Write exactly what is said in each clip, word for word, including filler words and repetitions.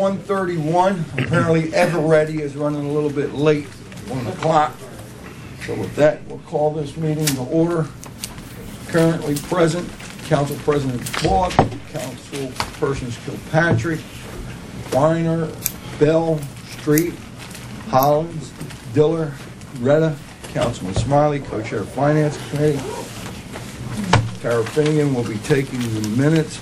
one thirty-one. Apparently Eveready is running a little bit late on the clock. So with that, we'll call this meeting to order. Currently present, Council President Bullock, Council Persons Kilpatrick, Weiner, Bell, Street, Hollins, Diller, Retta, Councilman Smiley, Co-Chair of Finance Committee. Tara Finnegan will be taking the minutes.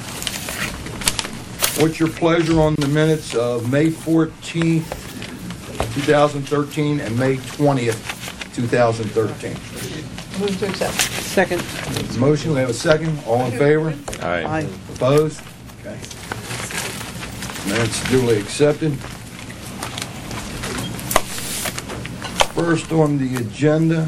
What's your pleasure on the minutes of May fourteenth, two thousand thirteen and May twentieth, two thousand thirteen? Move to accept. Second. There's a motion. We have a second. All in favor? Aye. Aye. Opposed? Okay. Minutes duly accepted. First on the agenda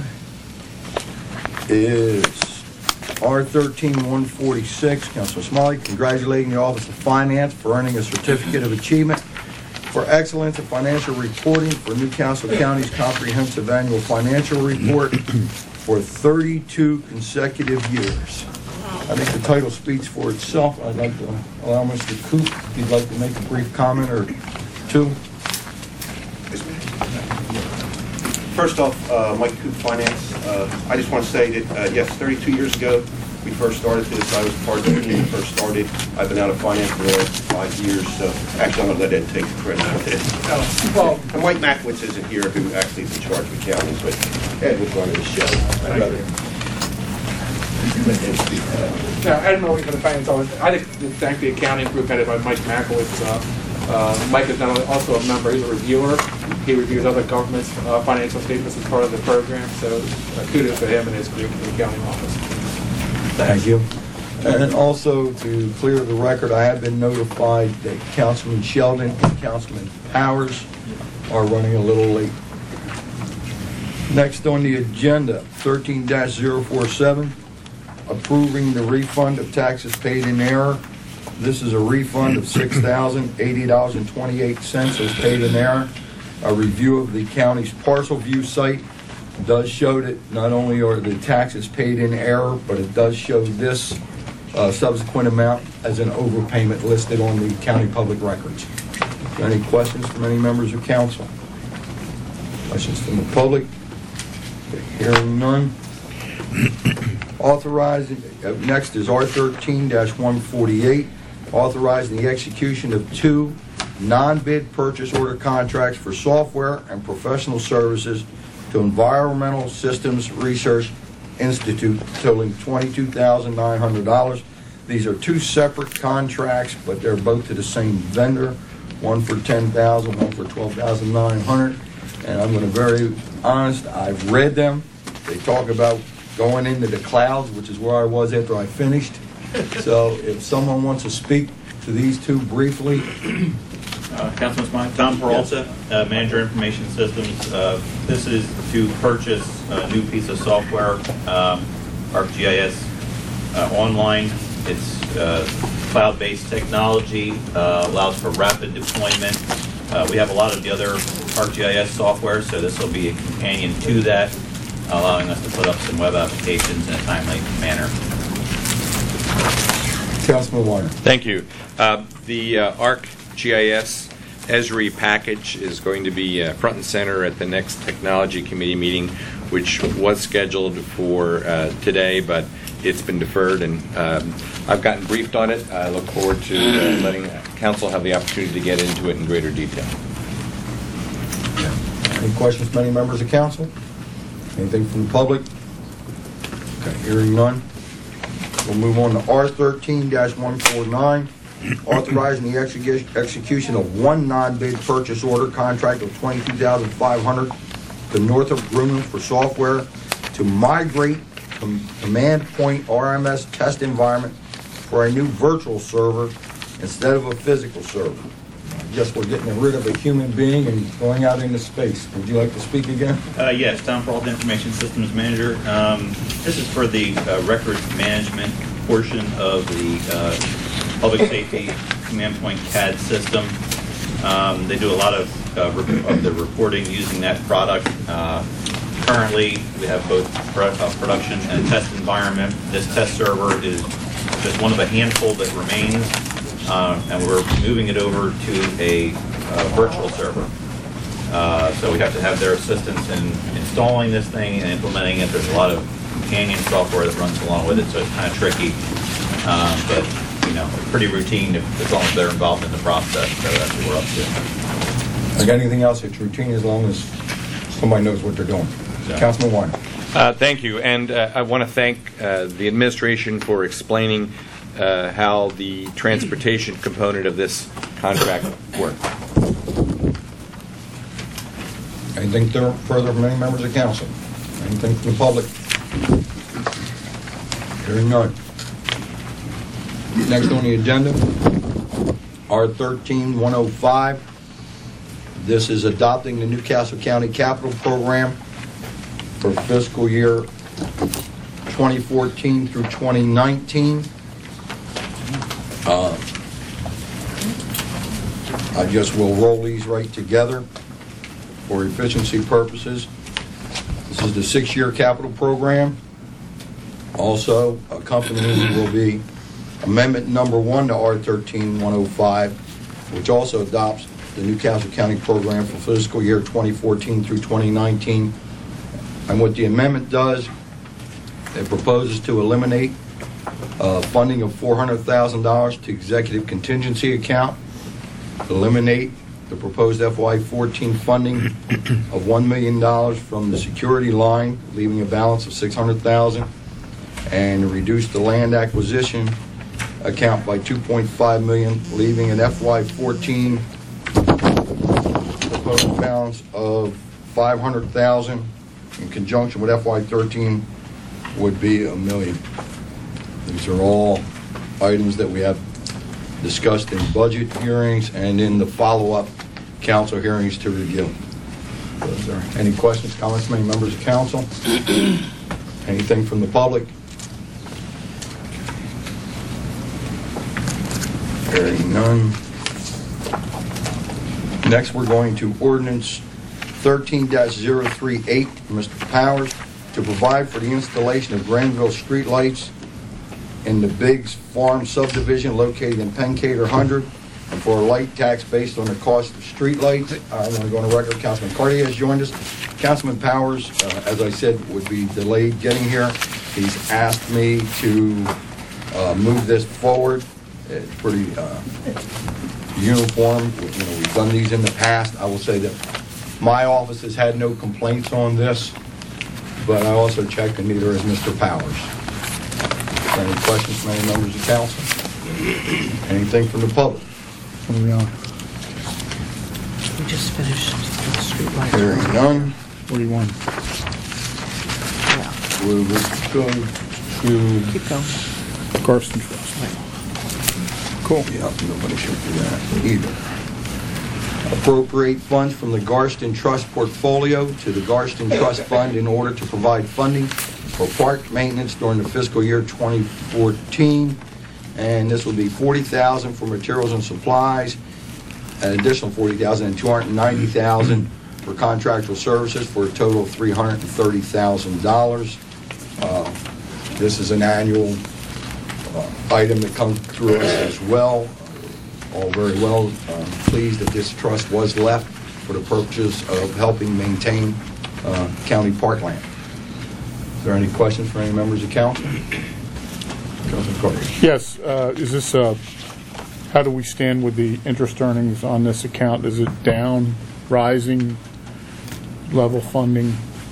is R thirteen one forty-six. Councilman Smiley congratulating the Office of Finance for earning a Certificate of Achievement for Excellence in Financial Reporting for Newcastle County's Comprehensive Annual Financial Report for thirty-two consecutive years. I think the title speaks for itself. I'd like to allow Mister Coop, if he'd like to make a brief comment or two. First off, uh, Mike Coop, Finance. Uh, I just want to say that, uh, yes, thirty-two years ago, we first started this. I was part of the team when we first started. I've been out of finance for the last five years, so actually I'm going to let Ed take the credit for this. Uh, well, and Mike Mackwitz isn't here, who actually is in charge of accounting, but Ed was running the show. I'd rather let Ed speak. No, I don't know for the finance office. I just thank the accounting group headed by Mike Mackwitz. Uh, uh, Mike is not only also a member, he's a reviewer. He reviews other government's uh, financial statements as part of the program, so uh, kudos to him and his group in the accounting office. Thank you. And also, to clear the record, I have been notified that Councilman Sheldon and Councilman Powers are running a little late. Next on the agenda, thirteen dash zero four seven, approving the refund of taxes paid in error. This is a refund of six thousand eighty dollars and twenty-eight cents was paid in error. A review of the county's parcel view site does show that not only are the taxes paid in error, but it does show this uh, subsequent amount as an overpayment listed on the county public records. Any questions from any members of council? Questions from the public? Hearing none. Authorizing, uh, next is R thirteen dash one forty-eight, authorizing the execution of two non-bid purchase order contracts for software and professional services to Environmental Systems Research Institute totaling twenty-two thousand nine hundred dollars. These are two separate contracts, but they're both to the same vendor, one for ten thousand dollars, one for twelve thousand nine hundred dollars. And I'm going to be very honest, I've read them. They talk about going into the clouds, which is where I was after I finished. So if someone wants to speak to these two briefly. Uh, Councilman Smiley, Tom Peralta, uh, Manager Information Systems. Uh, this is to purchase a new piece of software, um, ArcGIS uh, Online. It's uh, cloud-based technology, uh, allows for rapid deployment. Uh, we have a lot of the other ArcGIS software, so this will be a companion to that, allowing us to put up some web applications in a timely manner. Councilman Warner. Thank you. Uh, the uh, ArcGIS Esri package is going to be uh, front and center at the next Technology Committee meeting, which was scheduled for uh, today, but it's been deferred, and um, I've gotten briefed on it. I look forward to uh, letting Council have the opportunity to get into it in greater detail. Any questions from any members of Council? Anything from the public? Okay, hearing none. We'll move on to R thirteen dash one forty-nine, authorizing the execu- execution of one non-bid purchase order contract of twenty-two thousand five hundred dollars to Northrop Grumman for software to migrate com- Command Point R M S test environment for a new virtual server instead of a physical server. I guess we're getting rid of a human being and going out into space. Would you like to speak again? Uh, yes, Tom Peralta, Information Systems Manager. Um, this is for the uh, records management portion of the uh, public safety Command Point C A D system. Um, they do a lot of, uh, re- of the reporting using that product. Uh, currently, we have both pro- uh, production and test environment. This test server is just one of a handful that remains. uh, and we're moving it over to a uh, virtual server. Uh, So we have to have their assistance in installing this thing and implementing it. There's a lot of companion software that runs along with it, so it's kind of tricky. Um, But, you know, pretty routine if- as long as they're involved in the process, so that's what we're up to. Like anything else, it's routine as long as somebody knows what they're doing. Yeah. Councilman Weiner. Uh, Thank you, and uh, I want to thank uh, the administration for explaining uh, how the transportation component of this contract works. Anything thir- further from any members of council? Anything from the public? Hearing none. Next on the agenda, R thirteen one oh five. This is adopting the Newcastle County Capital Program for fiscal year twenty fourteen through twenty nineteen. Uh, I just will roll these right together for efficiency purposes. This is the six-year capital program. Also, accompanying will be amendment number one to R thirteen one oh five, which also adopts the Newcastle County program for fiscal year twenty fourteen through twenty nineteen. And what the amendment does, it proposes to eliminate uh, funding of four hundred thousand dollars to executive contingency account, eliminate the proposed F Y fourteen funding of one million dollars from the security line, leaving a balance of six hundred thousand dollars, and reduce the land acquisition account by two point five million dollars, leaving an F Y fourteen proposed balance of five hundred thousand dollars. In conjunction with F Y thirteen would be a million. These are all items that we have discussed in budget hearings and in the follow-up council hearings to review. Is there any questions, comments from any members of council? Anything from the public? Hearing none. Next, we're going to ordinance thirteen dash zero three eight, Mister Powers, to provide for the installation of Granville streetlights in the Biggs Farm subdivision located in Pencader one hundred, and for a light tax based on the cost of streetlights. I want to go on the record, Councilman Cartier has joined us. Councilman Powers, uh, as I said, would be delayed getting here. He's asked me to uh, move this forward. It's pretty uh, uniform. You know, we've done these in the past. I will say that my office has had no complaints on this, but I also checked, and neither has Mister Powers. Any questions from any members of council? Anything from the public? What are we on? We just finished the street lights. Hearing none, forty-one. Yeah, we will go to, keep going. Garston Trust. Cool. yeah, nobody should do that either. Appropriate funds from the Garston Trust portfolio to the Garston Trust Fund in order to provide funding for park maintenance during the fiscal year twenty fourteen. And this will be forty thousand dollars for materials and supplies, an additional forty thousand dollars, and two hundred ninety thousand dollars for contractual services, for a total of three hundred thirty thousand dollars. Uh, this is an annual uh, item that comes through us as well. All very well. I'm pleased that this trust was left for the purposes of helping maintain uh, county parkland. Is there any questions for any members of council? Councilman Carter. Yes, uh, is this, uh, how do we stand with the interest earnings on this account? Is it down, rising, level funding?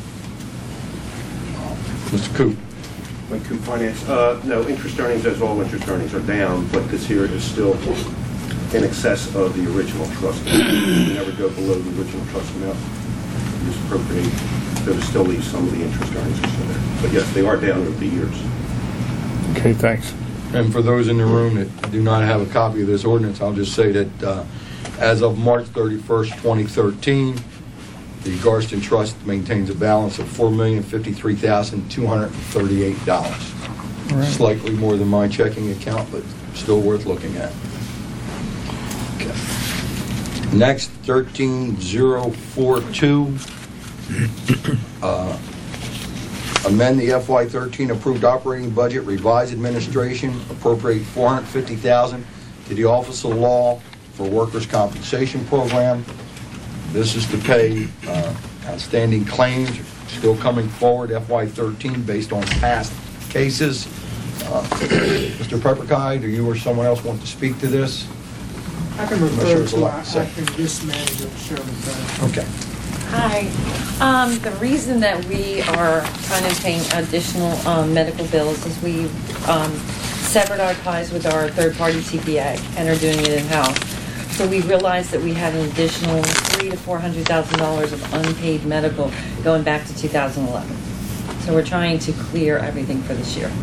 Mister Coop. Mike Coop Finance, uh, no, interest earnings, as all interest earnings are down, but this here is still in excess of the original trust amount. We never go below the original trust amount. We just appropriate, so to still leave some of the interest earnings are still there. But yes, they are down over the years. Okay, thanks. And for those in the room that do not have a copy of this ordinance, I'll just say that uh, as of March thirty-first, twenty thirteen, the Garston Trust maintains a balance of four million fifty-three thousand two hundred thirty-eight dollars. All right. Slightly more than my checking account, but still worth looking at. Okay. Next, thirteen zero four two. Uh, amend the F Y thirteen approved operating budget, revise administration, appropriate four hundred fifty thousand dollars to the Office of Law for Workers' Compensation Program. This is to pay uh, outstanding claims still coming forward F Y thirteen based on past cases. Uh, Mister Pepperkai, do you or someone else want to speak to this? I can I'm not sure refer there's a to lot our to say. acting risk manager, Sherman Bennett. Okay. Hi. Um, the reason that we are kind of paying additional um, medical bills is we um, severed our ties with our third-party T P A and are doing it in-house. So we realized that we had an additional three to four hundred thousand dollars of unpaid medical going back to two thousand eleven. So we're trying to clear everything for this year.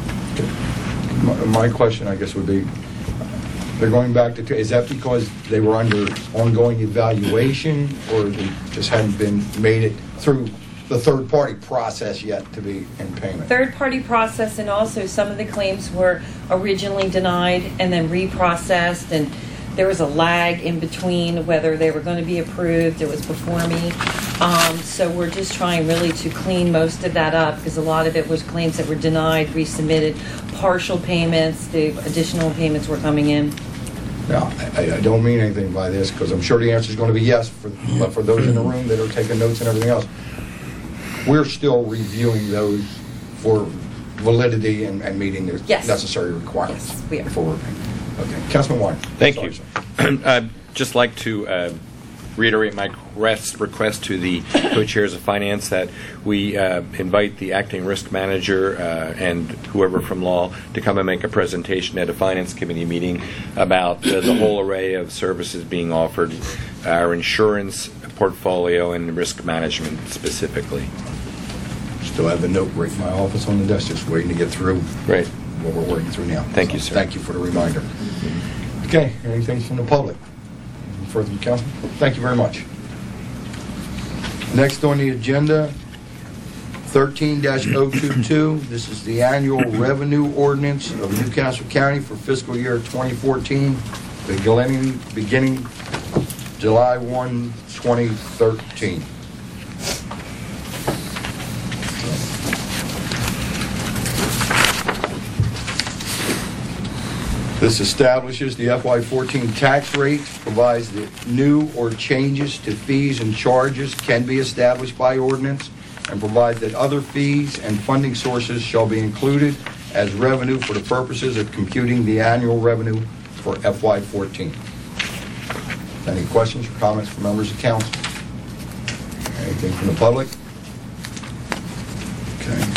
My, my question, I guess, would be, they're going back to, is that because they were under ongoing evaluation, or they just hadn't been made it through the third-party process yet to be in payment? Third-party process, and also some of the claims were originally denied and then reprocessed, and there was a lag in between whether they were going to be approved. It was before me. Um, so we're just trying really to clean most of that up, because a lot of it was claims that were denied, resubmitted, partial payments, the additional payments were coming in. Now, I, I don't mean anything by this, because I'm sure the answer is going to be yes, for, but for those in the room that are taking notes and everything else, we're still reviewing those for validity and, and meeting the Yes. necessary requirements. Yes, we are. For, okay. Councilman Warren. Thank Sorry, you. sir. I'd just like to uh, reiterate my request, request to the co-chairs of finance that we uh, invite the acting risk manager uh, and whoever from law to come and make a presentation at a finance committee meeting about uh, the whole array of services being offered, our insurance portfolio and risk management specifically. Still have the note right in my office on the desk, just waiting to get through Great. what we're working through now. Thank you, So, sir. Thank you for the reminder. Okay, anything from the public? Anything further from council? Thank you very much. Next on the agenda, thirteen dash oh twenty-two. This is the annual revenue ordinance of Newcastle County for fiscal year twenty fourteen, beginning, beginning July first, twenty thirteen. This establishes the F Y fourteen tax rate, provides that new or changes to fees and charges can be established by ordinance, and provides that other fees and funding sources shall be included as revenue for the purposes of computing the annual revenue for F Y fourteen. Any questions or comments from members of council? Anything from the public? Okay.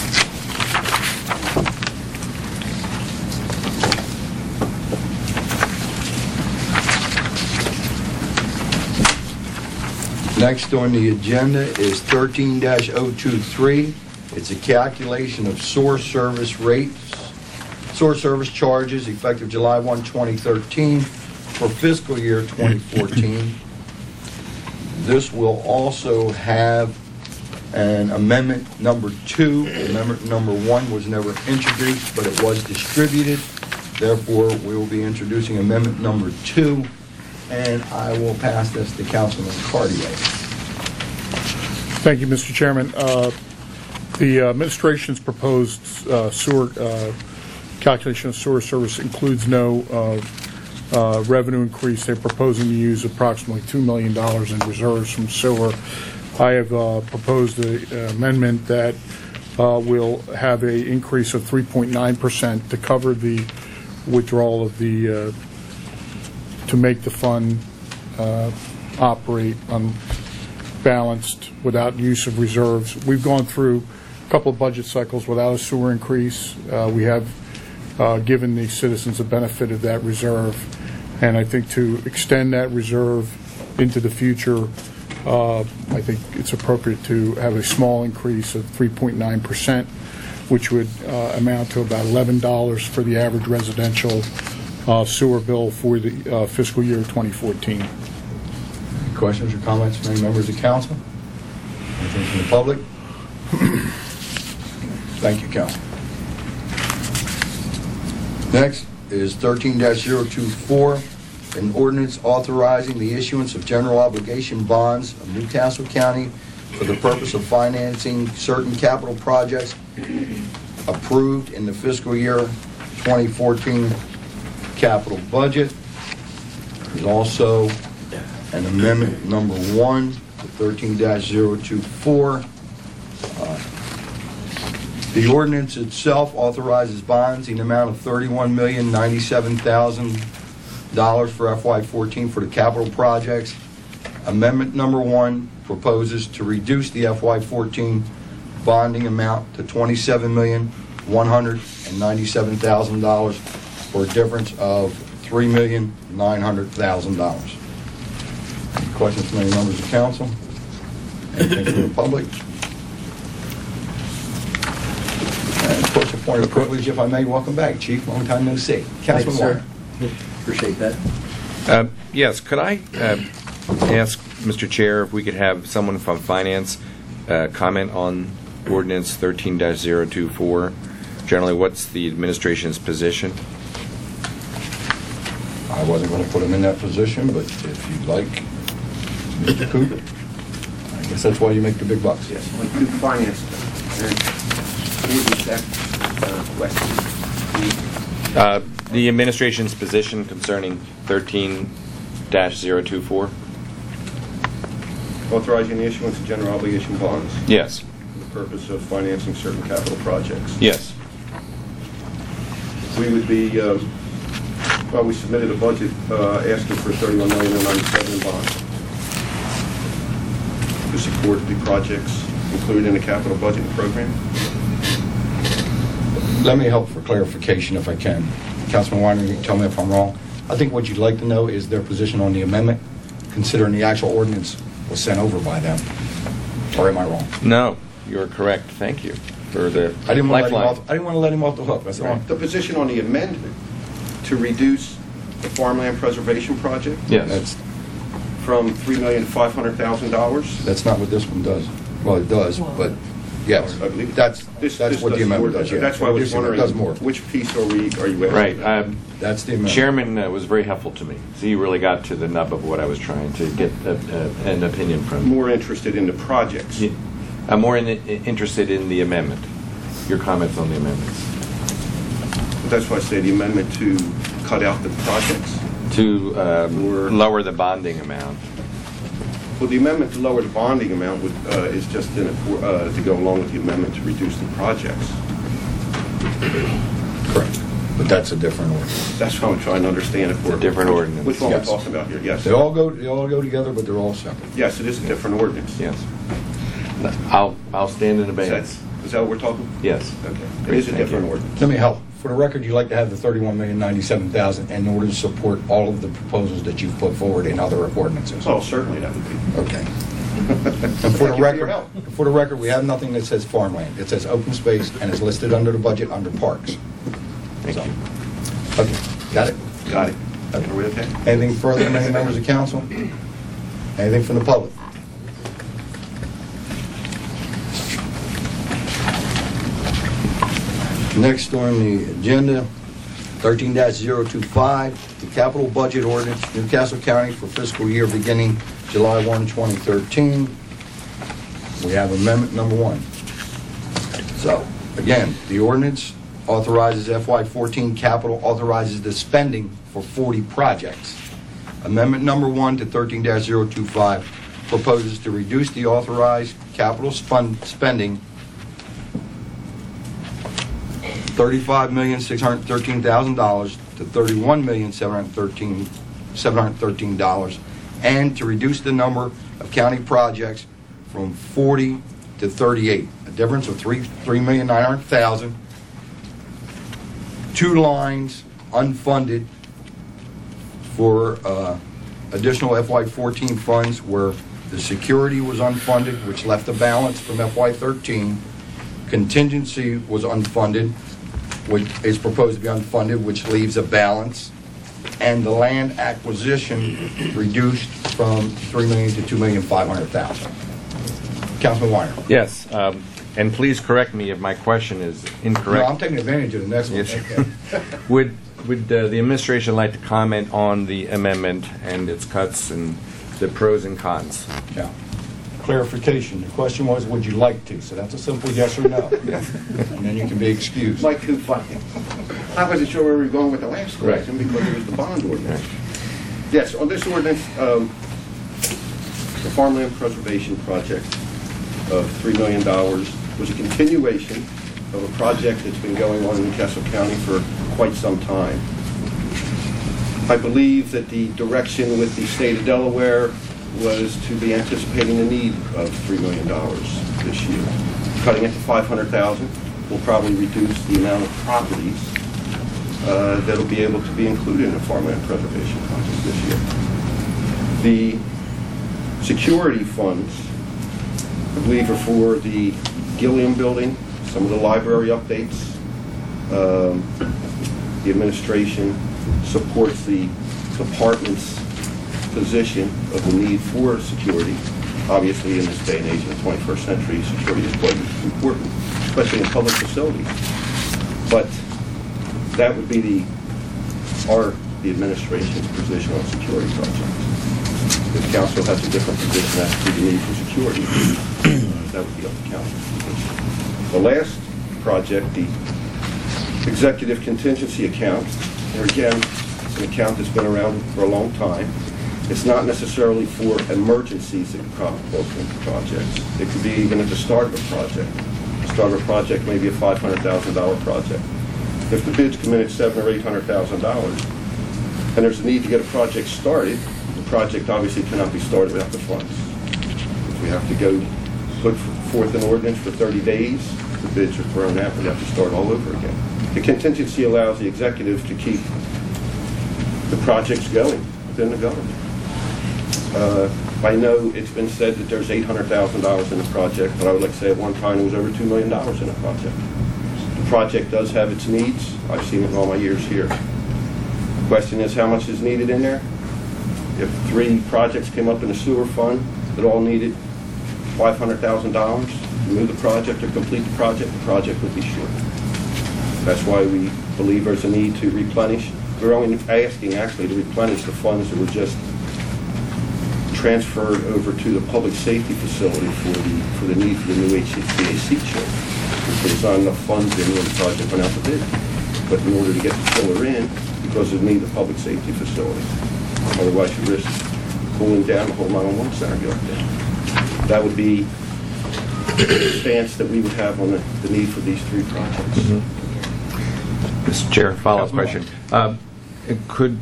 Next on the agenda is thirteen dash oh twenty-three. It's a calculation of sewer service rates, sewer service charges effective July first, twenty thirteen for fiscal year twenty fourteen. This will also have an amendment number two. Amendment number one was never introduced, but it was distributed. Therefore, we will be introducing amendment number two. And I will pass this to Councilman Cartier. Thank you, Mister Chairman. Uh, The administration's proposed uh, sewer uh, calculation of sewer service includes no uh, uh, revenue increase. They're proposing to use approximately two million dollars in reserves from sewer. I have uh, proposed an amendment that uh, will have an increase of three point nine percent to cover the withdrawal of the uh, to make the fund uh, operate unbalanced without use of reserves. We've gone through a couple of budget cycles without a sewer increase. Uh, we have uh, given the citizens the benefit of that reserve, and I think to extend that reserve into the future, uh, I think it's appropriate to have a small increase of three point nine percent, which would uh, amount to about eleven dollars for the average residential Uh, sewer bill for the uh, fiscal year twenty fourteen. Any questions or comments from any members of council? Anything from the public? Thank you, council. Next is thirteen dash oh twenty-four, an ordinance authorizing the issuance of general obligation bonds of Newcastle County for the purpose of financing certain capital projects approved in the fiscal year twenty fourteen capital budget. There's also an amendment number one to thirteen dash zero two four. Uh, The ordinance itself authorizes bonds in the amount of thirty-one million ninety-seven thousand dollars for F Y fourteen for the capital projects. Amendment number one proposes to reduce the F Y fourteen bonding amount to twenty-seven million one hundred ninety-seven thousand dollars for a difference of three million nine hundred thousand dollars. Questions from any members of council? Anything from the public? And of course, a point of privilege, if I may, welcome back, Chief. Long time no see. Councilman Warner. Appreciate that. Uh, Yes, could I uh, ask, Mister Chair, if we could have someone from Finance uh, comment on Ordinance thirteen dash zero two four? Generally, what's the administration's position? I wasn't going to put him in that position, but if you'd like, Mister Coop, I guess that's why you make the big bucks. Yes, Mike Coop, Finance. And what was that uh, question? Uh, The administration's position concerning thirteen dash zero two four? Authorizing the issuance of general obligation bonds Yes. for the purpose of financing certain capital projects. Yes. We would be, uh, well, we submitted a budget uh, asking for thirty-one million ninety-seven in bonds to support the projects included in the capital budget program. Let me help for clarification if I can. Councilman Weiner, you can tell me if I'm wrong. I think what you'd like to know is their position on the amendment, considering the actual ordinance was sent over by them. Or am I wrong? No, you're correct. Thank you for the I didn't want to let him lifeline. off, I didn't want to let him off the hook, that's all. The position on the amendment to reduce the farmland preservation project Yes. That's, from three million to five hundred thousand dollars. that's not what this one does. Well, it does, but yes, I believe that's, This- that's this what the does amendment more- does, yeah. That's why I was Reducing it wondering, does more. which piece are we, are you asking? Right. Um, That's the amendment. Chairman uh, was very helpful to me. So he really got to the nub of what I was trying to get uh, uh, an opinion from. More interested in the projects. Yeah. I'm more in, interested in the amendment, your comments on the amendments. That's why I say the amendment to cut out the projects. To um, Or- lower the bonding amount. Well, the amendment to lower the bonding amount would, uh, is just in it for, uh, to go along with the amendment to reduce the projects. Correct. But that's a different ordinance. That's why I'm trying to understand if we're... a different ordinance. Which one we're Yes. talking about here, yes. They all go, they all go together, but they're all separate. Yes, it is a different ordinance. Yes. I'll, I'll stand in Is that, abeyance. is that what we're talking? Yes. Okay. It is a Thank different you. ordinance. Let me help. For the record, you'd like to have the thirty-one million ninety-seven thousand in order to support all of the proposals that you've put forward in other ordinances. Oh, certainly that would be. Okay. And for Thank the you for your record, help. for the record, we have nothing that says farmland. It says open space and is listed under the budget under parks. Thank So- you. Okay, got it? Got it. Are we okay? Anything further from any members of council? Anything from the public? Next on the agenda, thirteen dash zero two five, the capital budget ordinance, Newcastle County for fiscal year beginning July first, twenty thirteen. We have amendment number one. So, again, the ordinance authorizes F Y fourteen capital, authorizes the spending for forty projects. Amendment number one to thirteen dash zero two five proposes to reduce the authorized capital spun- spending thirty-five million six hundred thirteen thousand dollars to thirty-one million seven hundred thirteen seven hundred thirteen dollars, and to reduce the number of county projects from forty to thirty-eight, a difference of three three million nine hundred thousand. Two lines unfunded for uh, additional F Y fourteen funds where the security was unfunded, which left a balance from F Y thirteen. Contingency was unfunded, which is proposed to be unfunded, which leaves a balance. And the land acquisition reduced from three million to two million five hundred thousand. Councilman Weiner. Yes, um, and please correct me if my question is incorrect. No, I'm taking advantage of the next one. Yes. Would, would uh, the administration like to comment on the amendment and its cuts and the pros and cons? Yeah. clarification. The question was, would you like to? So that's a simple yes or no. And then you can be excused. Mike Coop Finance. I wasn't sure where we were going with the last question because it was the bond ordinance. Yes, on this ordinance, um, the farmland preservation project of three million dollars was a continuation of a project that's been going on in Newcastle County for quite some time. I believe that the direction with the state of Delaware was to be anticipating the need of three million dollars this year. Cutting it to five hundred thousand dollars will probably reduce the amount of properties uh, that will be able to be included in the farmland preservation project this year. The security funds, I believe, are for the Gilliam building, some of the library updates. Um, the administration supports the department's position of the need for security. Obviously, in this day and age, in the twenty-first century, security is quite important, especially in public facilities. But that would be the our the administration's position on security projects. If the council has a different position as to the need for security, that would be up to council's position. The last project, the executive contingency account, there again, it's an account that's been around for a long time. It's not necessarily for emergencies that crop up into projects. It could be even at the start of a project. The start of a project may be a five hundred thousand dollars project. If the bids come in at seven or eight hundred thousand dollars, and there's a need to get a project started, the project obviously cannot be started without the funds. If we have to go put forth an ordinance for thirty days, the bids are thrown out, we have to start all over again. The contingency allows the executive to keep the projects going within the government. Uh, I know it's been said that there's eight hundred thousand dollars in the project, but I would like to say at one time it was over two million dollars in the project. The project does have its needs. I've seen it in all my years here. The question is, how much is needed in there? If three projects came up in the sewer fund that all needed five hundred thousand dollars to move the project or complete the project, the project would be short. That's why we believe there's a need to replenish. We're only asking, actually, to replenish the funds that were just transferred over to the public safety facility for the for the need for the new H V A C chiller. There's not enough funds in when the project went out to bid. But in order to get the chiller in, because of the need of the public safety facility, otherwise you risk cooling down the whole nine one one center building. That would be the stance that we would have on the, the need for these three projects. Mm-hmm. Mister Chair, follow-up question. Um, could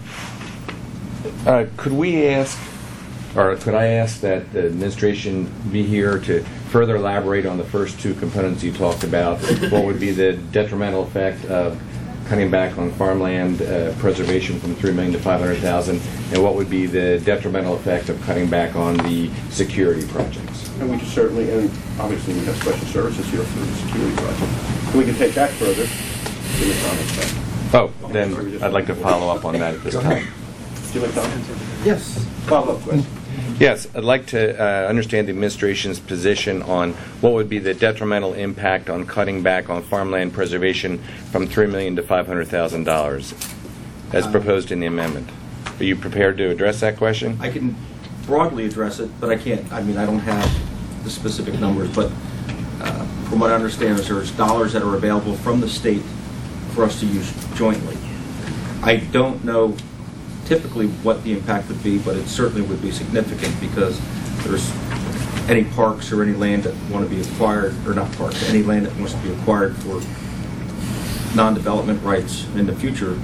uh, could we ask, or could I ask that the administration be here to further elaborate on the first two components you talked about? What would be the detrimental effect of cutting back on farmland uh, preservation from three million dollars to five hundred thousand dollars, and what would be the detrimental effect of cutting back on the security projects? And we could certainly, and obviously we have special services here for the security project. And we can take that further in the comments back. Oh, then I'd like to follow up on that at this time. Jim McDonald? Yes. Follow-up question. Yes, I'd like to uh, understand the administration's position on what would be the detrimental impact on cutting back on farmland preservation from three million dollars to five hundred thousand dollars, as proposed in the amendment. Are you prepared to address that question? I can broadly address it, but I can't, I mean, I don't have the specific numbers, but uh, from what I understand is there's dollars that are available from the state for us to use jointly. I don't know typically what the impact would be, but it certainly would be significant because there's any parks or any land that want to be acquired, or not parks, any land that wants to be acquired for non-development rights in the future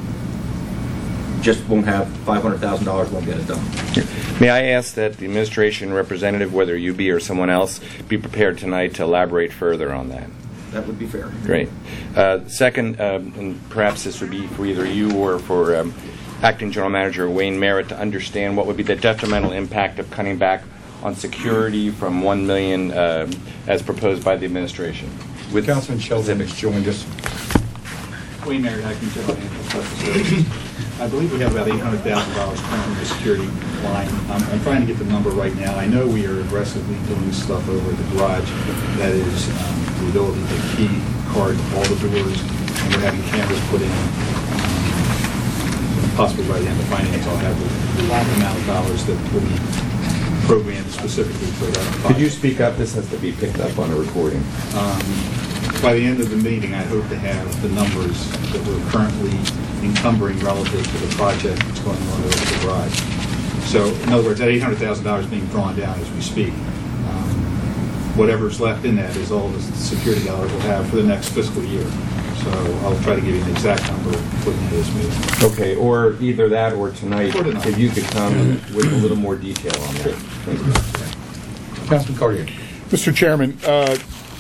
just won't have five hundred thousand dollars, won't get it done. May I ask that the administration representative, whether you be or someone else, be prepared tonight to elaborate further on that? That would be fair. Great. Uh, second, um, and perhaps this would be for either you or for um, Acting General Manager Wayne Merritt to understand what would be the detrimental impact of cutting back on security from one million dollars uh, as proposed by the administration. With Councilman Sheldon has joined us. Wayne Merritt, Acting General Manager, Special Services. I believe we have about eight hundred thousand dollars currently in the security line. Um, I'm trying to get the number right now. I know we are aggressively doing stuff over at the garage. That is um, the ability to key card all the doors, and we're having cameras put in. Um, possibly by the end of finance, I'll have the, the amount of dollars that will be programmed specifically for that project. Could you speak up? This has to be picked up on a recording. Um, By the end of the meeting, I hope to have the numbers that we're currently encumbering relative to the project that's going on over the garage. So, in other words, that eight hundred thousand dollars being drawn down as we speak. Um, Whatever's left in that is all the security dollars we'll have for the next fiscal year. So I'll try to give you an exact number for the end of this meeting. Okay, or either that or tonight, Or tonight. if you could come with a little more detail on that. Thank you. Councilman Cartier. Mister Chairman, uh,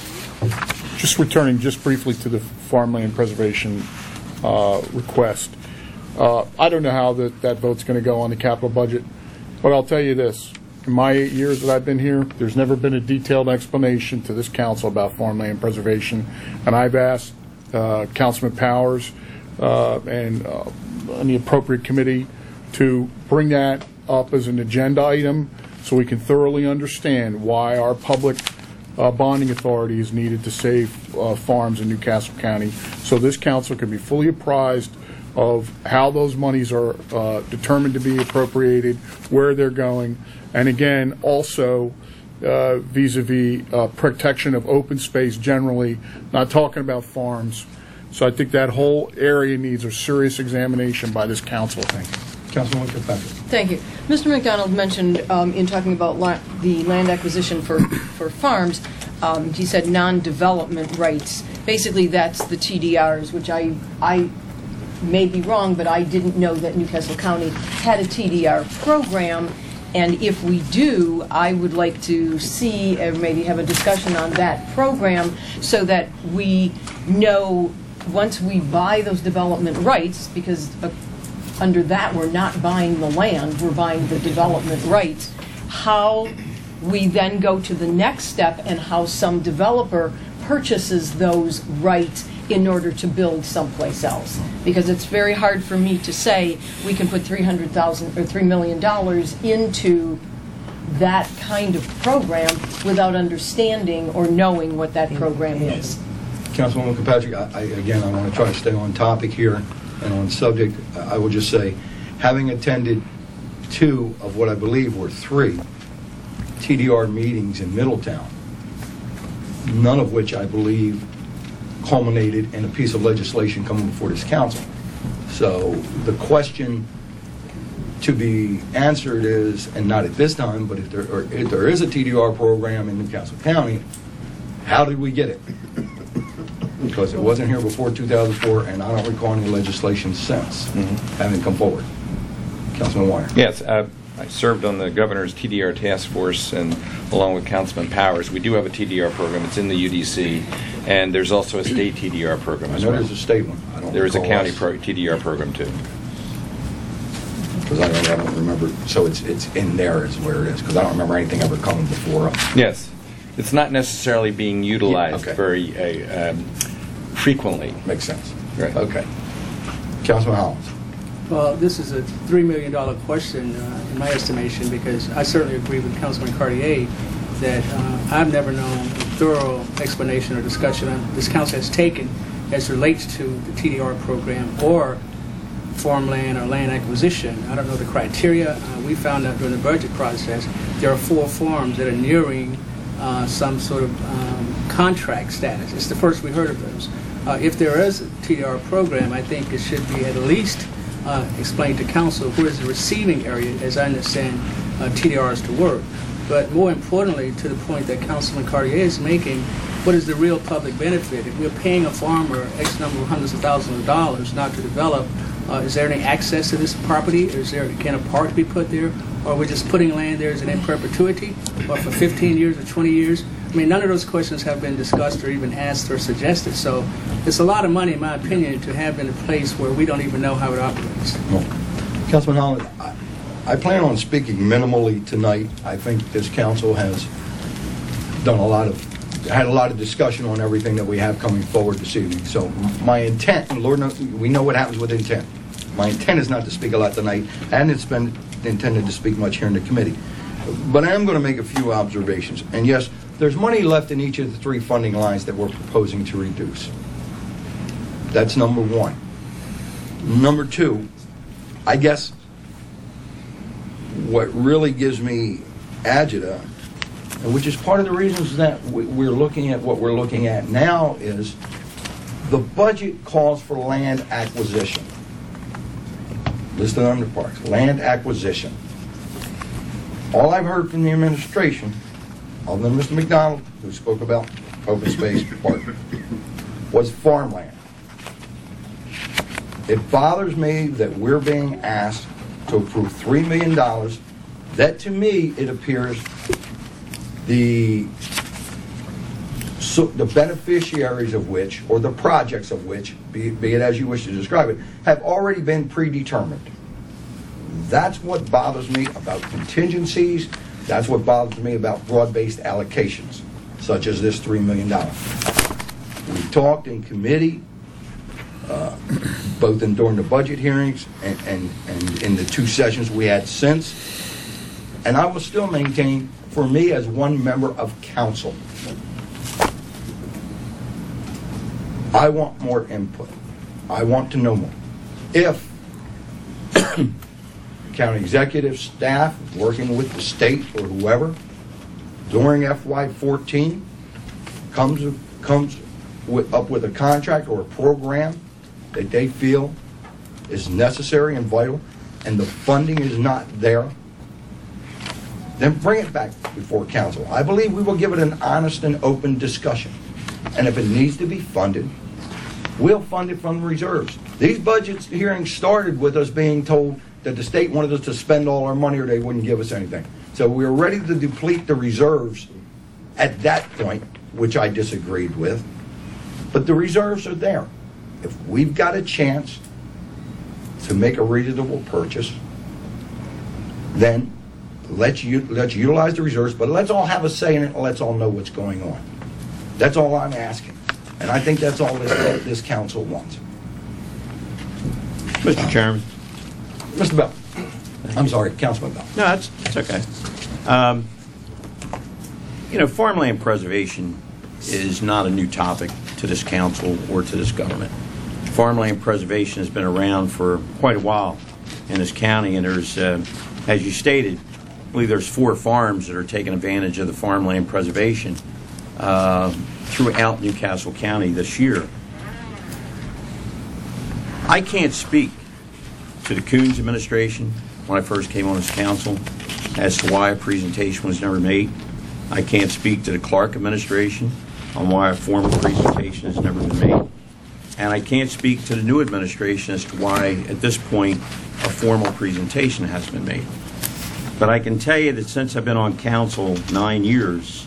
just returning just briefly to the farmland preservation uh, request. Uh, I don't know how that, that vote's going to go on the capital budget, but I'll tell you this. In my eight years that I've been here, there's never been a detailed explanation to this council about farmland preservation, and I've asked uh, Councilman Powers uh, and uh, on the appropriate committee to bring that up as an agenda item so we can thoroughly understand why our public uh, bonding authority is needed to save uh, farms in Newcastle County, so this council can be fully apprised of how those monies are uh, determined to be appropriated, where they're going, and again, also uh, vis-a-vis uh, protection of open space generally, not talking about farms. So I think that whole area needs a serious examination by this council. Thank you. Councilwoman Kirkpatrick. Thank you. Mister McDonald mentioned um, in talking about la- the land acquisition for, for farms, um, he said non-development rights. Basically, that's the T D Rs, which I, I may be wrong, but I didn't know that Newcastle County had a T D R program. And if we do, I would like to see, or maybe have a discussion on that program so that we know once we buy those development rights, because uh, under that we're not buying the land, we're buying the development rights, how we then go to the next step and how some developer purchases those rights in order to build someplace else. Because it's very hard for me to say we can put three hundred thousand dollars or three million dollars into that kind of program without understanding or knowing what that program is. Councilwoman Kirkpatrick, I, I, again, I want to try to stay on topic here and on subject. I will just say, having attended two of what I believe were three T D R meetings in Middletown, none of which I believe culminated in a piece of legislation coming before this council. So the question to be answered is, and not at this time, but if there, or if there is a T D R program in Newcastle County, how did we get it? Because it wasn't here before two thousand four, and I don't recall any legislation since Mm-hmm. having come forward. Councilman Weiner. Yes, uh, I served on the governor's T D R task force, and along with Councilman Powers, we do have a T D R program. It's in the U D C, and there's also a state T D R program I as know well. there's a state one. I don't There is a recall county us. pro- T D R program too. Because I don't, I don't remember, so it's it's in there is where it is, because I don't remember anything ever coming before us. Yes, it's not necessarily being utilized okay. very uh, um, frequently. Makes sense. Right. Okay. Councilman Hollins. Well, this is a three million dollars question, uh, in my estimation, because I certainly agree with Councilman Cartier that uh, I've never known a thorough explanation or discussion on this council has taken as relates to the T D R program or farmland or land acquisition. I don't know the criteria. Uh, we found out during the budget process there are four farms that are nearing uh, some sort of um, contract status. It's the first we heard of those. Uh, if there is a T D R program, I think it should be at least uh, explained to council where is the receiving area, as I understand uh, T D Rs to work. But more importantly, to the point that Councilman Cartier is making, what is the real public benefit? If we're paying a farmer X number of hundreds of thousands of dollars not to develop, uh, is there any access to this property? Is there, can a park be put there? Or are we just putting land there as an in perpetuity? Or for fifteen years or twenty years? I mean, none of those questions have been discussed or even asked or suggested. So it's a lot of money, in my opinion, to have in a place where we don't even know how it operates. Well, Councilman Hollins, I, I plan on speaking minimally tonight. I think this council has done a lot of, had a lot of discussion on everything that we have coming forward this evening. So my intent, and Lord knows, we know what happens with intent. My intent is not to speak a lot tonight, and it's been intended to speak much here in the committee. But I am going to make a few observations. And yes, there's money left in each of the three funding lines that we're proposing to reduce. That's number one. Number two, I guess what really gives me agita, and which is part of the reasons that we- we're looking at what we're looking at now, is the budget calls for land acquisition. Listed under parks, land acquisition. All I've heard from the administration, other than Mister McDonald, who spoke about open space park, was farmland. It bothers me that we're being asked to approve three million dollars. That, to me, it appears the so the beneficiaries of which, or the projects of which, be, be it as you wish to describe it, have already been predetermined. That's what bothers me about contingencies. That's what bothers me about broad-based allocations, such as this three million dollars. We talked in committee, uh, both in, during the budget hearings and, and, and in the two sessions we had since, and I will still maintain, for me as one member of council, I want more input. I want to know more. If county executive staff working with the state or whoever during F Y fourteen comes comes with, up with a contract or a program that they feel is necessary and vital, and the funding is not there, then bring it back before council. I believe we will give it an honest and open discussion. And if it needs to be funded, we'll fund it from the reserves. These budget hearings started with us being told that the state wanted us to spend all our money or they wouldn't give us anything. So we were ready to deplete the reserves at that point, which I disagreed with. But the reserves are there. If we've got a chance to make a reasonable purchase, then let's, u- let's utilize the reserves, but let's all have a say in it and let's all know what's going on. That's all I'm asking. And I think that's all this, this council wants. Mister Chairman. Mister Bell. I'm sorry, Councilman Bell. No, that's, that's okay. Um, you know, farmland preservation is not a new topic to this council or to this government. Farmland preservation has been around for quite a while in this county, and there's, uh, as you stated, I believe there's four farms that are taking advantage of the farmland preservation uh, throughout Newcastle County this year. I can't speak to the Coons administration when I first came on as council as to why a presentation was never made. I can't speak to the Clark administration on why a formal presentation has never been made. And I can't speak to the new administration as to why, at this point, a formal presentation has been made. But I can tell you that since I've been on council nine years,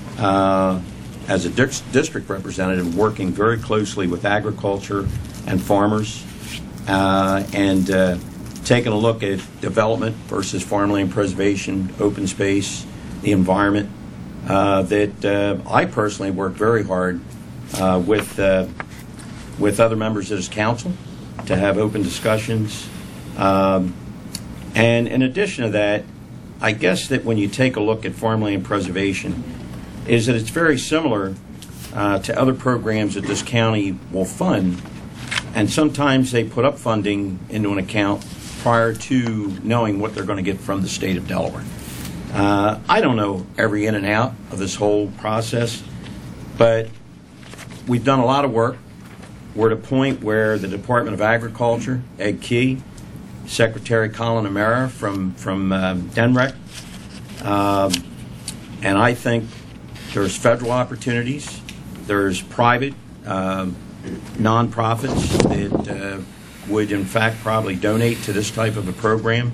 uh, as a di- district representative, working very closely with agriculture and farmers, uh, and uh, taking a look at development versus farmland preservation, open space, the environment, uh, that uh, I personally work very hard uh, with uh, with other members of this council to have open discussions. Um, and in addition to that, I guess that when you take a look at farmland preservation, is that it's very similar uh, to other programs that this county will fund, and sometimes they put up funding into an account prior to knowing what they're going to get from the state of Delaware. Uh, I don't know every in and out of this whole process, but we've done a lot of work. We're at a point where the Department of Agriculture, Ed Key, Secretary Colin O'Mara from, from um, D N R E C, um, and I think there's federal opportunities, there's private um, nonprofits that uh, would in fact probably donate to this type of a program.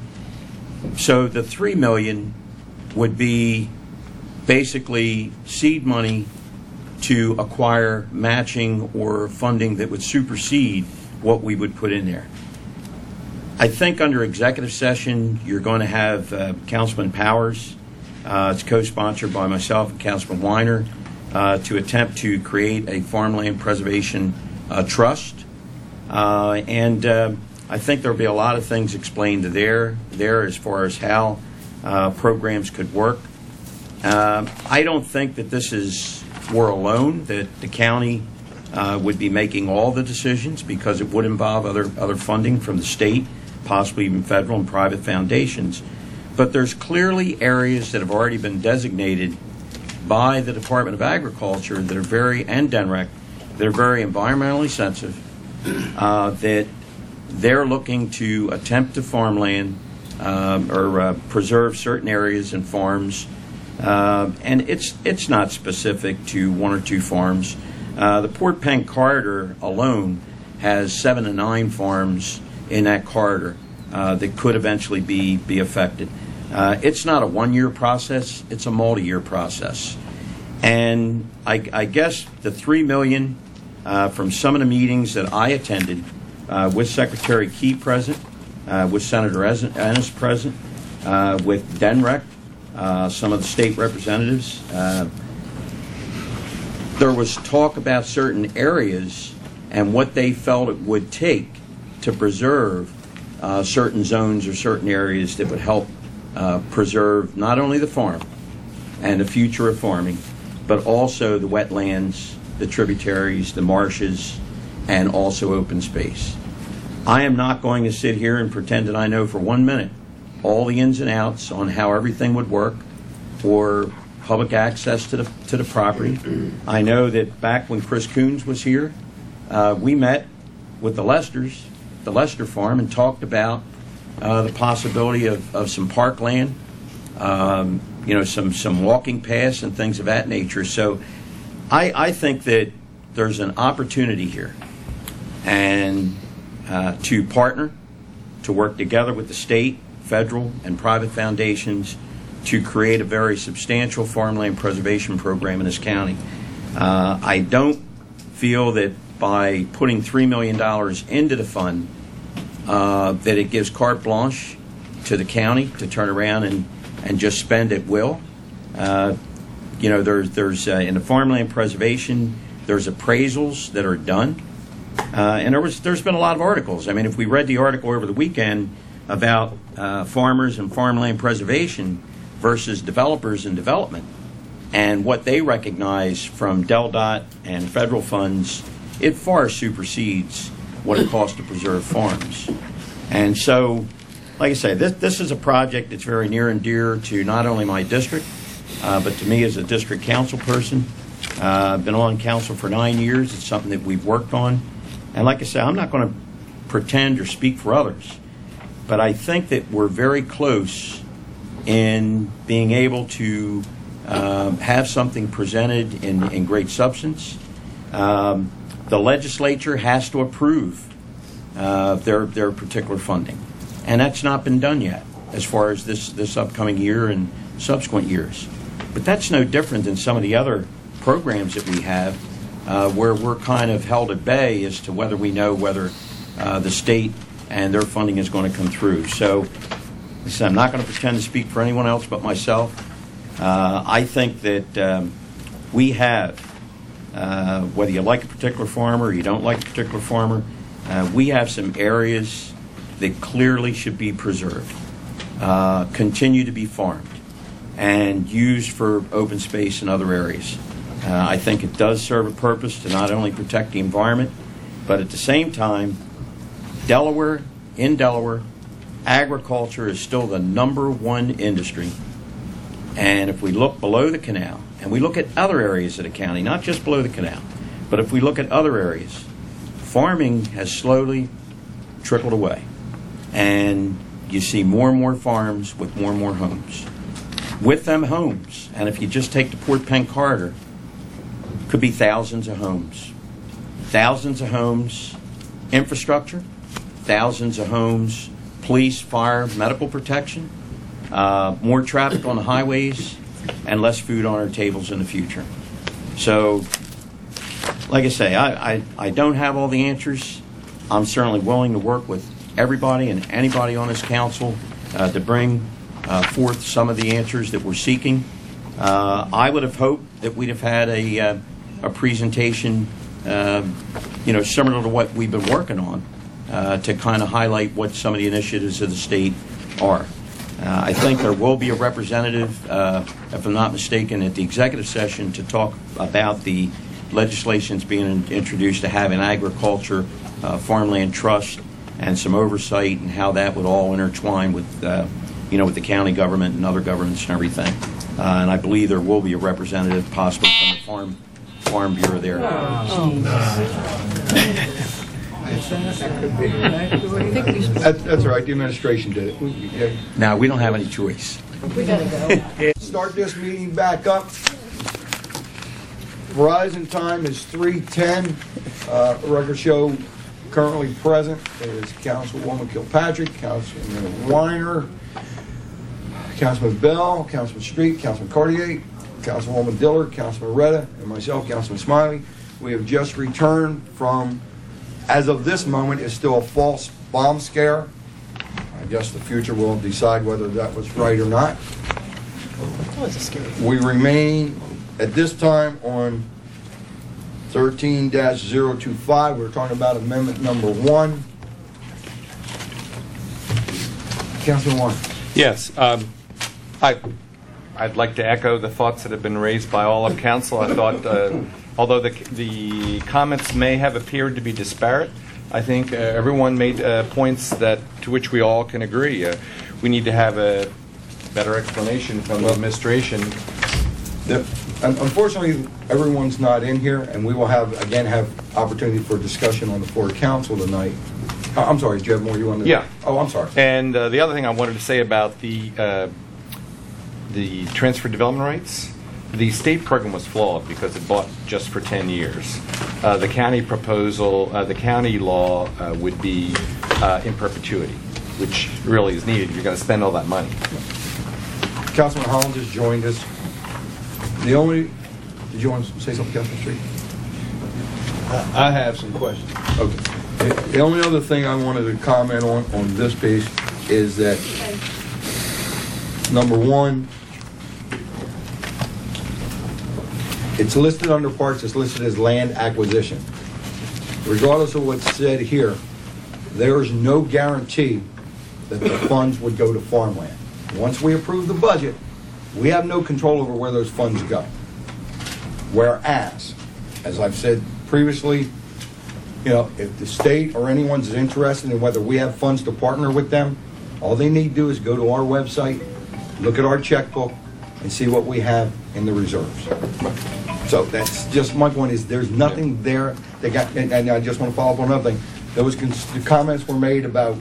So the three million dollars would be basically seed money to acquire matching or funding that would supersede what we would put in there. I think under executive session, you're going to have uh, Councilman Powers. Uh, it's co-sponsored by myself and Councilman Weiner uh, to attempt to create a farmland preservation uh, trust. Uh, and uh, I think there'll be a lot of things explained there, there as far as how uh, programs could work. Uh, I don't think that this is we're alone, that the county uh, would be making all the decisions, because it would involve other other funding from the state, possibly even federal and private foundations. But there's clearly areas that have already been designated by the Department of Agriculture that are very, and D N R E C, that are very environmentally sensitive, uh, that they're looking to attempt to farmland um, or uh, preserve certain areas and farms. Uh, and it's it's not specific to one or two farms. Uh, the Port Penn corridor alone has seven to nine farms in that corridor uh, that could eventually be, be affected. Uh, it's not a one-year process, it's a multi-year process. And I, I guess the three million dollars uh, from some of the meetings that I attended uh, with Secretary Key present, uh, with Senator Ennis present, uh, with D N R E C, uh, some of the state representatives, uh, there was talk about certain areas and what they felt it would take to preserve uh, certain zones or certain areas that would help uh, preserve not only the farm and the future of farming, but also the wetlands, the tributaries, the marshes, and also open space. I am not going to sit here and pretend that I know for one minute all the ins and outs on how everything would work or public access to the to the property. I know that back when Chris Coons was here, uh, we met with the Lesters, the Lester Farm, and talked about uh, the possibility of, of some parkland, um, you know, some some walking paths and things of that nature. So I, I think that there's an opportunity here, and uh, to partner, to work together with the state, federal, and private foundations to create a very substantial farmland preservation program in this county. Uh, I don't feel that by putting three million dollars into the fund uh, that it gives carte blanche to the county to turn around and, and just spend at will. Uh, you know, there's, there's uh, in the farmland preservation, there's appraisals that are done. Uh, and there was, there's been a lot of articles. I mean, if we read the article over the weekend about uh, farmers and farmland preservation versus developers and development, and what they recognize from Del Dot and federal funds, it far supersedes what it costs to preserve farms. And so, like I say, this, this is a project that's very near and dear to not only my district, uh, but to me as a district council person. Uh, I've been on council for nine years. It's something that we've worked on. And like I say, I'm not going to pretend or speak for others, but I think that we're very close in being able to um, have something presented in, in great substance. Um, the legislature has to approve uh, their their particular funding, and that's not been done yet as far as this, this upcoming year and subsequent years. But that's no different than some of the other programs that we have uh, where we're kind of held at bay as to whether we know whether uh, the state and their funding is going to come through. So So I'm not going to pretend to speak for anyone else but myself. Uh, I think that um, we have, uh, whether you like a particular farmer or you don't like a particular farmer, uh, we have some areas that clearly should be preserved, uh, continue to be farmed, and used for open space in other areas. Uh, I think it does serve a purpose to not only protect the environment, but at the same time, Delaware, in Delaware, agriculture is still the number one industry. And if we look below the canal, and we look at other areas of the county, not just below the canal, but if we look at other areas, farming has slowly trickled away. And you see more and more farms with more and more homes. With them homes, and if you just take the Port Penn corridor, could be thousands of homes. Thousands of homes, infrastructure, thousands of homes, police, fire, medical protection, uh, more traffic on the highways, and less food on our tables in the future. So, like I say, I, I, I don't have all the answers. I'm certainly willing to work with everybody and anybody on this council uh, to bring uh, forth some of the answers that we're seeking. Uh, I would have hoped that we'd have had a, uh, a presentation, uh, you know, similar to what we've been working on. Uh, to kind of highlight what some of the initiatives of the state are. Uh, I think there will be a representative, uh, if I'm not mistaken, at the executive session to talk about the legislations being introduced to have an agriculture uh, farmland trust and some oversight and how that would all intertwine with, uh, you know, with the county government and other governments and everything. Uh, and I believe there will be a representative, possibly from the Farm Farm Bureau there. That- That's all right, the administration did it. We- yeah. Now, we don't have any choice. We gotta go. Start this meeting back up. Verizon time is three ten. Uh, Record show currently present is Councilwoman Kilpatrick, Councilman Weiner, Councilman Bell, Councilman Street, Councilman Cartier, Councilwoman Dillard, Councilman Retta, and myself, Councilman Smiley. We have just returned from, as of this moment, is still a false bomb scare. I guess the future will decide whether that was right or not. That was a scary. We remain at this time on thirteen dash zero two five. We're talking about amendment number one. Councilman Warren. Yes, um, I, I'd like to echo the thoughts that have been raised by all of council. I thought, uh, although the, the comments may have appeared to be disparate, I think uh, everyone made uh, points that to which we all can agree. Uh, we need to have a better explanation from the administration. The- un- Unfortunately, everyone's not in here, and we will have, again, have opportunity for discussion on the floor of council tonight. Uh, I'm sorry, do you have more you want to? Yeah. Oh, I'm sorry. And uh, the other thing I wanted to say about the uh, the transfer development rights, the state program was flawed because it bought just for ten years. Uh, the county proposal, uh, the county law uh, would be uh, in perpetuity, which really is needed if you're going to spend all that money. Councilman Holland just joined us. The only, did you want to say something, Councilman Street? I have some questions. Okay. The the only other thing I wanted to comment on, on this page is that, number one, it's listed under parks, it's listed as land acquisition. Regardless of what's said here, there is no guarantee that the funds would go to farmland. Once we approve the budget, we have no control over where those funds go. Whereas, as I've said previously, you know, if the state or anyone's interested in whether we have funds to partner with them, all they need to do is go to our website, look at our checkbook, and see what we have in the reserves. So that's just my point is there's nothing there. They got, and, and I just want to follow up on another thing. There was cons- the comments were made about,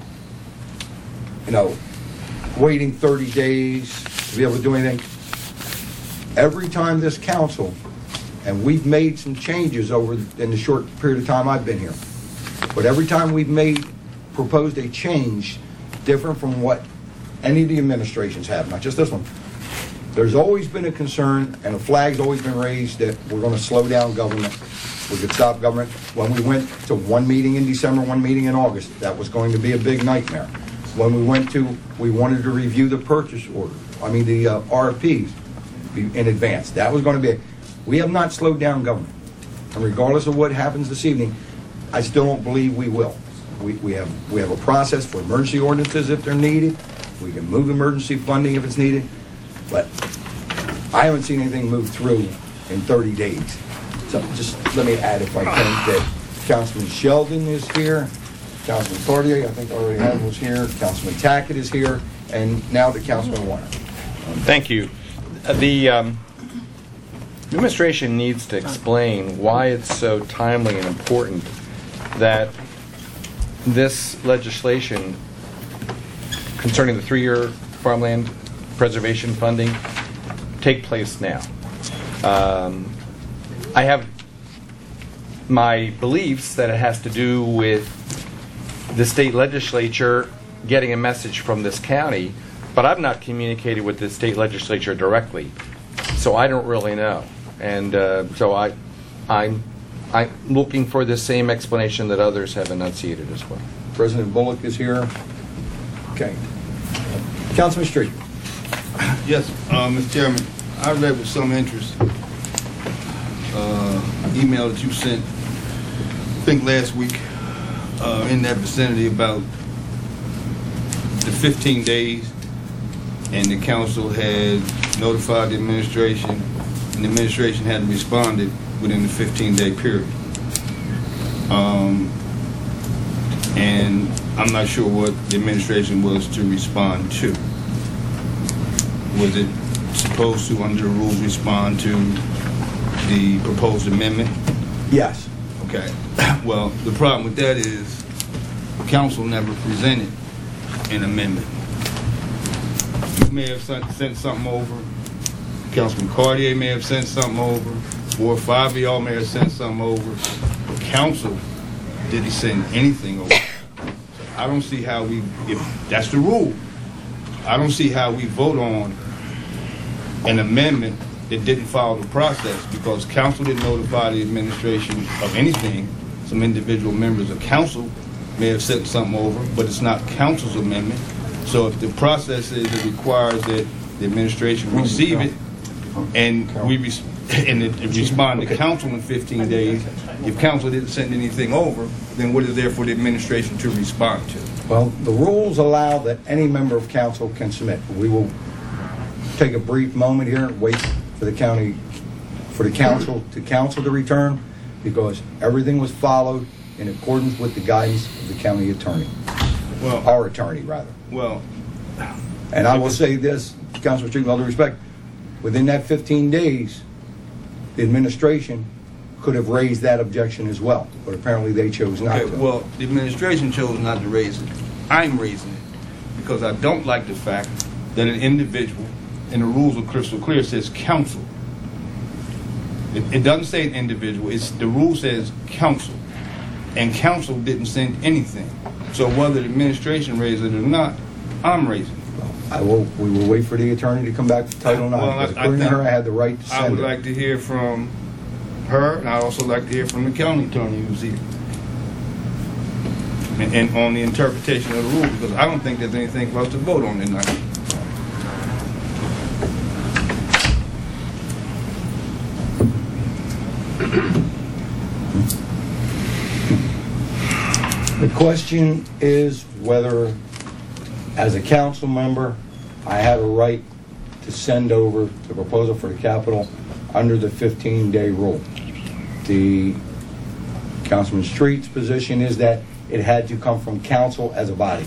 you know, waiting thirty days to be able to do anything. Every time this council, and we've made some changes over in the short period of time I've been here, but every time we've made, proposed a change different from what any of the administrations have, not just this one, there's always been a concern and a flag's always been raised that we're going to slow down government, we could stop government. When we went to one meeting in December, one meeting in August, that was going to be a big nightmare. When we went to, we wanted to review the purchase order, I mean the uh, R F Ps in advance. That was going to be, we have not slowed down government. And regardless of what happens this evening, I still don't believe we will. We, we have we have a process for emergency ordinances if they're needed. We can move emergency funding if it's needed. But I haven't seen anything move through in thirty days. So just let me add, if I can, that Councilman Sheldon is here, Councilman Cartier, I think I already had was here, Councilman Tackett is here, and now to Councilman Warner. Thank you. Uh, The um, administration needs to explain why it's so timely and important that this legislation concerning the three-year farmland preservation funding take place now. Um, I have my beliefs that it has to do with the state legislature getting a message from this county, but I've not communicated with the state legislature directly, so I don't really know. And uh, so I, I'm, I'm looking for the same explanation that others have enunciated as well. President Bullock is here. Okay. Councilman Street. Yes, uh, Mister Chairman, I read with some interest uh, email that you sent, I think last week, uh, in that vicinity about the fifteen days, and the council had notified the administration, and the administration hadn't responded within the fifteen-day period. Um, and I'm not sure what the administration was to respond to. was it supposed to, under the rules, respond to the proposed amendment? Yes. Okay. Well, the problem with that is council never presented an amendment. You may have sent, sent something over. Councilman Cartier may have sent something over. Four or five of y'all may have sent something over. But council didn't send anything over. So I don't see how we, if that's the rule, I don't see how we vote on an amendment that didn't follow the process, because council didn't notify the administration of anything. Some individual members of council may have sent something over, but it's not council's amendment. So if the process is it requires that the administration receive it, and we res- and it, it respond to council in fifteen days, if council didn't send anything over, then what is there for the administration to respond to? Well, the rules allow that any member of council can submit. We will take a brief moment here and wait for the county, for the council to council to return, because everything was followed in accordance with the guidance of the county attorney. Well, our attorney, rather. Well, and I will say this, Councilman Street, with all due respect, within that fifteen days, the administration could have raised that objection as well, but apparently they chose not okay, to. Well, the administration chose not to raise it. I'm raising it because I don't like the fact that an individual, and the rules are crystal clear, says council. It, it doesn't say an individual. It's the rule says council, and council didn't send anything. So whether the administration raised it or not, I'm raising it. I will. We will wait for the attorney to come back to Title nine. Well, I, because I according to think her, I had the right to send I would it. like to hear from her, and I'd also like to hear from the county attorney who's here, and, and on the interpretation of the rule, because I don't think there's anything for us to vote on tonight. The question is whether, as a council member, I have a right to send over the proposal for the Capitol under the fifteen-day rule. The Councilman Street's position is that it had to come from council as a body.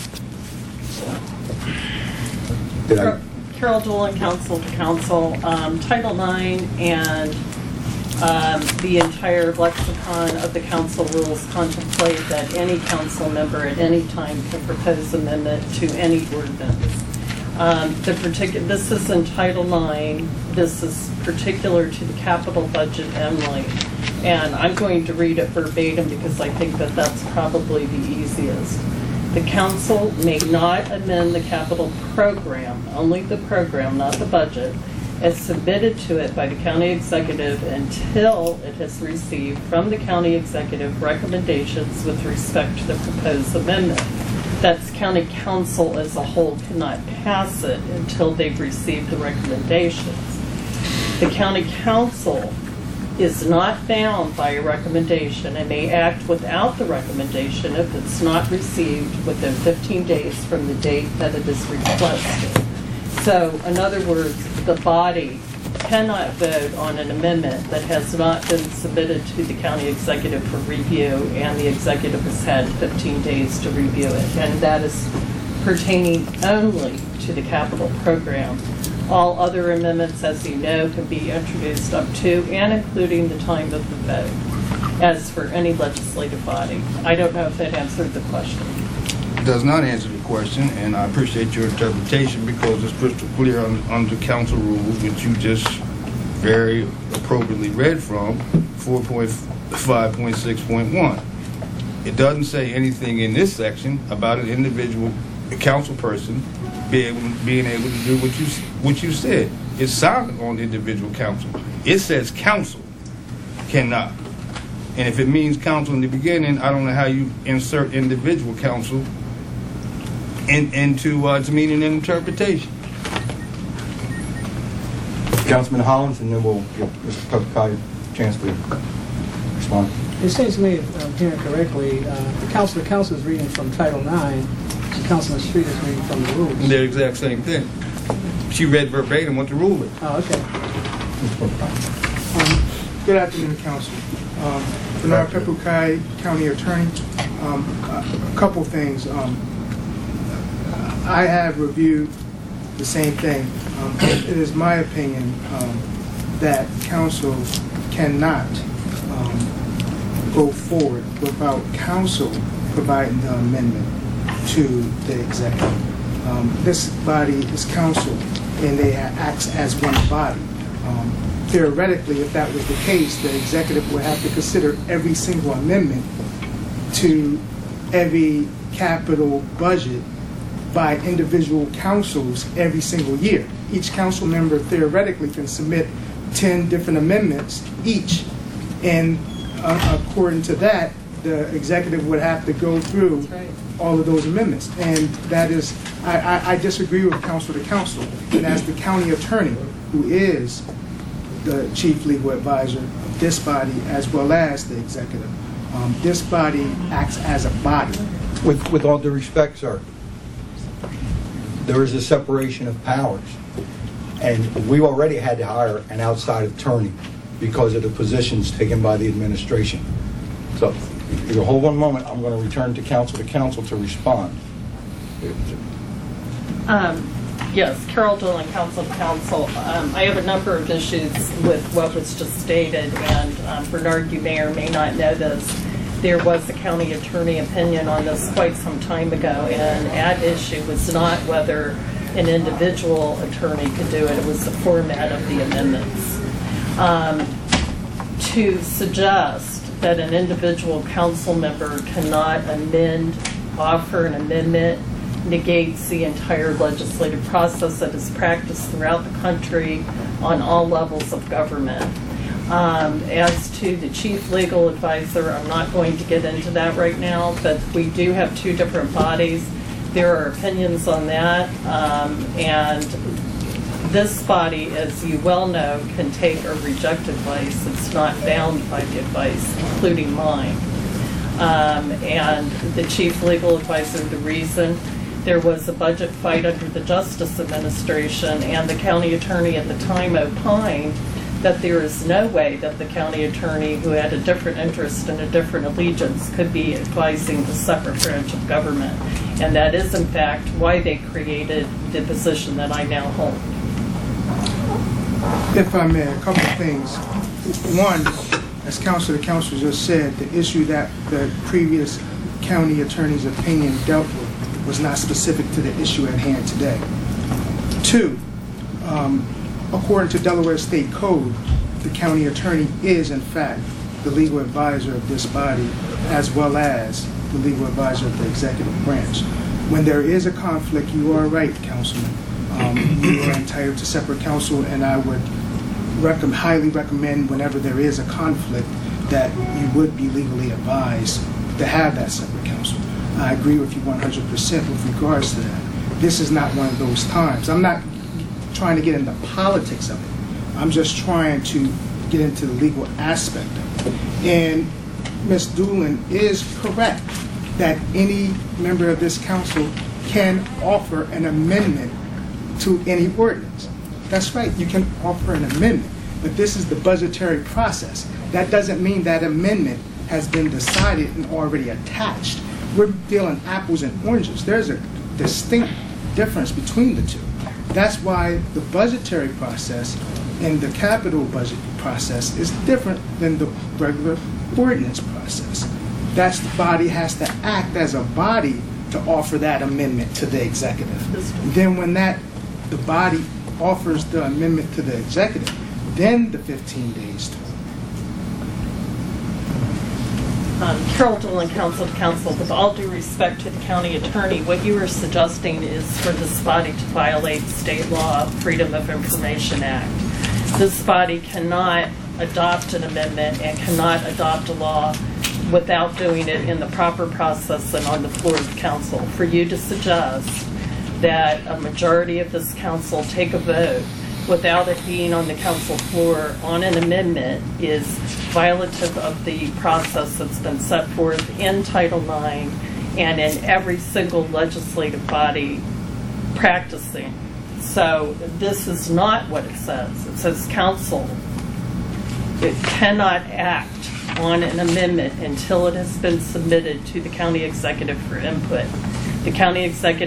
Did I? Carol Dolan, Council to Council. Um, Title nine and um, the entire lexicon of the council rules contemplate that any council member at any time can propose amendment to any ordinance. Um, the particular, this is in Title nine. This is particular to the capital budget only. And I'm going to read it verbatim because I think that that's probably the easiest. The council may not amend the capital program, only the program, not the budget, as submitted to it by the county executive until it has received from the county executive recommendations with respect to the proposed amendment. That's county council as a whole cannot pass it until they've received the recommendations. The county council is not bound by a recommendation and may act without the recommendation if it's not received within fifteen days from the date that it is requested. So, in other words, the body cannot vote on an amendment that has not been submitted to the county executive for review, and the executive has had fifteen days to review it. And that is pertaining only to the capital program. All other amendments, as you know, can be introduced up to and including the time of the vote, as for any legislative body. I don't know if that answered the question. It does not answer the question, and I appreciate your interpretation because it's crystal clear on, under council rules, which you just very appropriately read from, four point five point six point one. It doesn't say anything in this section about an individual a council person be able, being able to do what you what you said. It's silent on the individual council. It says council cannot. And if it means council in the beginning, I don't know how you insert individual council in, into uh, its meaning and interpretation. Councilman Hollins, and then we'll give Mister Kupkai a chance to respond. It seems to me, if I'm hearing correctly, uh, the council, the council is reading from Title nine, and Councilman Street is reading from the rules. They're the exact same thing. She read verbatim what the rule is. Oh, okay. Um, good afternoon, Council. Um, Bernard Pepukai, County Attorney. Um, a, a couple things. Um, I have reviewed the same thing. Um, It is my opinion um, that council cannot um, go forward without council providing the amendment to the executive. Um, This body is council, and they ha- acts as one body. Um, Theoretically, if that was the case, the executive would have to consider every single amendment to every capital budget by individual councils every single year. Each council member theoretically can submit ten different amendments each, and uh, according to that, the executive would have to go through all of those amendments. And that is, I, I, I disagree with council to council. And as the county attorney, who is the chief legal advisor of this body as well as the executive, um, this body acts as a body. With, with all due respect, sir, there is a separation of powers. And we already had to hire an outside attorney because of the positions taken by the administration. So, if you hold one moment, I'm going to return to council to council to respond. Um, Yes, Carol Dolan, Council to Council. Um, I have a number of issues with what was just stated, and um, Bernard, you may or may not know this. There was a county attorney opinion on this quite some time ago, and at issue was not whether an individual attorney could do it. It was the format of the amendments. Um, to suggest that an individual council member cannot amend, offer an amendment, negates the entire legislative process that is practiced throughout the country on all levels of government. Um, as to the chief legal advisor, I'm not going to get into that right now, but we do have two different bodies. There are opinions on that, um, and this body, as you well know, can take or reject advice. It's not bound by the advice, including mine. Um, and the chief legal advisor, the reason there was a budget fight under the Justice Administration, and the county attorney at the time opined that there is no way that the county attorney who had a different interest and a different allegiance could be advising the separate branch of government. And that is, in fact, why they created the position that I now hold. If I may, a couple of things. One, as Council to Council just said, the issue that the previous county attorney's opinion dealt with was not specific to the issue at hand today. Two, um, according to Delaware State Code, the county attorney is, in fact, the legal advisor of this body, as well as the legal advisor of the executive branch. When there is a conflict, you are right, Councilman. Um, you are entitled to separate counsel, and I would rec- highly recommend whenever there is a conflict that you would be legally advised to have that separate counsel. I agree with you one hundred percent with regards to that. This is not one of those times. I'm not trying to get into politics of it. I'm just trying to get into the legal aspect of it. And Miz Doolin is correct that any member of this council can offer an amendment to any ordinance. That's right, you can offer an amendment, but this is the budgetary process. That doesn't mean that amendment has been decided and already attached. We're dealing apples and oranges. There's a distinct difference between the two. That's why the budgetary process and the capital budget process is different than the regular ordinance process. That's the body has to act as a body to offer that amendment to the executive. Then when that the body offers the amendment to the executive, then the fifteen days. Um, Carol Dolan, Council to Council. With all due respect to the county attorney, what you are suggesting is for this body to violate state law, Freedom of Information Act. This body cannot adopt an amendment and cannot adopt a law without doing it in the proper process and on the floor of the council. For you to suggest that a majority of this council take a vote without it being on the council floor on an amendment is violative of the process that's been set forth in Title nine and in every single legislative body practicing. So this is not what it says. It says council. It cannot act on an amendment until it has been submitted to the county executive for input. The county executive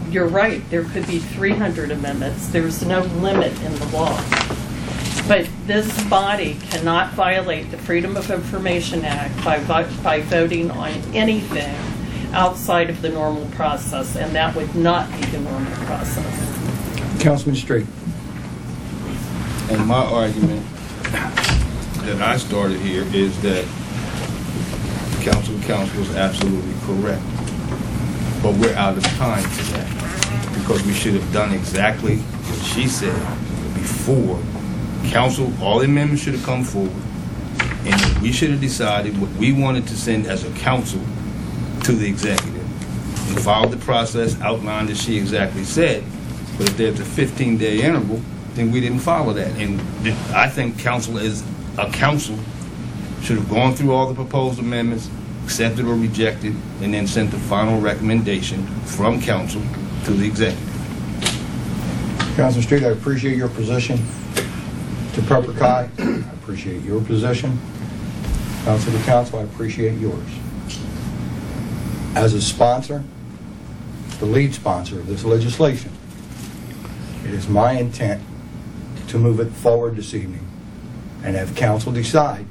you're right, there could be three hundred amendments. There's no limit in the law. But this body cannot violate the Freedom of Information Act by, vo- by voting on anything outside of the normal process, and that would not be the normal process. Councilman Street. And my argument that I started here is that council council was absolutely correct. But we're out of time for that because we should have done exactly what she said before. Council, all amendments should have come forward, and we should have decided what we wanted to send as a council to the executive and followed the process outlined as she exactly said. But if there's a fifteen-day interval, then we didn't follow that. And I think council as a council should have gone through all the proposed amendments, accepted or rejected, and then sent the final recommendation from council to the executive. Councilman Street, I appreciate your position. To Pepper Kai, I appreciate your position. Council to council, I appreciate yours. As a sponsor, the lead sponsor of this legislation, it is my intent to move it forward this evening and have council decide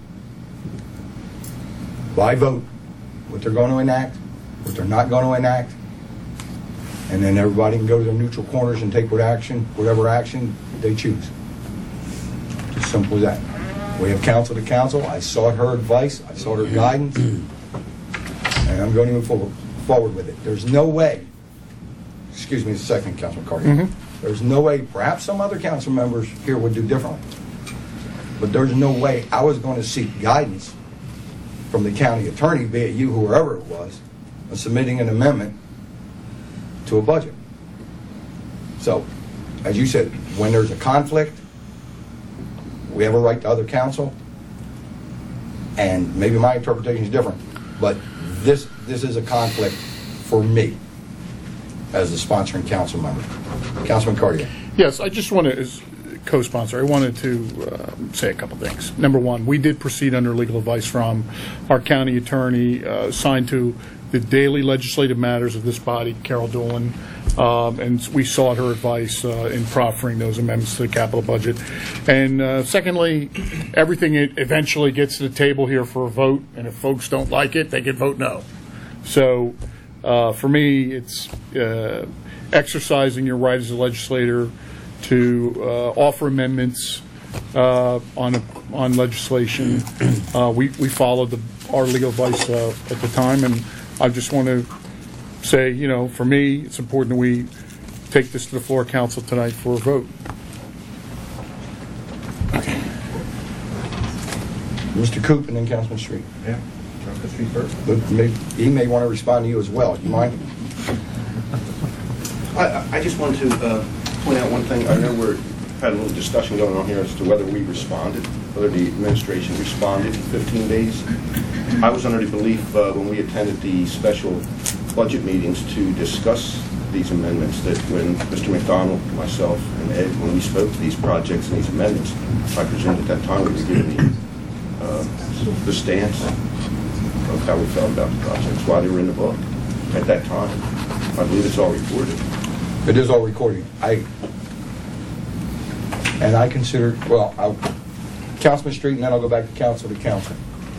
by vote what they're going to enact, what they're not going to enact, and then everybody can go to their neutral corners and take what action, whatever action they choose. Just simple as that. We have council to council. I sought her advice. I sought her guidance. And I'm going to move forward, forward with it. There's no way, excuse me a second, Councilman Carter. Mm-hmm. There's no way, perhaps some other council members here would do differently, but there's no way I was going to seek guidance from the county attorney, be it you, whoever it was, on submitting an amendment to a budget. So, as you said, when there's a conflict, we have a right to other counsel, and maybe my interpretation is different, but this this is a conflict for me as the sponsoring council member. Councilman Cartier. Yes, I just want to, as co-sponsor, I wanted to uh, say a couple things. Number one, we did proceed under legal advice from our county attorney, uh, assigned to the daily legislative matters of this body, Carol Doolin, um, and we sought her advice uh, in proffering those amendments to the capital budget. And uh, secondly, everything eventually gets to the table here for a vote, and if folks don't like it, they can vote no. So uh, for me, it's uh, exercising your right as a legislator to uh, offer amendments uh, on a, on legislation. Uh, we we followed the, our legal advice uh, at the time, and I just want to say, you know, for me, it's important that we take this to the floor of council tonight for a vote. Mister Coop and then Councilman Street. Yeah, Councilman Street first. But may, he may want to respond to you as well. Do you mind? I, I just wanted to uh, point out one thing. I know we're had a little discussion going on here as to whether we responded, whether the administration responded in fifteen days. I was under the belief uh, when we attended the special budget meetings to discuss these amendments that when Mister McDonald, myself, and Ed, when we spoke to these projects and these amendments, I presumed at that time we were given the, uh, the stance of how we felt about the projects while they were in the book at that time. I believe it's all recorded. It is all recording. I and I consider, well, I'll, Councilman Street, and then I'll go back to council to council.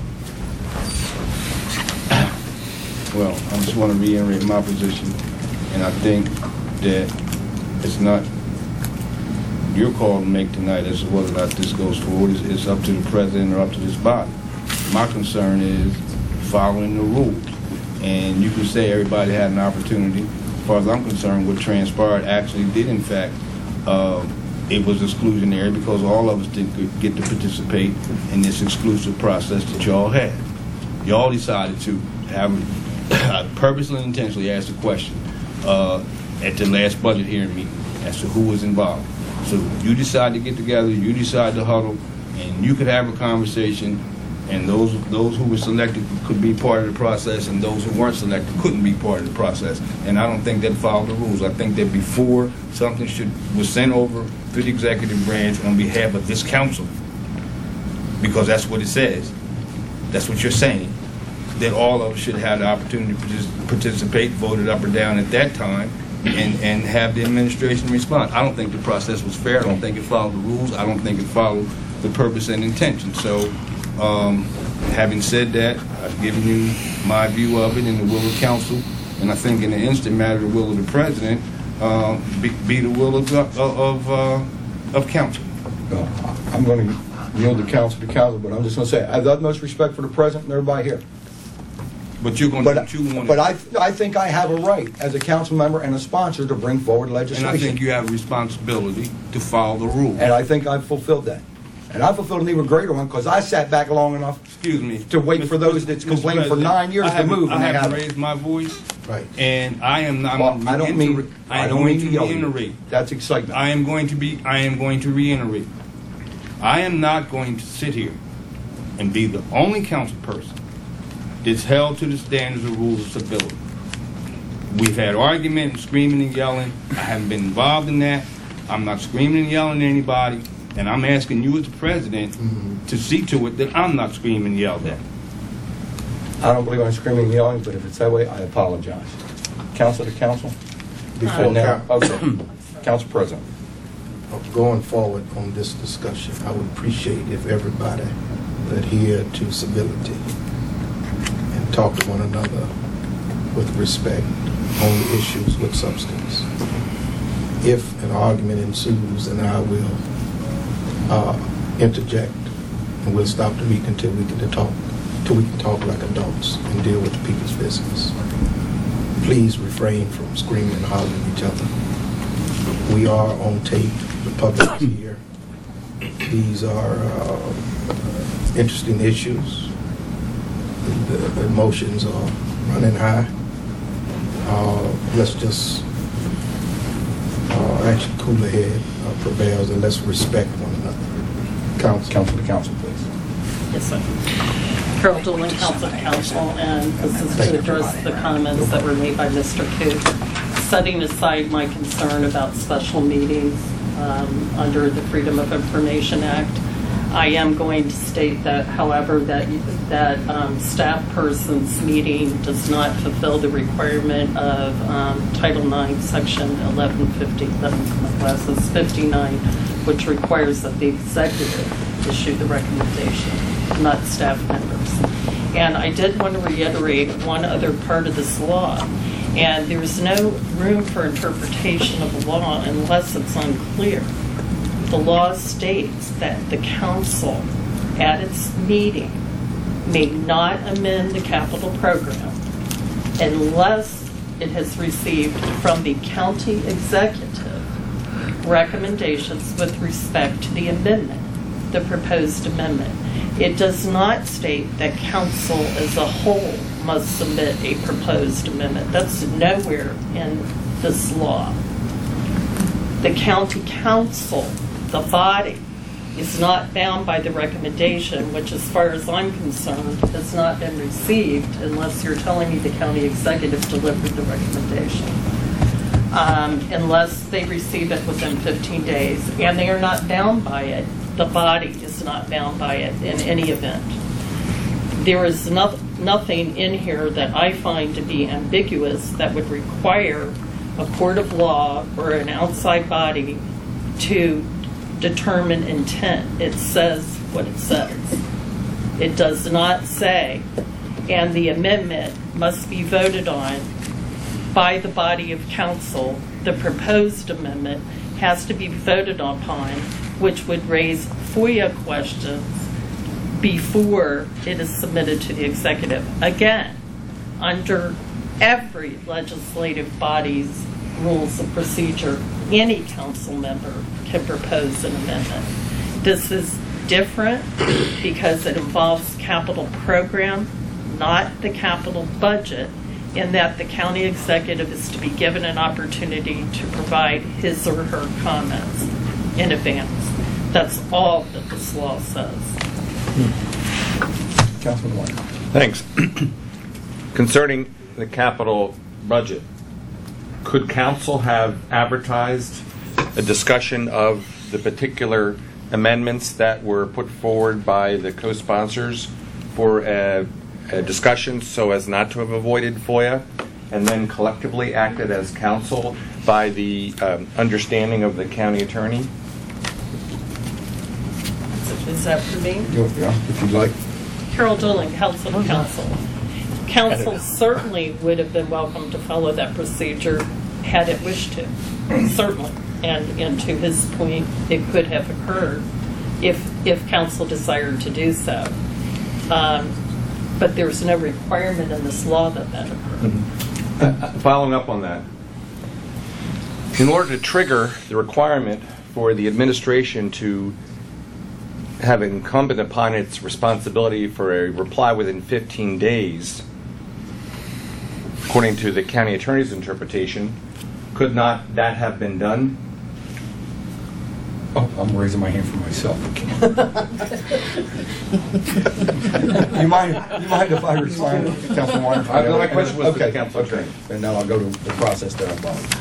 Well, I just want to reiterate my position, and I think that it's not your call to make tonight as to whether or not this goes forward. It's, it's up to the president or up to this body. My concern is following the rules, and you can say everybody had an opportunity. As far as I'm concerned, what transpired actually did, in fact, uh, it was exclusionary because all of us didn't get to participate in this exclusive process that y'all had. Y'all decided to have purposely and intentionally asked a question uh, at the last budget hearing meeting as to who was involved. So you decide to get together, you decide to huddle, and you could have a conversation, and those those who were selected could be part of the process, and those who weren't selected couldn't be part of the process. And I don't think that followed the rules. I think that before something should was sent over to the executive branch on behalf of this council, because that's what it says, that's what you're saying, that all of us should have the opportunity to participate, voted up or down at that time, and, and have the administration respond. I don't think the process was fair. I don't think it followed the rules. I don't think it followed the purpose and intention. So, um, having said that, I've given you my view of it and the will of council, and I think in the instant matter, the will of the president uh, be, be the will of of of, uh, of council. Uh, I'm going to yield the council to council, but I'm just going to say I have the utmost respect for the president and everybody here. But you're going But, to do what you want. but I, I think I have a right as a council member and a sponsor to bring forward legislation. And I think you have a responsibility to follow the rules. And I think I've fulfilled that. And I fulfilled an even greater one because I sat back long enough Excuse me. to wait for those that's Mister complained for President, nine years I to haven't- move. I and they haven't haven't. raised my voice. Right. And I am not. Well, I don't mean. I I am don't going mean to to yell at you. reiterate. That's excitement. I am going to be. I am going to reiterate. I am not going to sit here and be the only council person that's held to the standards of rules of civility. We've had argument, screaming and yelling. I haven't been involved in that. I'm not screaming and yelling at anybody. And I'm asking you as the president mm-hmm. to see to it that I'm not screaming and yelled at. I don't believe I'm screaming and yelling, but if it's that way, I apologize. Council to council? Before And now, coun- okay. Council President. Going forward on this discussion, I would appreciate if everybody adhere to civility and talk to one another with respect on the issues with substance. If an argument ensues, then I will uh, interject and we'll stop the meeting until we get to talk, till we can talk like adults and deal with the people's business. Please refrain from screaming and hollering at each other. We are on tape. The public is here. These are uh, interesting issues. The, the emotions are running high. Uh, let's just uh, actually cooler head uh, prevails, and let's respect one another. Council, council to council, please. Yes, sir. Carol Doolin, Council to Council, and this is to address the comments that were made by Mister Coop. Setting aside my concern about special meetings um, under the Freedom of Information Act, I am going to state that, however, that that um, staff person's meeting does not fulfill the requirement of um, Title nine, Section eleven fifty, my glasses, fifty-nine, which requires that the executive issue the recommendation, not staff members. And I did want to reiterate one other part of this law. And there's no room for interpretation of the law unless it's unclear. The law states that the council at its meeting may not amend the capital program unless it has received from the county executive recommendations with respect to the amendment, the proposed amendment. It does not state that council as a whole must submit a proposed amendment. That's nowhere in this law. The county council, the body, is not bound by the recommendation, which as far as I'm concerned has not been received unless you're telling me the county executive delivered the recommendation. Um, unless they receive it within fifteen days, and they are not bound by it. The body is not bound by it in any event. There is no, nothing in here that I find to be ambiguous that would require a court of law or an outside body to determine intent. It says what it says. It does not say, and the amendment must be voted on by the body of council. The proposed amendment has to be voted upon, which would raise FOIA questions before it is submitted to the executive. Again, under every legislative body's rules of procedure, any council member can propose an amendment. This is different because it involves capital program, not the capital budget, in that the county executive is to be given an opportunity to provide his or her comments in advance. That's all that this law says. Councilman White. Thanks. Concerning the capital budget, could council have advertised a discussion of the particular amendments that were put forward by the co-sponsors for a, a discussion so as not to have avoided FOIA and then collectively acted as counsel by the um, understanding of the county attorney? Is that for me? Yeah, if you'd like. Carol Doolin, counsel to counsel. Counsel certainly would have been welcome to follow that procedure had it wished to, certainly. And, and to his point, it could have occurred if, if counsel desired to do so. Um, but there's no requirement in this law that that occur. Uh, uh, following up on that, in order to trigger the requirement for the administration to have incumbent upon its responsibility for a reply within fifteen days, according to the county attorney's interpretation, could not that have been done? Oh, I'm raising my hand for myself. you mind? You mind if I respond, Councilman Warner? I know my question was okay. to the council Okay, and now I'll go to the process that I'm on.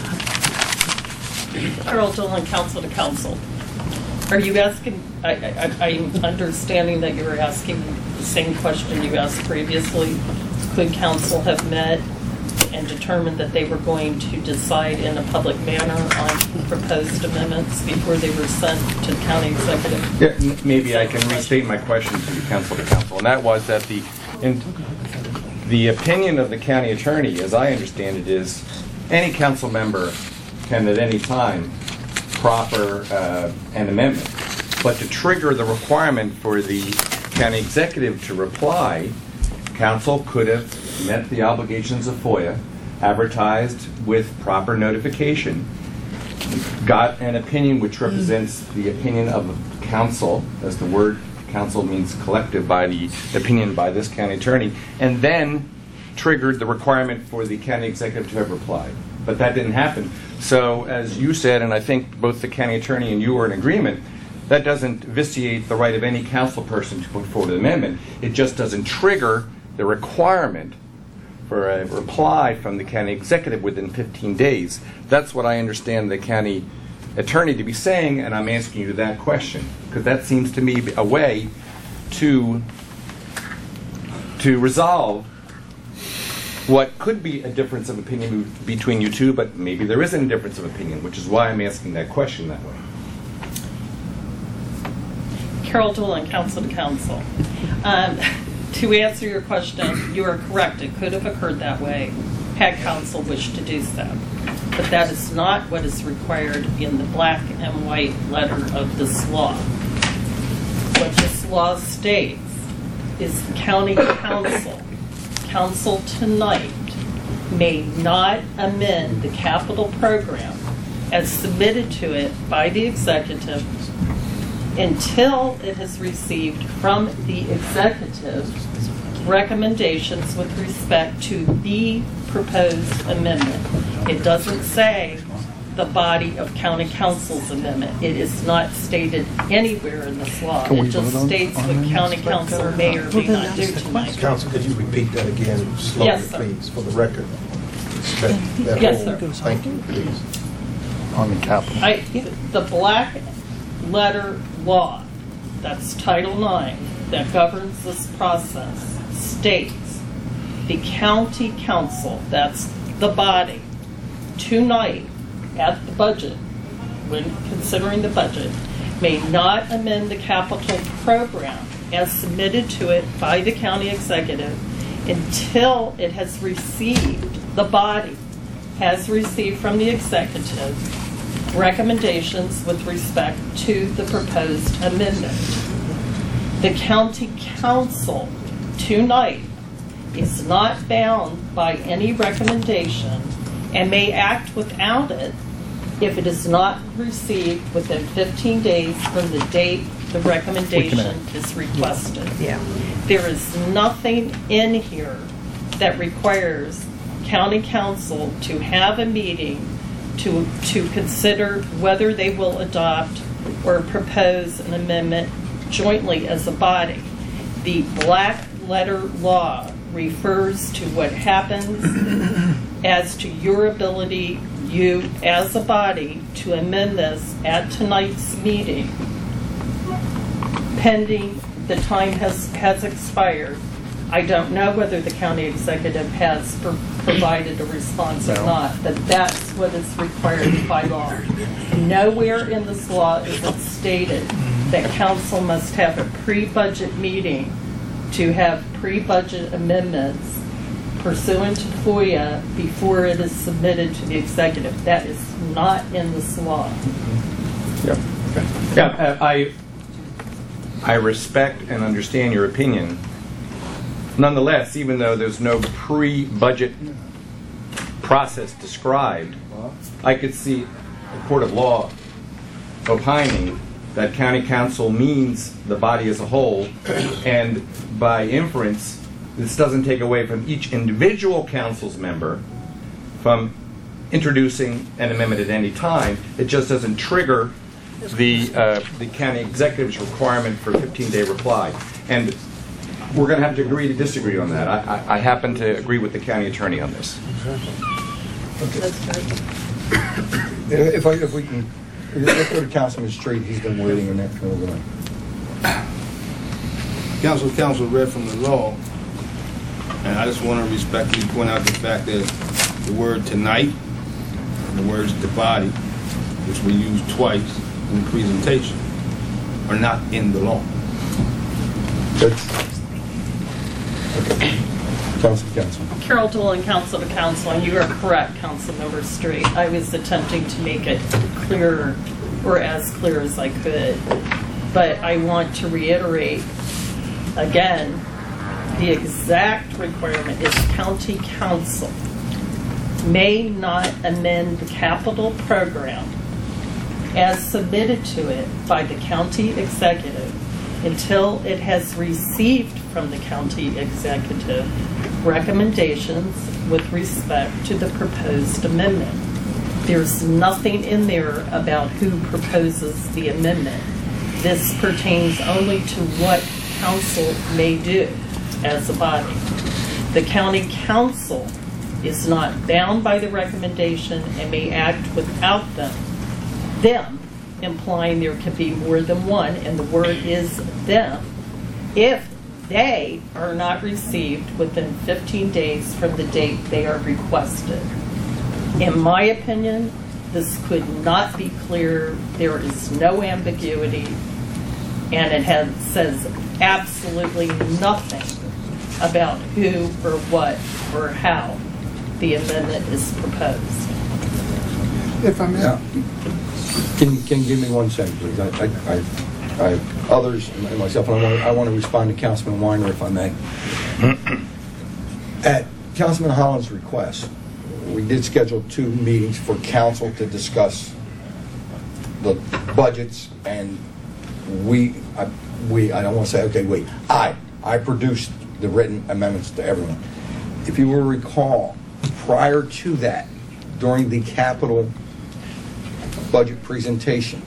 Carol Doolin, counsel to counsel. Are you asking, I, I, I'm understanding that you were asking the same question you asked previously. Could counsel have met and determined that they were going to decide in a public manner on proposed amendments before they were sent to the county executive? Yeah, n- maybe I can restate my question to you, counsel to counsel, and that was that the in, the opinion of the county attorney, as I understand it, is any council member can at any time proffer uh, an amendment, but to trigger the requirement for the county executive to reply, council could have met the obligations of FOIA, advertised with proper notification, got an opinion which represents the opinion of the council, as the word council means collective by the opinion by this county attorney, and then triggered the requirement for the county executive to have replied. But that didn't happen. So as you said, and I think both the county attorney and you are in agreement, that doesn't vitiate the right of any council person to put forward an amendment. It just doesn't trigger the requirement for a reply from the county executive within fifteen days. That's what I understand the county attorney to be saying, and I'm asking you that question, because that seems to me a way to, to resolve what could be a difference of opinion between you two, but maybe there isn't a difference of opinion, which is why I'm asking that question that way. Carol Doolin, counsel to counsel. Um, to answer your question, you are correct. It could have occurred that way had counsel wished to do so. But that is not what is required in the black and white letter of this law. What this law states is the county council, council tonight, may not amend the capital program as submitted to it by the executive until it has received from the executive recommendations with respect to the proposed amendment. It doesn't say the body of county council's amendment. It is not stated anywhere in this law. It just states what county council may or may not do tonight. Council, could you repeat that again slowly, Yes, sir. please, for the record? That, that Yes, whole- sir. Thank you, please. On the capital. I, the black letter law, that's Title nine, that governs this process, states the county council, that's the body, tonight at the budget, when considering the budget, may not amend the capital program as submitted to it by the county executive until it has received, the body has received from the executive recommendations with respect to the proposed amendment. The county council tonight is not bound by any recommendation and may act without it if it is not received within fifteen days from the date the recommendation is requested. Yeah. There is nothing in here that requires county council to have a meeting to, to consider whether they will adopt or propose an amendment jointly as a body. The black letter law refers to what happens as to your ability, you as a body, to amend this at tonight's meeting, pending the time has, has expired I don't know whether the county executive has pro- provided a response or not, but that's what is required by law. Nowhere in this law is it stated that council must have a pre-budget meeting to have pre-budget amendments pursuant to FOIA before it is submitted to the executive. That is not in this law. Yeah. Yeah, uh, I I respect and understand your opinion. Nonetheless, even though there's no pre-budget process described, I could see a court of law opining that county council means the body as a whole, and by inference, this doesn't take away from each individual council's member from introducing an amendment at any time. It just doesn't trigger the uh, the county executive's requirement for fifteen-day reply. And we're going to have to agree to disagree on that. I, I, I happen to agree with the county attorney on this. If I, if we can, let's go to Councilman Street. He's been waiting in that. Council, council read from the law, and I just want to respectfully point out the fact that the word tonight and the words the body, which we use twice in the presentation, are not in the law. That's okay. Council, council. Carol Dolan, council to council, and you are correct, Councilmember Street. I was attempting to make it clearer, or as clear as I could. But I want to reiterate, again, the exact requirement is county council may not amend the capital program as submitted to it by the county executive until it has received from the county executive recommendations with respect to the proposed amendment. There's nothing in there about who proposes the amendment. This pertains only to what council may do as a body. The county council is not bound by the recommendation and may act without them. Them, implying there could be more than one, and the word is them, if they are not received within fifteen days from the date they are requested. In my opinion, this could not be clearer. There is no ambiguity, and it has, says absolutely nothing about who or what or how the amendment is proposed. If I may. Yeah. Can you, can you give me one second, please? I, I, I, I have others and myself, and I want, to, I want to respond to Councilman Weiner, if I may. At Councilman Holland's request, we did schedule two meetings for council to discuss the budgets, and we, I, we, I don't want to say, okay, wait, I, I produced the written amendments to everyone. If you will recall, prior to that, during the capital budget presentation,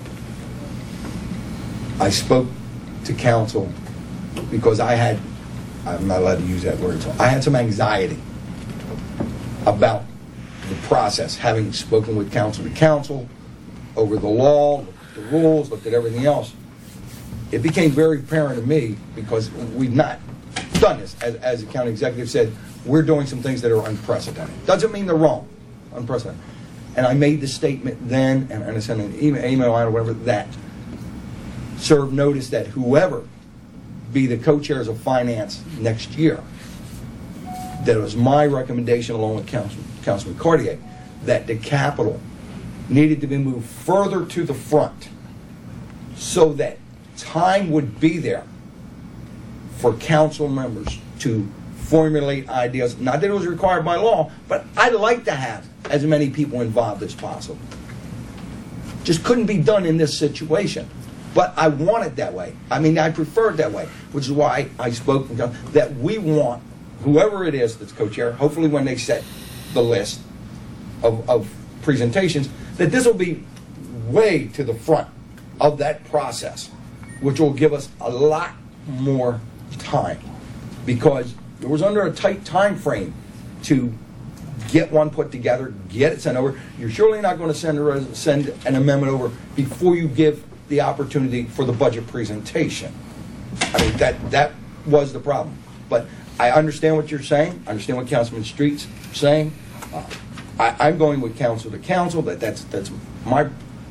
I spoke to council because I had, I'm not allowed to use that word, so I had some anxiety about the process, having spoken with council to council over the law, looked at the rules, looked at everything else. It became very apparent to me, because we've not done this, as, as the county executive said, we're doing some things that are unprecedented. Doesn't mean they're wrong, unprecedented. And I made the statement then, and I sent an email, email out or whatever, that serve notice that whoever be the co-chairs of finance next year, that it was my recommendation along with Councilman, Councilman Cartier, that the capital needed to be moved further to the front so that time would be there for council members to formulate ideas. Not that it was required by law, but I'd like to have as many people involved as possible. Just couldn't be done in this situation. But I want it that way. I mean, I prefer it that way, which is why I spoke that we want whoever it is that's co-chair, hopefully when they set the list of, of presentations, that this will be way to the front of that process, which will give us a lot more time, because it was under a tight time frame to get one put together, get it sent over. You're surely not going to send a, send an amendment over before you give the opportunity for the budget presentation. I mean, that that was the problem. But I understand what you're saying. I understand what Councilman Street's saying. Uh, I, I'm going with council to council. That that's that's my.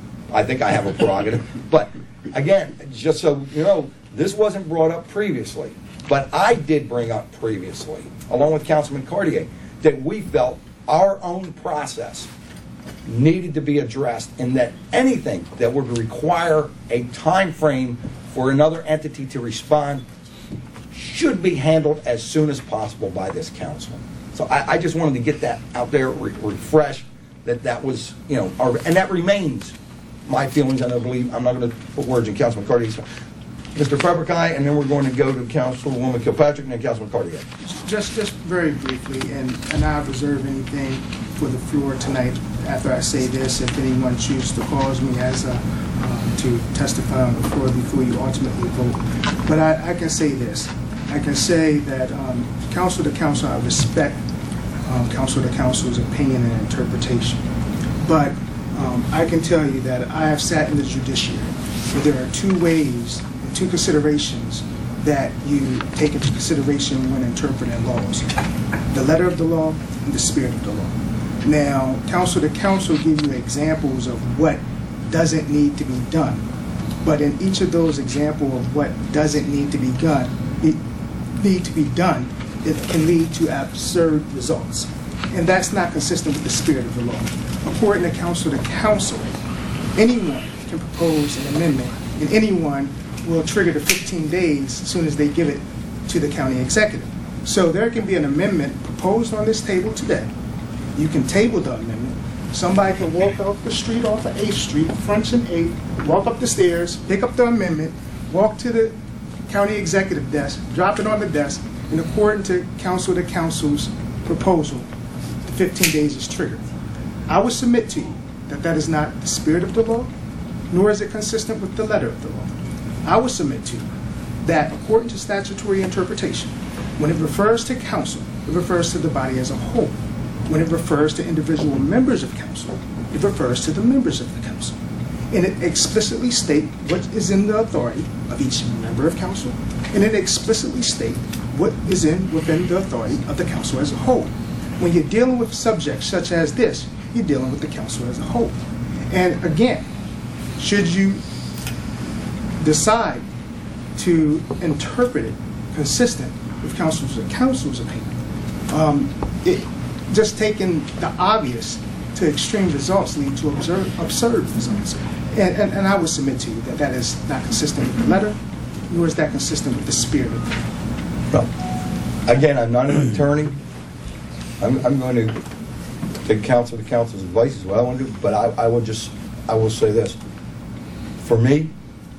I think I have a prerogative. But again, just so you know, this wasn't brought up previously, but I did bring up previously, along with Councilman Cartier, that we felt our own process needed to be addressed, and that anything that would require a time frame for another entity to respond should be handled as soon as possible by this council. So I, I just wanted to get that out there, re- refresh that that was, you know, our, and that remains my feelings, and I believe, I'm not going to put words in Councilman Cartier's. Mister Pepperkai, and then we're going to go to Councilwoman Kilpatrick and then Councilman Cartier. Just, just very briefly, and, and I reserve anything for the floor tonight after I say this, if anyone chooses to cause me as a, uh, to testify on the floor before you ultimately vote. But I, I can say this. I can say that um, council to council, I respect um, council to council's opinion and interpretation. But um, I can tell you that I have sat in the judiciary where there are two ways, two considerations that you take into consideration when interpreting laws: the letter of the law and the spirit of the law. Now, council to council give you examples of what doesn't need to be done, but in each of those examples of what doesn't need to be done, it need to be done, it can lead to absurd results, and that's not consistent with the spirit of the law. According to council to council, anyone can propose an amendment, and anyone will trigger the fifteen days as soon as they give it to the county executive. So there can be an amendment proposed on this table today. You can table the amendment. Somebody can walk off the street off of eighth street, French and eighth, walk up the stairs, pick up the amendment, walk to the county executive desk, drop it on the desk, and according to council to council's proposal, the fifteen days is triggered. I would submit to you that that is not the spirit of the law, nor is it consistent with the letter of the law. I would submit to you that according to statutory interpretation, when it refers to council, it refers to the body as a whole. When it refers to individual members of council, it refers to the members of the council. And it explicitly states what is in the authority of each member of council, and it explicitly states what is in within the authority of the council as a whole. When you're dealing with subjects such as this, you're dealing with the council as a whole. And again, should you decide to interpret it consistent with council's council's opinion, um, it, just taking the obvious to extreme results lead to absurd, absurd results. And, and, and I would submit to you that that is not consistent with the letter, nor is that consistent with the spirit of it. Well, again, I'm not an attorney. I'm, I'm going to take counsel to counsel's advice is what I want to do, but I, I will just, I will say this. For me,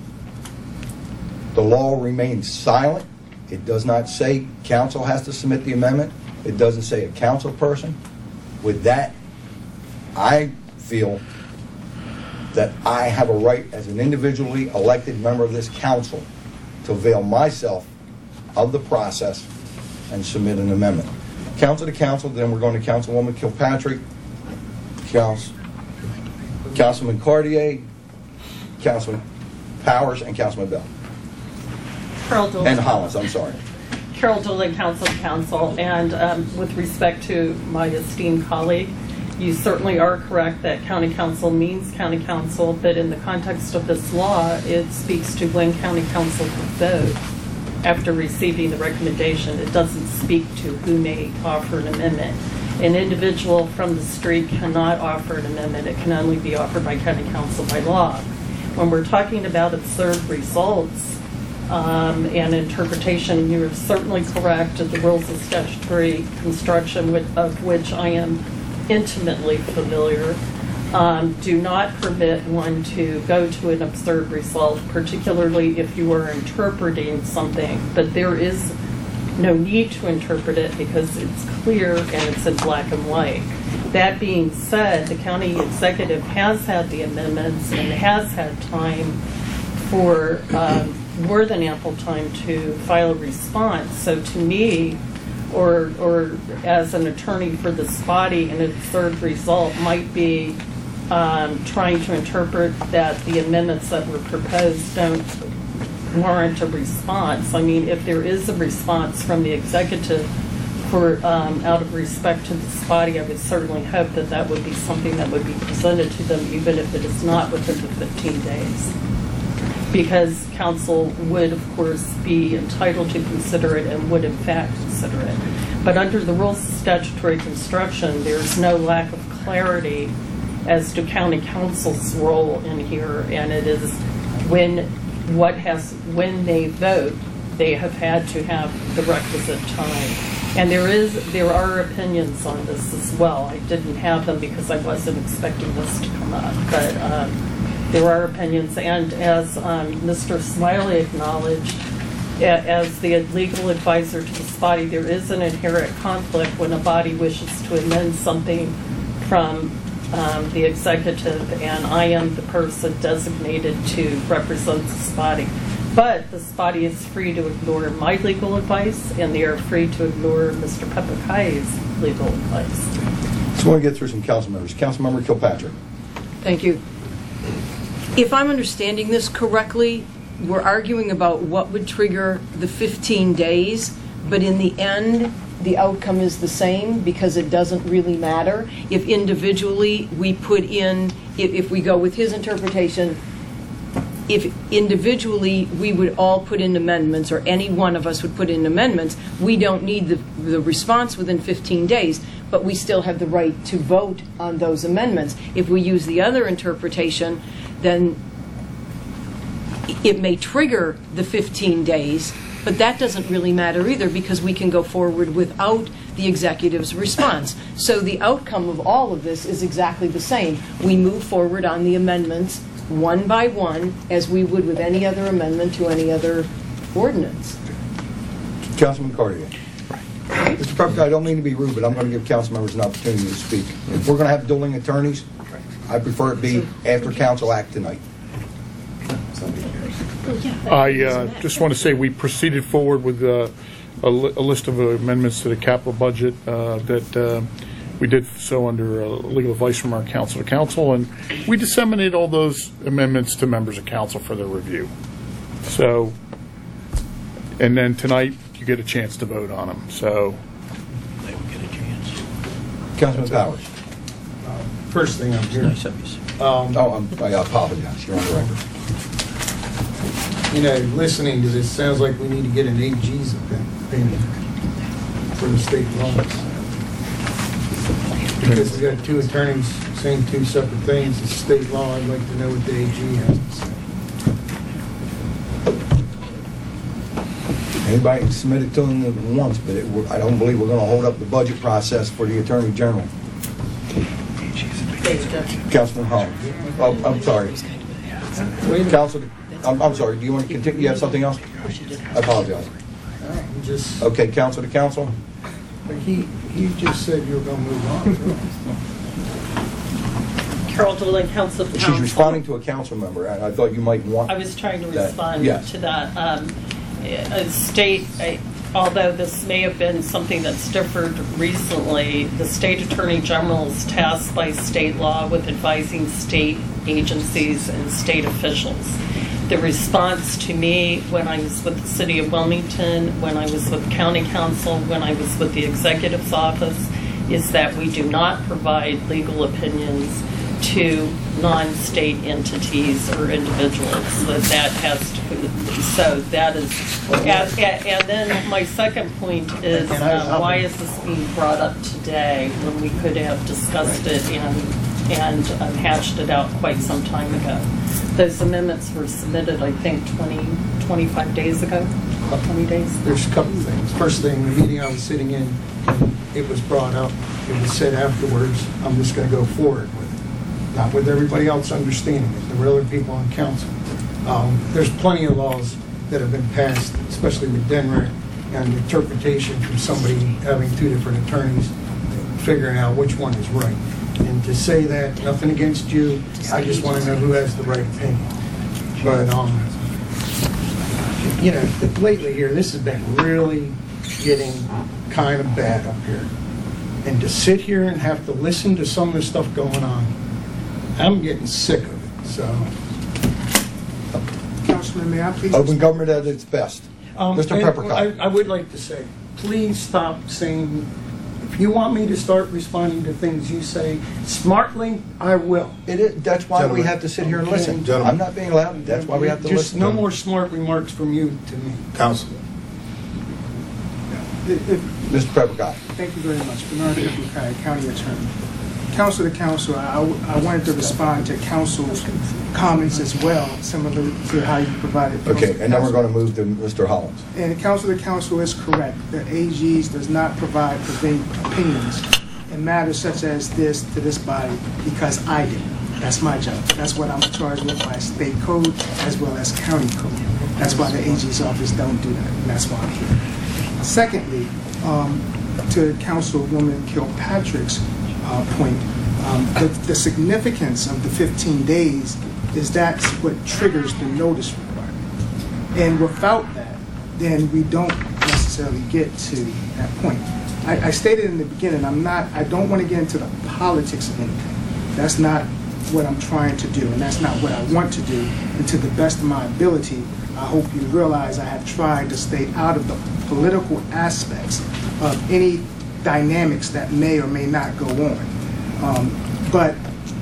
the law remains silent. It does not say council has to submit the amendment. It doesn't say a council person. With that, I feel that I have a right as an individually elected member of this council to avail myself of the process and submit an amendment. Council to council, then we're going to Councilwoman Kilpatrick, Council, Councilman Cartier, Councilman Powers, and Councilman Bell. Carol Doolin. And Hollins, I'm sorry. Carol Doolin, Council to Council, and um, with respect to my esteemed colleague, you certainly are correct that county council means county council, but in the context of this law, it speaks to when county council can vote after receiving the recommendation. It doesn't speak to who may offer an amendment. An individual from the street cannot offer an amendment. It can only be offered by county council by law. When we're talking about absurd results um, and interpretation, you're certainly correct that the rules of statutory construction, with, of which I am intimately familiar, um, do not permit one to go to an absurd result, particularly if you are interpreting something. But there is no need to interpret it because it's clear and it's in black and white. That being said, the county executive has had the amendments and has had time for um, more than ample time to file a response. So to me, or or as an attorney for this body, an absurd result might be um, trying to interpret that the amendments that were proposed don't warrant a response. I mean, if there is a response from the executive for, um, out of respect to this body, I would certainly hope that that would be something that would be presented to them, even if it is not within the fifteen days. Because council would, of course, be entitled to consider it and would, in fact, consider it. But under the rules of statutory construction, there's no lack of clarity as to county council's role in here, and it is when what has when they vote, they have had to have the requisite time. And there is there are opinions on this as well. I didn't have them because I wasn't expecting this to come up, but um, there are opinions. And as um, Mister Smiley acknowledged, a- as the legal advisor to this body, there is an inherent conflict when a body wishes to amend something from um, the executive, and I am the person designated to represent this body. But this body is free to ignore my legal advice, and they are free to ignore Mister Pepakai's legal advice. So I want to get through some council members. Councilmember Kilpatrick. Thank you. If I'm understanding this correctly, we're arguing about what would trigger the fifteen days, but in the end, the outcome is the same because it doesn't really matter. If individually we put in, if, if we go with his interpretation, if individually we would all put in amendments, or any one of us would put in amendments, we don't need the, the response within fifteen days, but we still have the right to vote on those amendments. If we use the other interpretation, then it may trigger the fifteen days, but that doesn't really matter either because we can go forward without the executive's response. So the outcome of all of this is exactly the same. We move forward on the amendments one by one as we would with any other amendment to any other ordinance. Councilman Cartier. Mister Pepper, I don't mean to be rude, but I'm going to give council members an opportunity to speak. If we're going to have dueling attorneys, I prefer it be after council act tonight. I uh, just want to say we proceeded forward with uh, a, li- a list of amendments to the capital budget uh, that uh, we did so under uh, legal advice from our council to council, and we disseminated all those amendments to members of council for their review. So, and then tonight you get a chance to vote on them. So, they will get a chance. Councilman Powers. Uh, first thing I'm here. Um, oh, I'm, I apologize. You're on the record. You know, listening to this, sounds like we need to get an A G's opinion for the state laws. Because we got two attorneys saying two separate things. It's state law. I'd like to know what the A G has to say. Anybody can submit it to them once, but it, I don't believe we're going to hold up the budget process for the Attorney General. Councilman Holland. Oh, I'm sorry. Council, I'm, I'm sorry. Do you want to continue? You have something else? I apologize. Uh, just, okay, council to council. But he, he just said you were going to move on. Carol Doolin, Council of Council. She's responding to a council member, and I thought you might want. I was trying to that. respond Yes. to that. Um, a state, I, although this may have been something that's differed recently, the state attorney general is tasked by state law with advising state agencies and state officials. The response to me when I was with the city of Wilmington, when I was with county council, when I was with the executive's office, is that we do not provide legal opinions to non-state entities or individuals. That that has to, so that is, and, and then my second point is, uh, why is this being brought up today when we could have discussed it and and um, hashed it out quite some time ago? Those amendments were submitted, I think, twenty, twenty-five days ago, twenty days. There's a couple things. First thing, the meeting I was sitting in, it was brought up, it was said afterwards, I'm just going to go forward with it. Not with everybody else understanding it. There were other people on council. Um, there's plenty of laws that have been passed, especially with Denver, and interpretation from somebody having two different attorneys figuring out which one is right. And to say that, nothing against you, I just want to know who has the right opinion. But, um, you know, lately here, this has been really getting kind of bad up here. And to sit here and have to listen to some of the stuff going on, I'm getting sick of it. So, Councilman, may I please? Open government at its best. Um, Mister and Peppercott. I, I would like to say, please stop saying, if you want me to start responding to things you say smartly, I will. It is, that's why we have to sit here and listen. I'm not being loud, that's why we have to Just listen. no more smart remarks from you to me. Councilman. If- if- Mister Peppercott. Thank you very much. Bernard Peppercott, County Attorney. Council to Council, I, I wanted to respond to Council's comments as well, similar to how you provided. Okay, and then we're going to move to Mister Hollins. And Council to Council is correct that A Gs does not provide prevailing opinions in matters such as this to this body because I did. That's my job. That's what I'm charged with by state code as well as county code. That's why the A G's office don't do that, and that's why I'm here. Secondly, um, to Councilwoman Kilpatrick's uh, point, um, the, the significance of the fifteen days is that's what triggers the notice requirement. And without that, then we don't necessarily get to that point. I, I stated in the beginning, I'm not, I don't want to get into the politics of anything. That's not what I'm trying to do, and that's not what I want to do. And to the best of my ability, I hope you realize I have tried to stay out of the political aspects of any dynamics that may or may not go on. Um, but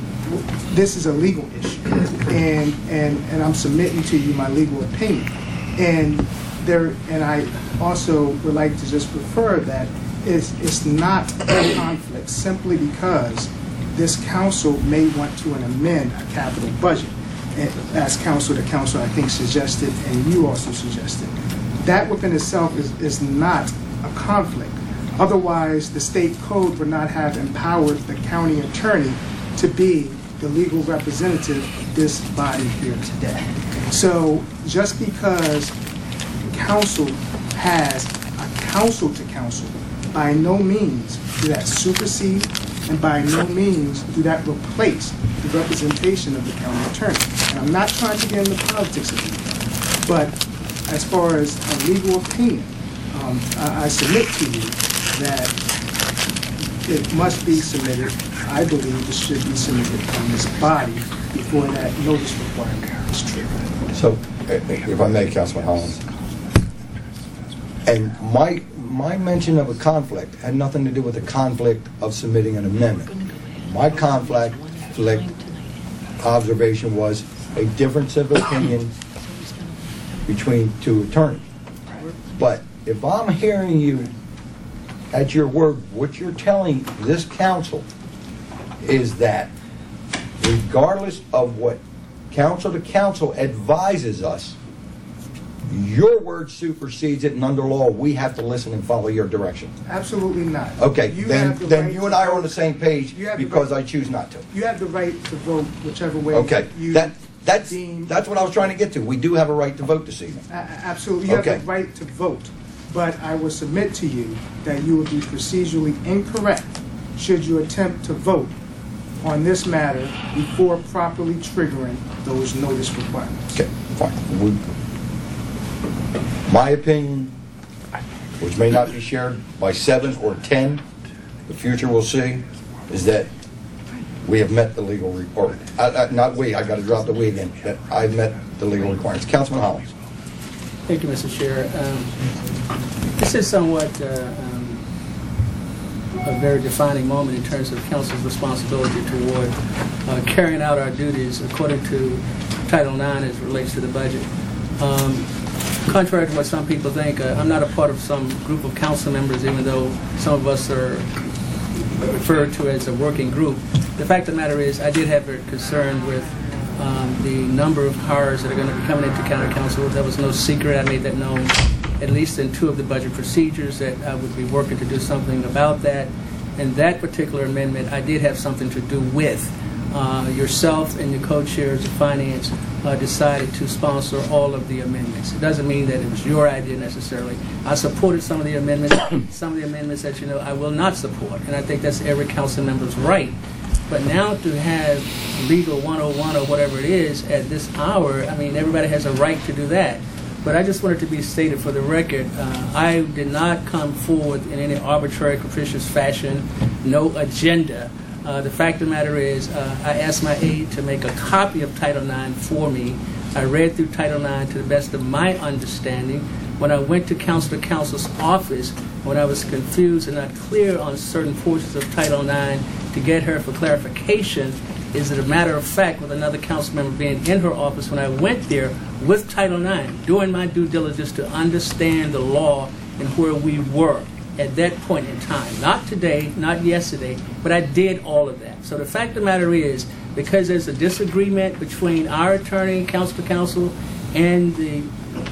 this is a legal issue, and, and, and I'm submitting to you my legal opinion. And there, and I also would like to just refer that it's, it's not a conflict simply because this council may want to amend a capital budget, as council to council I think suggested, and you also suggested. That within itself is, is not a conflict. Otherwise, the state code would not have empowered the county attorney to be the legal representative of this body here today. So just because council has a council to council, by no means do that supersede, and by no means do that replace the representation of the county attorney. And I'm not trying to get into politics of it, but as far as a legal opinion, um, I, I submit to you that it must be submitted. I believe it should be submitted from this body before that notice requirement is triggered. So, if I may, Councilman Hollins, and my my mention of a conflict had nothing to do with the conflict of submitting an amendment. My conflict observation was a difference of opinion between two attorneys. But if I'm hearing you at your word, what you're telling this council is that regardless of what council to council advises us, your word supersedes it, and under law, we have to listen and follow your direction. Absolutely not. Okay, You then have the then right you to and I are vote. on the same page You have the because right- I choose not to. You have the right to vote whichever way Okay, you that that's deem. that's what I was trying to get to. We do have a right to vote this evening. A- a- Absolutely, you Okay. have the right to vote, but I will submit to you that you would be procedurally incorrect should you attempt to vote on this matter before properly triggering those notice requirements. Okay, fine. We, my opinion, which may not be shared by seven or ten, the future will see, is that we have met the legal, re- or uh, uh, not we, I got to drop the we again, that I've met the legal requirements. Councilman Hollins. Thank you, Mister Chair. Um, this is somewhat uh, um, a very defining moment in terms of council's responsibility toward uh, carrying out our duties according to Title nine as it relates to the budget. Um, contrary to what some people think, uh, I'm not a part of some group of council members, even though some of us are referred to as a working group. The fact of the matter is, I did have a concern with um, the number of hires that are going to be coming into county council. That was no secret. I made that known, at least in two of the budget procedures, that I would be working to do something about that. And that particular amendment, I did have something to do with. Uh, yourself and your co-chairs of finance uh, decided to sponsor all of the amendments. It doesn't mean that it was your idea necessarily. I supported some of the amendments. Some of the amendments that you know I will not support, and I think that's every council member's right. But now to have legal one oh one or whatever it is at this hour, I mean, everybody has a right to do that. But I just wanted to be stated for the record, uh, I did not come forward in any arbitrary, capricious fashion, no agenda. Uh, the fact of the matter is, uh, I asked my aide to make a copy of Title nine for me. I read through Title nine to the best of my understanding. When I went to Counselor Counsel's office, when I was confused and not clear on certain portions of Title nine to get her for clarification, is it a matter of fact with another council member being in her office when I went there with Title nine, doing my due diligence to understand the law and where we were at that point in time. Not today, not yesterday, but I did all of that. So the fact of the matter is, because there's a disagreement between our attorney, council to council, and the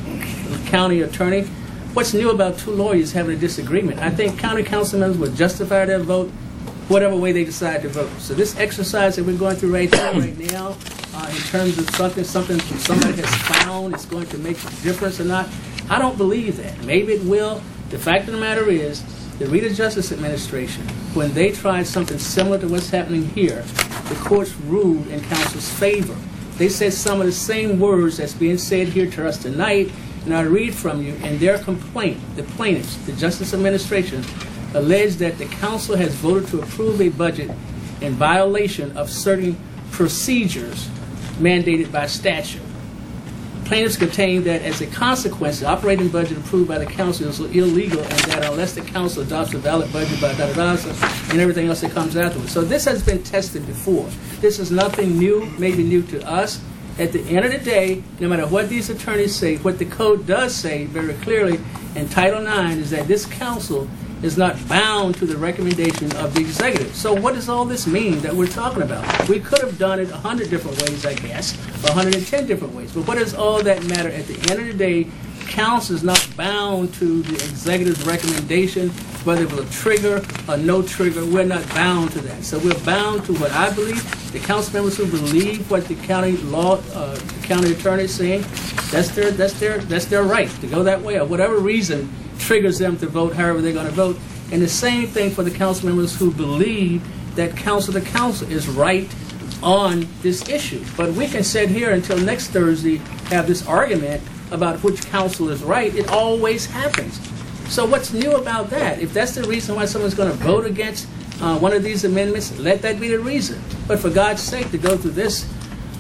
county attorney, what's new about two lawyers having a disagreement? I think county council members would justify their vote whatever way they decide to vote. So this exercise that we're going through right here, right now, uh, in terms of something, something somebody has found is going to make a difference or not, I don't believe that. Maybe it will. The fact of the matter is, the Reader Justice Administration, when they tried something similar to what's happening here, the courts ruled in council's favor. They said some of the same words that's being said here to us tonight, and I read from you, in their complaint, the plaintiffs, the Justice Administration, alleged that the council has voted to approve a budget in violation of certain procedures mandated by statute. Plaintiffs contend that as a consequence, the operating budget approved by the council is illegal, and that unless the council adopts a valid budget by da da da and everything else that comes afterwards. So this has been tested before. This is nothing new, maybe new to us. At the end of the day, no matter what these attorneys say, what the code does say very clearly in Title nine is that this council is not bound to the recommendation of the executive. So what does all this mean that we're talking about? We could have done it a hundred different ways, I guess, or one hundred ten different ways. But what does all that matter? At the end of the day, council is not bound to the executive's recommendation, whether it was a trigger or no trigger. We're not bound to that. So we're bound to what I believe. The council members who believe what the county law, uh, the county attorney is saying, that's their, that's their, that's their right to go that way, or whatever reason triggers them to vote however they're going to vote. And the same thing for the council members who believe that council to council is right on this issue. But we can sit here until next Thursday, have this argument about which council is right. It always happens. So what's new about that? If that's the reason why someone's going to vote against uh, one of these amendments, let that be the reason. But for God's sake, to go through this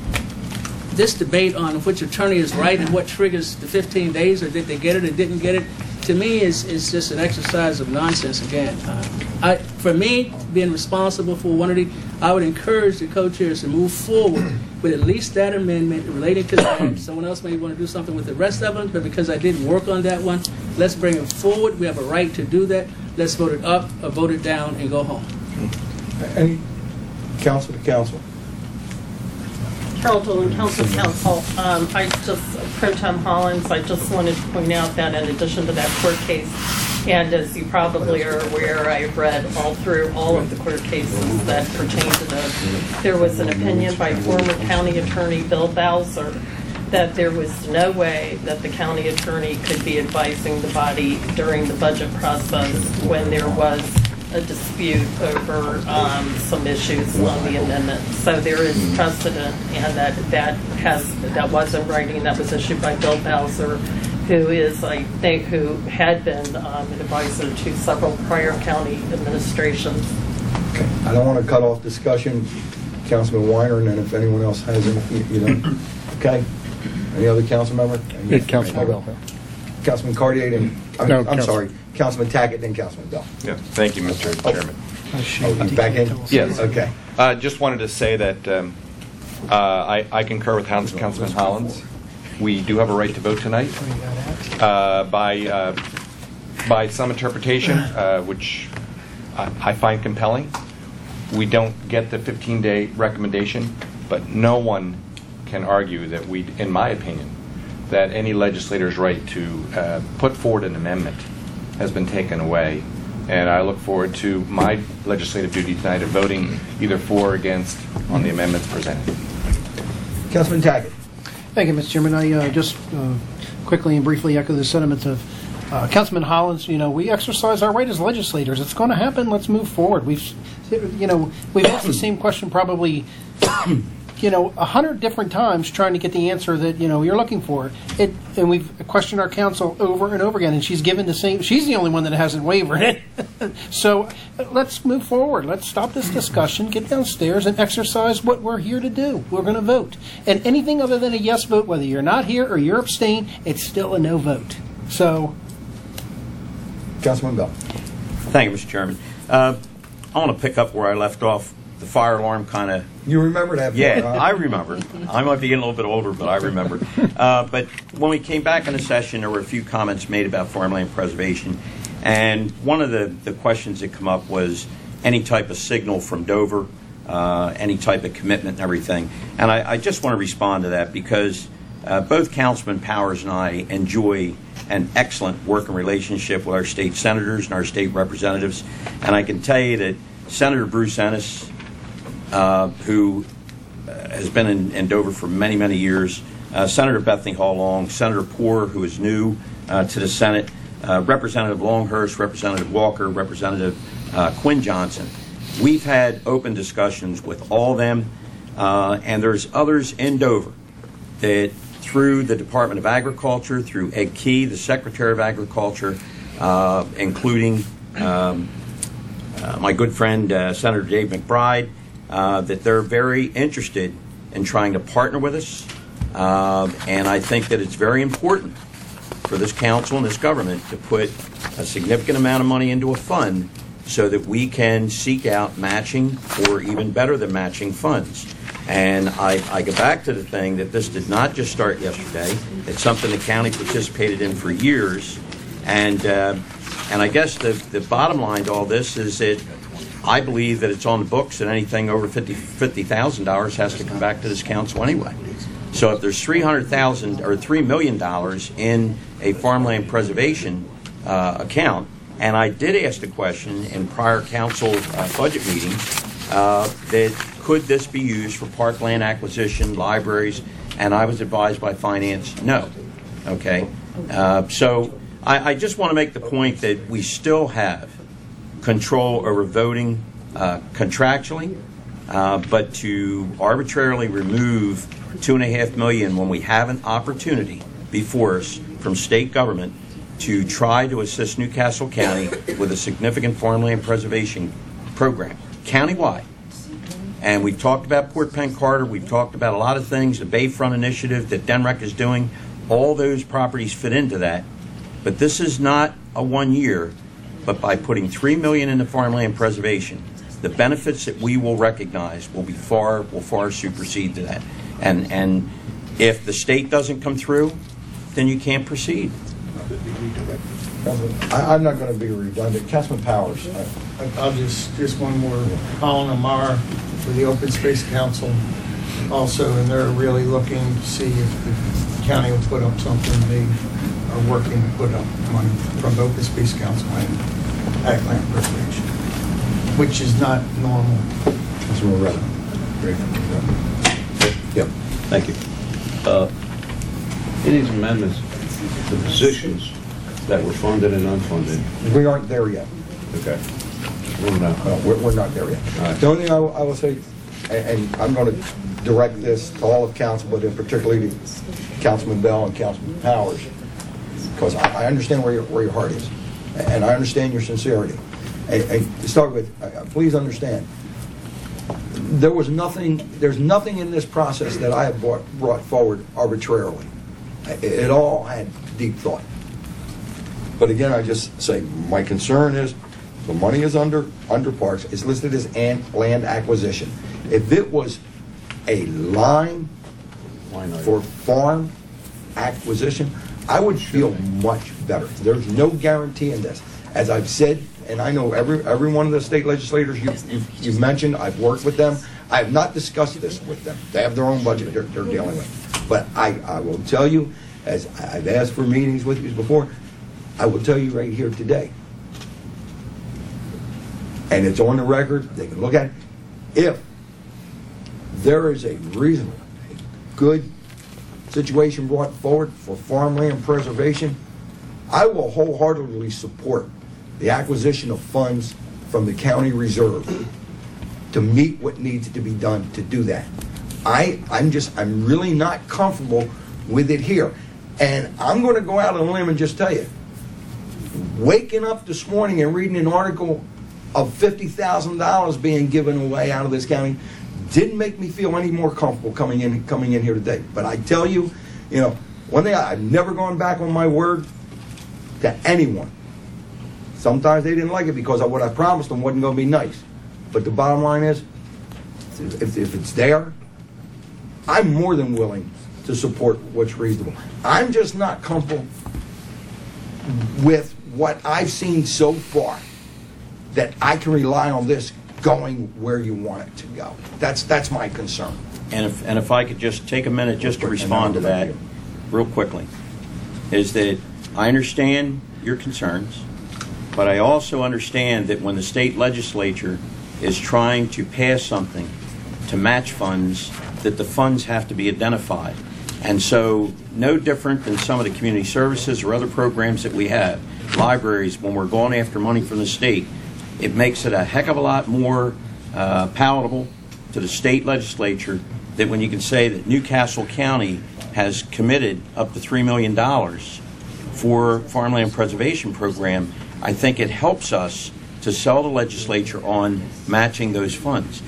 this debate on which attorney is right and what triggers the fifteen days, or did they get it or didn't get it, to me is is just an exercise of nonsense again. Uh, I, for me, being responsible for one of the, I would encourage the co-chairs to move forward with at least that amendment relating to that. Someone else may want to do something with the rest of them, but because I didn't work on that one, let's bring it forward. We have a right to do that. Let's vote it up or vote it down and go home. Any council to council? Carol Dolan, Council Council. Um, I just, Pro Tem Hollins, I just wanted to point out that in addition to that court case, and as you probably are aware, I've read all through all of the court cases that pertain to this. There was an opinion by former County Attorney Bill Bowser that there was no way that the county attorney could be advising the body during the budget process when there was a dispute over um, some issues on the amendment. So there is precedent, and that that has that was in writing. That was issued by Bill Bowser, who is, I think, who had been um, an advisor to several prior county administrations. Okay. I don't want to cut off discussion, Councilman Weiner, and then if anyone else has any, you know. Okay. Any other council member? Yeah, Councilman Bell. Councilman Cartier, and I'm, No, I'm Council- sorry, Councilman Tackett, then Councilman Bell. Yeah, thank you, Mister Chairman. Oh, you back in? Yes. Okay. Uh, just wanted to say that um, uh, I, I concur with House- Councilman Hollins. We do have a right to vote tonight. Uh, by uh, by some interpretation, uh, which I, I find compelling, we don't get the fifteen-day recommendation, but no one can argue that we, in my opinion, that any legislator's right to uh, put forward an amendment has been taken away. And I look forward to my legislative duty tonight of voting either for or against on the amendments presented. Councilman Tackett. Thank you, Mister Chairman. I uh, just uh, quickly and briefly echo the sentiments of uh, Councilman Hollins. You know, we exercise our right as legislators. It's going to happen. Let's move forward. We've, you know, we've asked the same question probably you know, a hundred different times trying to get the answer that, you know, you're looking for. It, and we've questioned our counsel over and over again, and she's given the same, she's the only one that hasn't wavered. So let's move forward. Let's stop this discussion, get downstairs, and exercise what we're here to do. We're going to vote. And anything other than a yes vote, whether you're not here or you're abstained, it's still a no vote. So, Councilman Bell. Thank you, Mister Chairman. Uh, I want to pick up where I left off. The fire alarm kind of... You remember that? Yeah, part, huh? I remember. I might be getting a little bit older, but I remember. Uh, but when we came back in the session, there were a few comments made about farmland preservation. And one of the, the questions that come up was any type of signal from Dover, uh, any type of commitment and everything. And I, I just want to respond to that because uh, both Councilman Powers and I enjoy an excellent working relationship with our state senators and our state representatives. And I can tell you that Senator Bruce Ennis, uh, who has been in, in Dover for many, many years, uh, Senator Bethany Hall Long, Senator Poore, who is new uh, to the Senate, uh, Representative Longhurst, Representative Walker, Representative uh, Quinn Johnson. We've had open discussions with all of them, uh, and there's others in Dover that through the Department of Agriculture, through Ed Key, the Secretary of Agriculture, uh, including um, uh, my good friend uh, Senator Dave McBride, uh, that they're very interested in trying to partner with us. Uh, and I think that it's very important for this council and this government to put a significant amount of money into a fund so that we can seek out matching or even better than matching funds. And I, I go back to the thing that this did not just start yesterday. It's something the county participated in for years. And uh, and I guess the, the bottom line to all this is that I believe that it's on the books that anything over fifty thousand dollars has to come back to this council anyway. So if there's three hundred thousand dollars or three million dollars in a farmland preservation uh, account, and I did ask the question in prior council uh, budget meetings, uh, that could this be used for parkland acquisition, libraries, and I was advised by finance, no. Okay? Uh, so I, I just want to make the point that we still have control over voting uh, contractually, uh, but to arbitrarily remove two and a half million when we have an opportunity before us from state government to try to assist Newcastle County with a significant farmland preservation program, countywide. And we've talked about Port Penn Carter, we've talked about a lot of things, the Bayfront Initiative that D N R E C is doing, all those properties fit into that. But this is not a one year, but by putting three million dollars into farmland preservation, the benefits that we will recognize will be far, will far supersede to that. And, and if the state doesn't come through, then you can't proceed. I, I'm not going to be redundant. Councilman Powers. I, I'll just, just one more. Colin Amar with the Open Space Council also, and they're really looking to see if the county will put up something. They are working to put up money from the Open Space Council and Ag Land Preservation, which is not normal. Councilman Moretta. Great. Yep. Thank you. Uh, in these amendments, the positions that were funded and unfunded. We aren't there yet. Okay. We're not. Uh, we're, we're not there yet. Right. The only thing I, will- I will say, and, and I'm going to direct this to all of council, but in particularly to Councilman Bell and Councilman Powers, because I, I understand where your, where your heart is, and I understand your sincerity. And, and to start with, uh, please understand, there was nothing, there's nothing in this process that I have brought, brought forward arbitrarily. It, it all had deep thought. But again, I just say, my concern is, the money is under, under parks, it's listed as an land acquisition. If it was a line for farm acquisition, I would feel much better. There's no guarantee in this. As I've said, and I know every every one of the state legislators you, you've, you've mentioned, I've worked with them. I have not discussed this with them. They have their own budget they're, they're dealing with. But I, I will tell you, as I've asked for meetings with you before, I will tell you right here today, and it's on the record, they can look at it, if there is a reasonable, a good situation brought forward for farmland preservation, I will wholeheartedly support the acquisition of funds from the county reserve to meet what needs to be done to do that. I, I'm just, I'm really not comfortable with it here. And I'm going to go out on a limb and just tell you, waking up this morning and reading an article of fifty thousand dollars being given away out of this county didn't make me feel any more comfortable coming in coming in here today. But I tell you, you know, one thing, I've never gone back on my word to anyone. Sometimes they didn't like it because of what I promised them wasn't going to be nice. But the bottom line is, if, if it's there, I'm more than willing to support what's reasonable. I'm just not comfortable with what I've seen so far that I can rely on this going where you want it to go. That's that's my concern. And if, and if I could just take a minute just to respond to that real quickly, is that I understand your concerns, but I also understand that when the state legislature is trying to pass something to match funds, that the funds have to be identified. And so no different than some of the community services or other programs that we have, libraries, when we're going after money from the state, it makes it a heck of a lot more uh, palatable to the state legislature that when you can say that Newcastle County has committed up to three million dollars for farmland preservation program, I think it helps us to sell the legislature on matching those funds.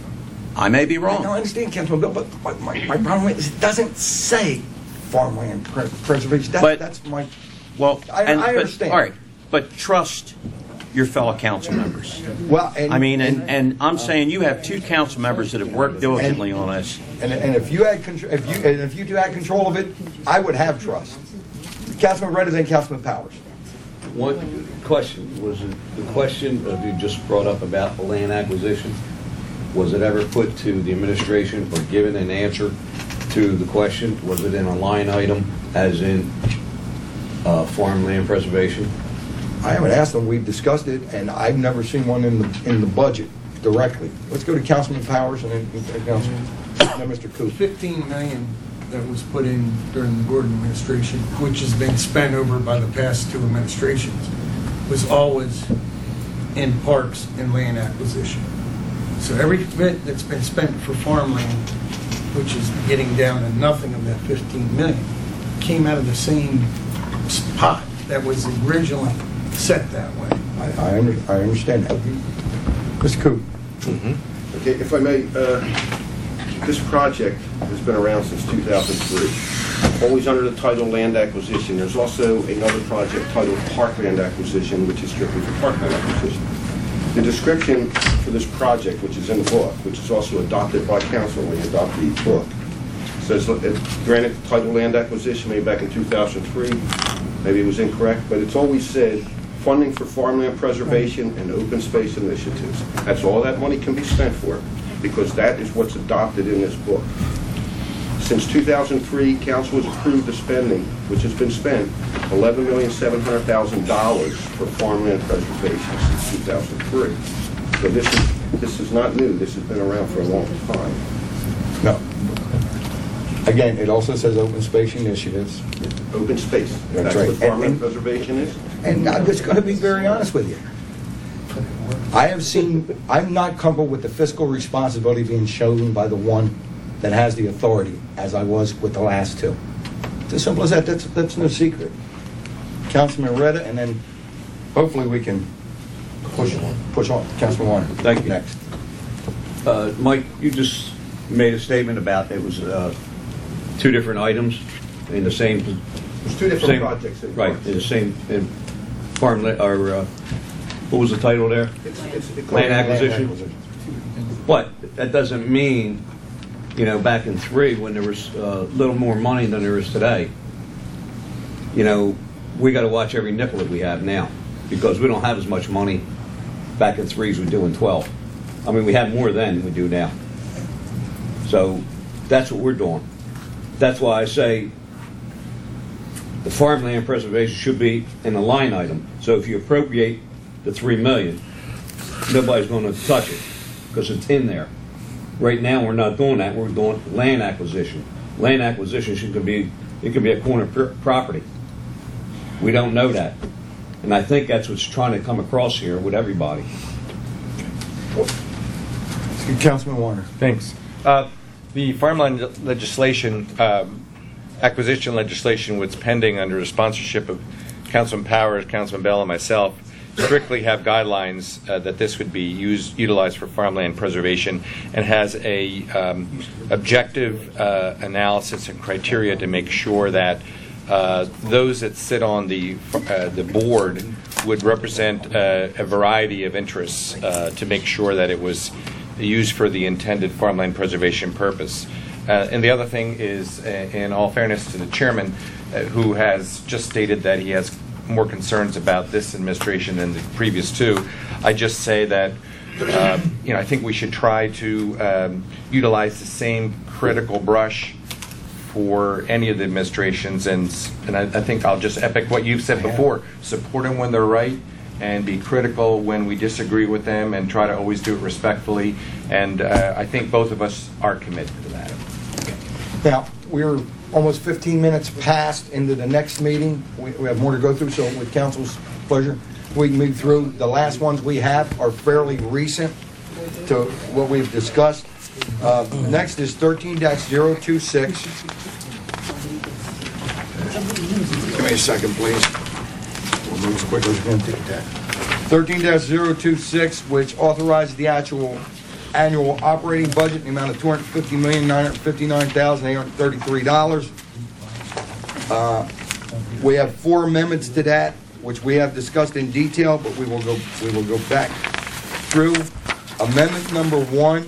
I may be wrong. I understand, Councilman Bill, but my, my, my problem is it doesn't say farmland pre- preservation. That, But- that's my... Well, I, and, I but- understand. all right, but trust your fellow council members. Well, and, I mean, and, and I'm saying you have two council members that have worked diligently on this. And, and if you had control, if you and if you two had control of it, I would have trust. Councilman Redder, then Councilman Powers. One question, was it the question that you just brought up about the land acquisition? Was it ever put to the administration or given an answer to the question? Was it in a line item as in uh, farmland preservation? I haven't asked them. We've discussed it, and I've never seen one in the in the budget directly. Let's go to Councilman Powers and then uh, Councilman, then Mister Coop. fifteen million that was put in during the Gordon administration, which has been spent over by the past two administrations, was always in parks and land acquisition. So every bit that's been spent for farmland, which is getting down to nothing of that fifteen million, came out of the same pot that was originally set that way. I I, under, I understand that. Mister Coop. Mm-hmm. Okay, if I may, uh, this project has been around since two thousand three, always under the title land acquisition. There's also another project titled parkland acquisition, which is strictly for parkland acquisition. The description for this project, which is in the book, which is also adopted by council when you adopt the book, says it granted title land acquisition maybe back in two thousand three. Maybe it was incorrect, but it's always said funding for farmland preservation and open space initiatives. That's all that money can be spent for, because that is what's adopted in this book. Since two thousand three, council has approved the spending, which has been spent, eleven million seven hundred thousand dollars for farmland preservation since two thousand three. So this is this is not new. This has been around for a long time. No. Again, it also says open space initiatives. Open space. That's That's right. what farmland And- preservation is. And I'm just going to be very honest with you. I have seen, I'm not comfortable with the fiscal responsibility being shown by the one that has the authority, as I was with the last two. It's as simple as that. That's, that's no secret. Councilman Reda, and then hopefully we can push on. Push on. Councilman Warner. Thank you. Next. Uh, Mike, you just made a statement about it was uh, two different items in the same. There's two different same, projects in right, parks. in the same in farm or uh, what was the title there? It's, it's, it's Land acquisition. But that doesn't mean, you know, back in three when there was a uh, little more money than there is today. You know, we got to watch every nickel that we have now because we don't have as much money back in three as we do in twelve. I mean, we have more then than we do now. So that's what we're doing. That's why I say the farmland preservation should be in a line item. So if you appropriate the three million, nobody's going to touch it because it's in there. Right now, we're not doing that. We're doing land acquisition. Land acquisition should be it could be a corner pr- property. We don't know that, and I think that's what's trying to come across here with everybody. Councilman Warner. Thanks. Uh, The farmland legislation, um, acquisition legislation, was pending under the sponsorship of Councilman Powers, Councilman Bell, and myself, strictly have guidelines uh, that this would be used, utilized for farmland preservation, and has a um, objective uh, analysis and criteria to make sure that uh, those that sit on the uh, the board would represent uh, a variety of interests uh, to make sure that it was used for the intended farmland preservation purpose. Uh, and the other thing is, uh, in all fairness to the chairman, uh, who has just stated that he has more concerns about this administration than the previous two, I just say that uh, you know I think we should try to um, utilize the same critical brush for any of the administrations, and and I, I think I'll just epic what you've said before: support them when they're right, and be critical when we disagree with them, and try to always do it respectfully. And uh, I think both of us are committed to that. Now, we're almost fifteen minutes past into the next meeting. We, we have more to go through, so with council's pleasure, we can move through. The last ones we have are fairly recent to what we've discussed. Uh, next is thirteen dash zero two six. Give me a second, please. We'll move as quickly as we can. thirteen dash zero two six, which authorizes the actual annual operating budget in the amount of two hundred fifty million nine hundred fifty-nine thousand eight hundred thirty-three dollars. Uh, we have four amendments to that, which we have discussed in detail, but we will go we will go back through. Amendment number one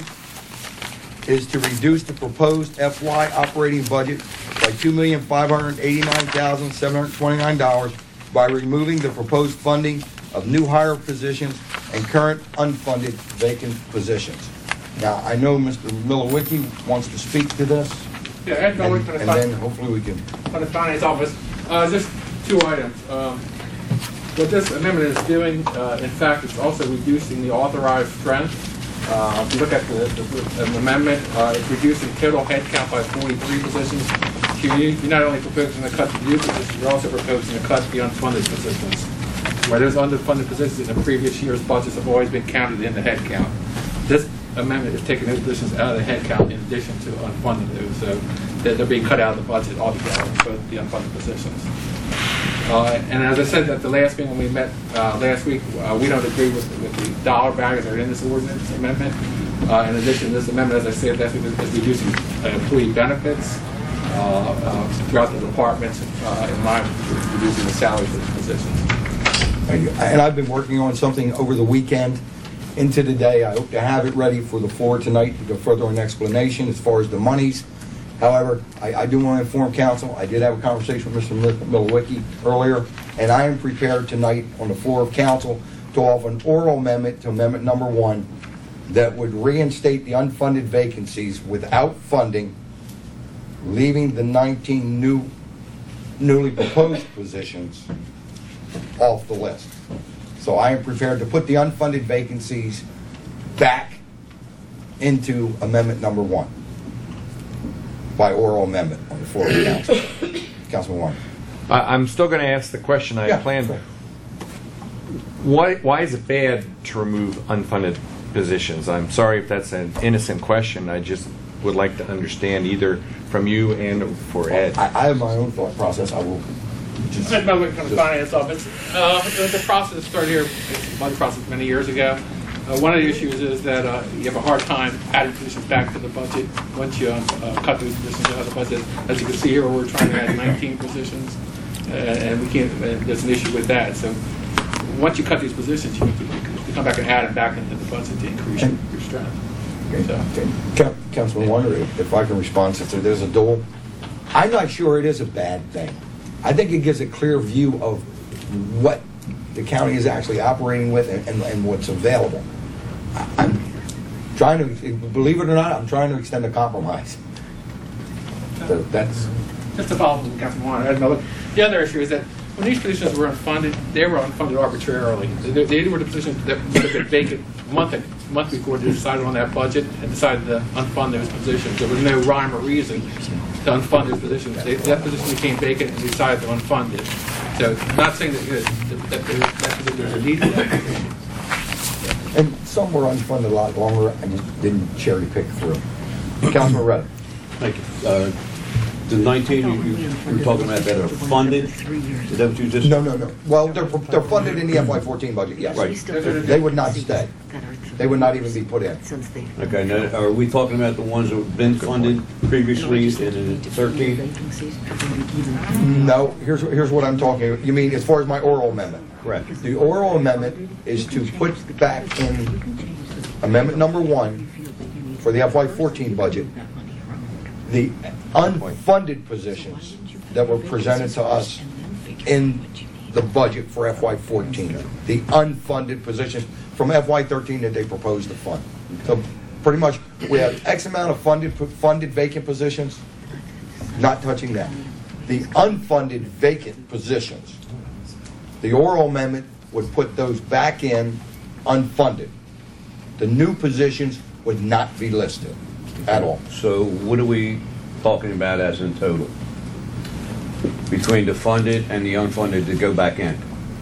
is to reduce the proposed F Y operating budget by two million five hundred eighty-nine thousand seven hundred twenty-nine dollars by removing the proposed funding of new hire positions and current unfunded vacant positions. Now, I know Mister Milowicki wants to speak to this. Yeah, Ed Milowicki and, from the and fin- then hopefully we can. from the Finance Office. Uh, just two items. Um, what this amendment is doing, uh, in fact, it's also reducing the authorized strength. Uh, if you look at the, the, the amendment, uh, it's reducing total headcount by forty-three positions. You, you're not only proposing to cut the new positions, you're also proposing to cut the unfunded positions. Where there's underfunded positions in the previous year's budgets have always been counted in the headcount. This amendment is taking those positions out of the headcount in addition to unfunded those, so they're, they're being cut out of the budget altogether, both the unfunded positions. Uh, and as I said at the last meeting when we met uh, last week, uh, we don't agree with, with the dollar values that are in this ordinance amendment. Uh, in addition, this amendment, as I said last week, is reducing uh, employee benefits uh, uh, throughout the departments uh, in line with reducing the salaries of the positions. And I've been working on something over the weekend into the day. I hope to have it ready for the floor tonight to go further on explanation as far as the monies. However, I, I do want to inform council, I did have a conversation with Mister Milowicki earlier, and I am prepared tonight on the floor of council to offer an oral amendment to amendment number one that would reinstate the unfunded vacancies without funding, leaving the nineteen new, newly proposed positions off the list. So I am prepared to put the unfunded vacancies back into amendment number one by oral amendment on the floor of the council. Councilman Warren. I- I'm still going to ask the question I Yeah, planned. sure. Why, why is it bad to remove unfunded positions? I'm sorry if that's an innocent question. I just would like to understand either from you and for Ed. I, I have my own thought process. I will just... Ed Milowicki from the Finance Office. Uh, the, the process started here, it's a process many years ago. Uh, one of the issues is that uh, you have a hard time adding positions back to the budget once you uh, cut those positions out of the budget. As you can see here, we're trying to add nineteen positions, uh, and we can't. Uh, there's an issue with that. So once you cut these positions, you have to, to come back and add them back into the budget to increase your, your strength. Okay. Okay. Coun- Councilman Warner, if I can respond, since there's a duel, I'm not sure it is a bad thing. I think it gives a clear view of what the county is actually operating with and, and, and what's available. I'm trying to, believe it or not, I'm trying to extend a compromise. So that's... Just to follow up with Councilman Warner, Ed Milowicki. The other issue is that when these positions were unfunded, they were unfunded arbitrarily. They, they were the positions that would have been vacant a month, a month before they decided on that budget and decided to unfund those positions. There was no rhyme or reason to unfund those positions. They, that position became vacant and decided to unfund it. So, not saying that, you know, that, that, there, that there's a need for that position. And some were unfunded a lot longer. I just didn't cherry pick through. Councilman Reddick. Thank you. Uh, The nineteen, you, you you were talking about that are funded? Is that what you just? No, no, no. Well, they're, they're funded in the F Y fourteen budget, yes. Right. They would not stay. They would not even be put in. Okay, now, are we talking about the ones that have been funded previously in thirteen? No, here's, here's what I'm talking, you mean as far as my oral amendment? Correct. The oral amendment is to put back in amendment number one for the F Y fourteen budget, the unfunded positions that were presented to us in the budget for F Y fourteen. The unfunded positions from F Y thirteen that they proposed to fund. So pretty much, we have X amount of funded, funded vacant positions, not touching that. The unfunded vacant positions, the oral amendment would put those back in unfunded. The new positions would not be listed at all. So what are we talking about as in total? Between the funded and the unfunded to go back in?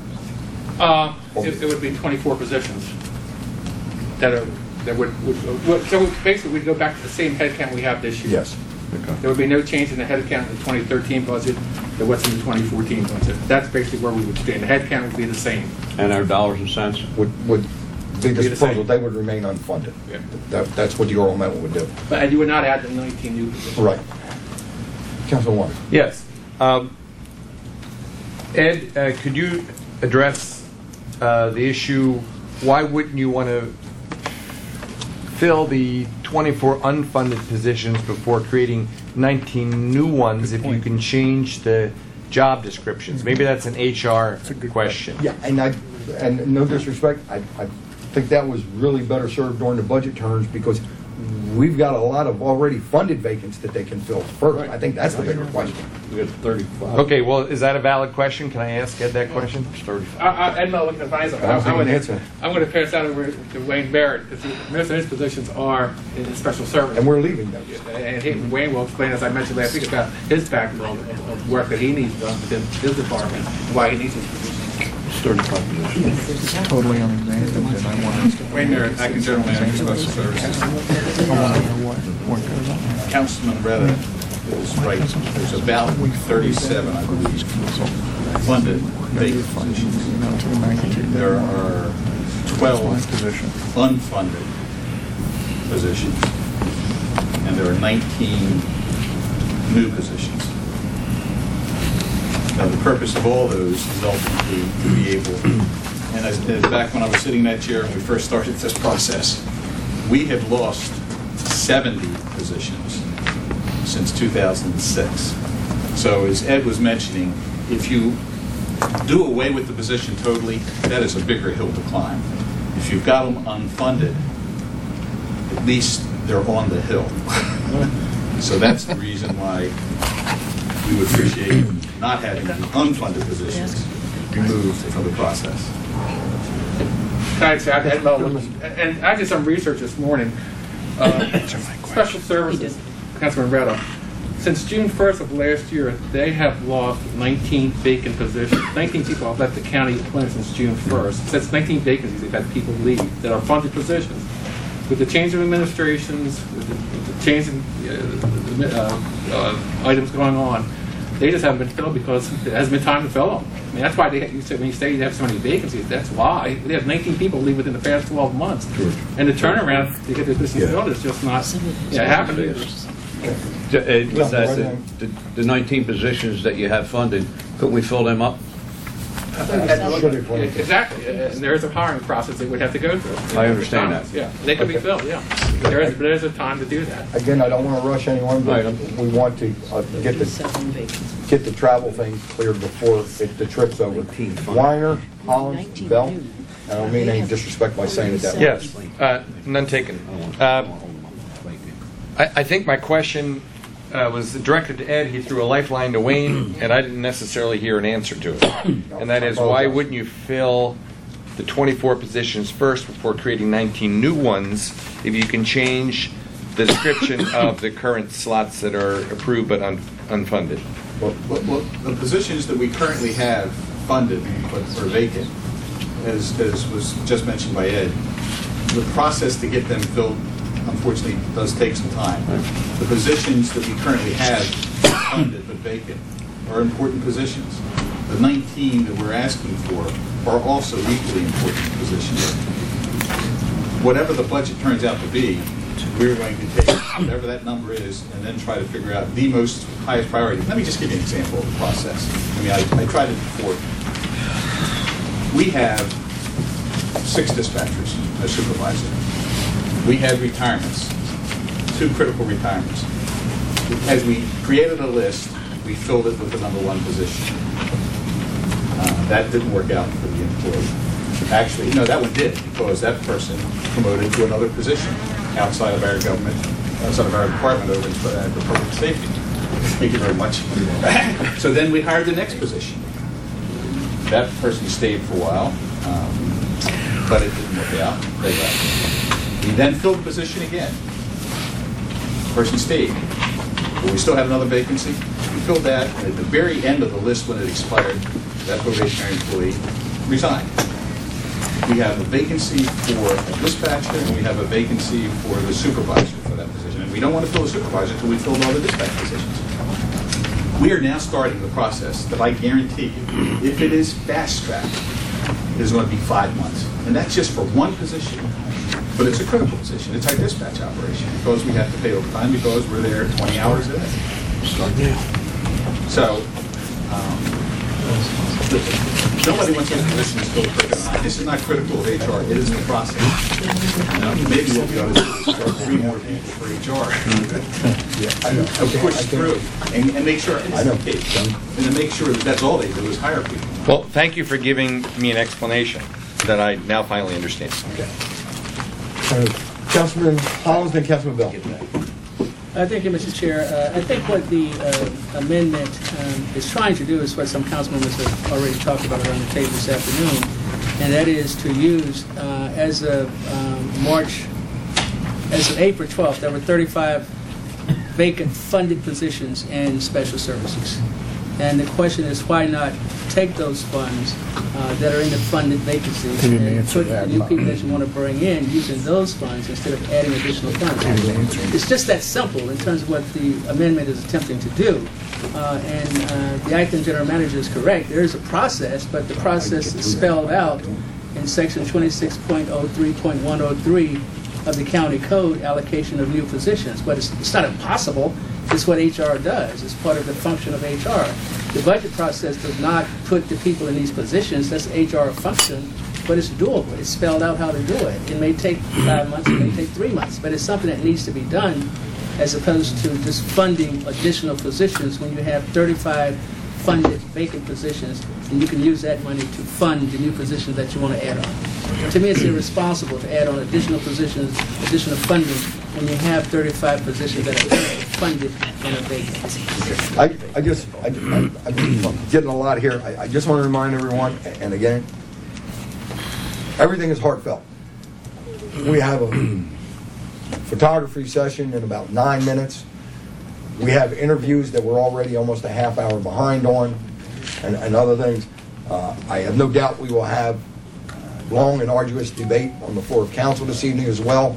Uh, it, it would be twenty-four positions that are, that would, would, would, so basically we'd go back to the same head count we have this year. Yes. Okay. There would be no change in the head count in the twenty thirteen budget than what's in the twenty fourteen budget. That's basically where we would stand. The head count would be the same. And our dollars and cents? Would, would be Be the the proposal, same. they would remain unfunded. Yeah. That, that's what the oral amendment would do. But and you would not add the nineteen new positions. Right. Councilman Warner. Yes. Um, Ed, uh, could you address uh, the issue, why wouldn't you want to fill the twenty-four unfunded positions before creating nineteen new ones if you can change the job descriptions? Maybe that's an H R question. Yeah, and I, and no disrespect, I, I think that was really better served during the budget terms because we've got a lot of already funded vacants that they can fill first. I think that's the bigger question. We got thirty-five. Okay, well, is that a valid question? Can I ask Ed that question? I, I, Ed Mel, looking at my eyes, I don't think I'm an going answer. to I'm going to pass out over to Wayne Barrett because most of his positions are in special service. And we're leaving those. And he, Wayne will explain, as I mentioned last week, about his background of, of work that he needs done within his department, and why he needs his positions. thirty-five positions. Totally unexamined, and I want to... Wayne Merritt, Acting General Manager, Special Services. I want to know what, what goes on. Councilman Retta is right. There's about thirty-seven, I believe, funded vacant positions. There are twelve unfunded positions, and there are nineteen new positions. Now, the purpose of all those is ultimately to be able, and as, as back when I was sitting in that chair when we first started this process, we have lost seventy positions since two thousand six. So as Ed was mentioning, if you do away with the position totally, that is a bigger hill to climb. If you've got them unfunded, at least they're on the hill. So that's the reason why we would appreciate not having the unfunded positions removed from the process. Can I say, I had, and I did some research this morning. Uh, special services, Councilman Retta, since June first of last year, they have lost nineteen vacant positions. nineteen people have left the county employment since June first. Since nineteen vacancies, they've had people leave that are funded positions. With the change of administrations, with the, with the change in uh, uh, uh, items going on, they just haven't been filled because it hasn't been time to fill them. I mean, that's why they, you said when you say you have so many vacancies, that's why. They have nineteen people leave within the past twelve months. Sure. And the turnaround to get the positions filled is just not yeah, happening. Uh, with that, the, the, the nineteen positions that you have funded, couldn't we fill them up? Exactly, and there is a hiring process they would have to go through. I understand that. Yeah, they could be filled. Yeah, there is, there is a time to do that. Again, I don't want to rush anyone, but we want to uh, get the get the travel thing cleared before it, the trip's over. Weiner, Hollins, Bell. I don't mean any disrespect by saying it that way. Yes, uh, none taken. Uh, I, I think my question uh, was directed to Ed. He threw a lifeline to Wayne, and I didn't necessarily hear an answer to it. And that is, why wouldn't you fill the twenty-four positions first before creating nineteen new ones if you can change the description of the current slots that are approved but un unfunded? Well, well, well, the positions that we currently have funded but are vacant, as, as was just mentioned by Ed, the process to get them filled unfortunately does take some time. The positions that we currently have funded but vacant are important positions. The nineteen that we're asking for are also equally important positions. Whatever the budget turns out to be, we're going to take whatever that number is and then try to figure out the most highest priority. Let me just give you an example of the process. I mean, I, I tried it before. We have six dispatchers as supervisor. We had retirements, two critical retirements. As we created a list, we filled it with the number one position. Uh, that didn't work out for the employee. Actually, no, that one did, because that person promoted to another position outside of our government, outside of our department over in uh, for public safety. Thank you very much. So then we hired the next position. That person stayed for a while, um, but it didn't work out. They left. We then filled the position again. The person stayed. But we still had another vacancy. We filled that, and at the very end of the list when it expired, that probationary employee resigned. We have a vacancy for a dispatcher, and we have a vacancy for the supervisor for that position. And we don't want to fill the supervisor until we fill all the dispatch positions. We are now starting the process that I guarantee you, if it is fast-tracked, is going to be five months. And that's just for one position. But it's a critical position. It's our dispatch operation, because we have to pay overtime, because we're there twenty hours a day. So, um, nobody wants any position to fill quicker than I. This is not critical of H R. It is the process. Now, maybe what we ought to do is start three more people for H R. And push through and, and make sure it's the case. And to make sure that that's all they do is hire people. Well, thank you for giving me an explanation that I now finally understand. Okay. Councilman Hollins, then Councilman Bell. Uh, thank you, Mister Chair. Uh, I think what the uh, amendment um, is trying to do is what some council members have already talked about around the table this afternoon, and that is to use, uh, as of um, March, as of April twelfth, there were thirty-five vacant funded positions in special services. And the question is, why not take those funds uh, that are in the funded vacancies and put the new people that you want to bring in using those funds instead of adding additional funds? It's just that simple in terms of what the amendment is attempting to do. Uh, and uh, the acting general manager is correct. There is a process, but the process is spelled out in section twenty-six point oh three point one oh three of the county code, allocation of new positions. But it's, it's not impossible. It's what H R does. It's part of the function of H R. The budget process does not put the people in these positions. That's H R function, but it's doable. It's spelled out how to do it. It may take five months, it may take three months, but it's something that needs to be done as opposed to just funding additional positions when you have thirty-five funded vacant positions, and you can use that money to fund the new positions that you want to add on. To me, it's irresponsible to add on additional positions, additional funding, when you have thirty-five positions that are funded and are vacant. I, I just, I, I, I'm getting a lot here. I, I just want to remind everyone, and again, everything is heartfelt. We have a photography session in about nine minutes. We have interviews that we're already almost a half hour behind on, and, and other things. Uh, I have no doubt we will have long and arduous debate on the floor of council this evening as well.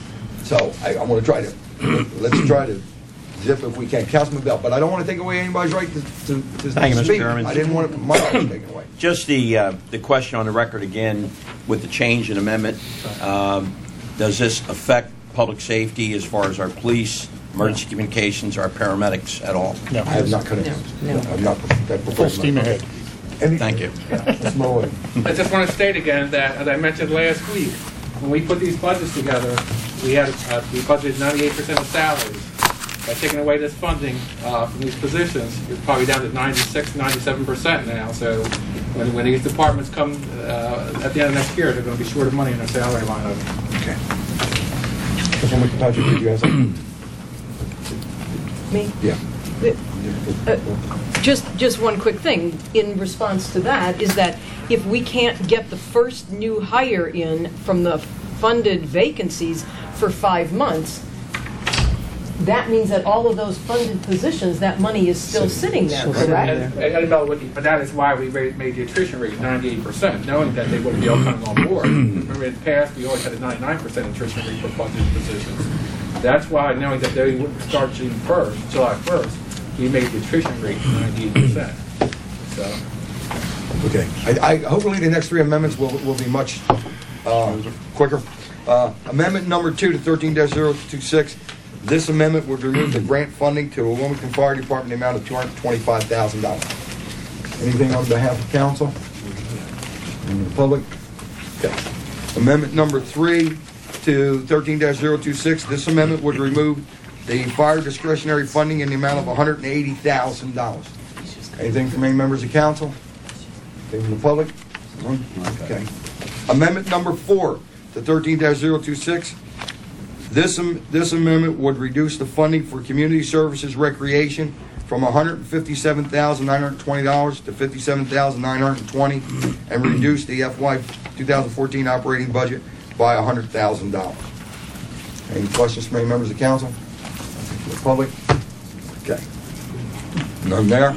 So I, I want to try to, let's try to zip if we can. Councilman Bell, but I don't want to take away anybody's right to, to, to Thank you, Mister speak. Chairman. I didn't want my right taken away. Just the uh, the question on the record again with the change in amendment. Um, does this affect public safety as far as our police, emergency communications, our paramedics at all? No, I have not cut it. No, no. I'm not. That Full steam ahead. Thank you. That's my way. I just want to state again that, as I mentioned last week, when we put these budgets together, we had uh, we budgeted ninety-eight percent of salaries. By taking away this funding uh, from these positions, it's probably down to ninety-six, ninety-seven percent now. So when, when these departments come uh, at the end of next year, they're going to be short of money in their salary line item. Okay. Councilwoman Patrick, did you have something? Me? Yeah. Uh, just, just one quick thing in response to that is that if we can't get the first new hire in from the funded vacancies for five months, that means that all of those funded positions, that money is still sitting there, And, correct? and, and no, what the- but that is why we made, made the attrition rate ninety-eight percent, knowing that they wouldn't be all coming on board. Remember, in the past, we always had a ninety-nine percent attrition rate for funded positions. That's why, knowing that they wouldn't start June first, July first, we made the attrition rate ninety-eight percent. So. Okay. I, I, hopefully the next three amendments will, will be much uh, quicker. Uh, Amendment number two to thirteen dash zero two six. This amendment would remove the grant funding to the Wilmington Fire Department in the amount of two hundred twenty-five thousand dollars. Anything on behalf of council? And the public? Okay. Amendment number three to thirteen dash zero two six. This amendment would remove the fire discretionary funding in the amount of one hundred eighty thousand dollars. Anything from any members of council? Anything from the public? None? Okay. Amendment number four to thirteen dash zero two six. This, am- this amendment would reduce the funding for community services recreation from one hundred fifty-seven thousand nine hundred twenty dollars to fifty-seven thousand nine hundred twenty dollars and reduce the F Y twenty fourteen operating budget by one hundred thousand dollars. Any questions from any members of council? The public? Okay. None there.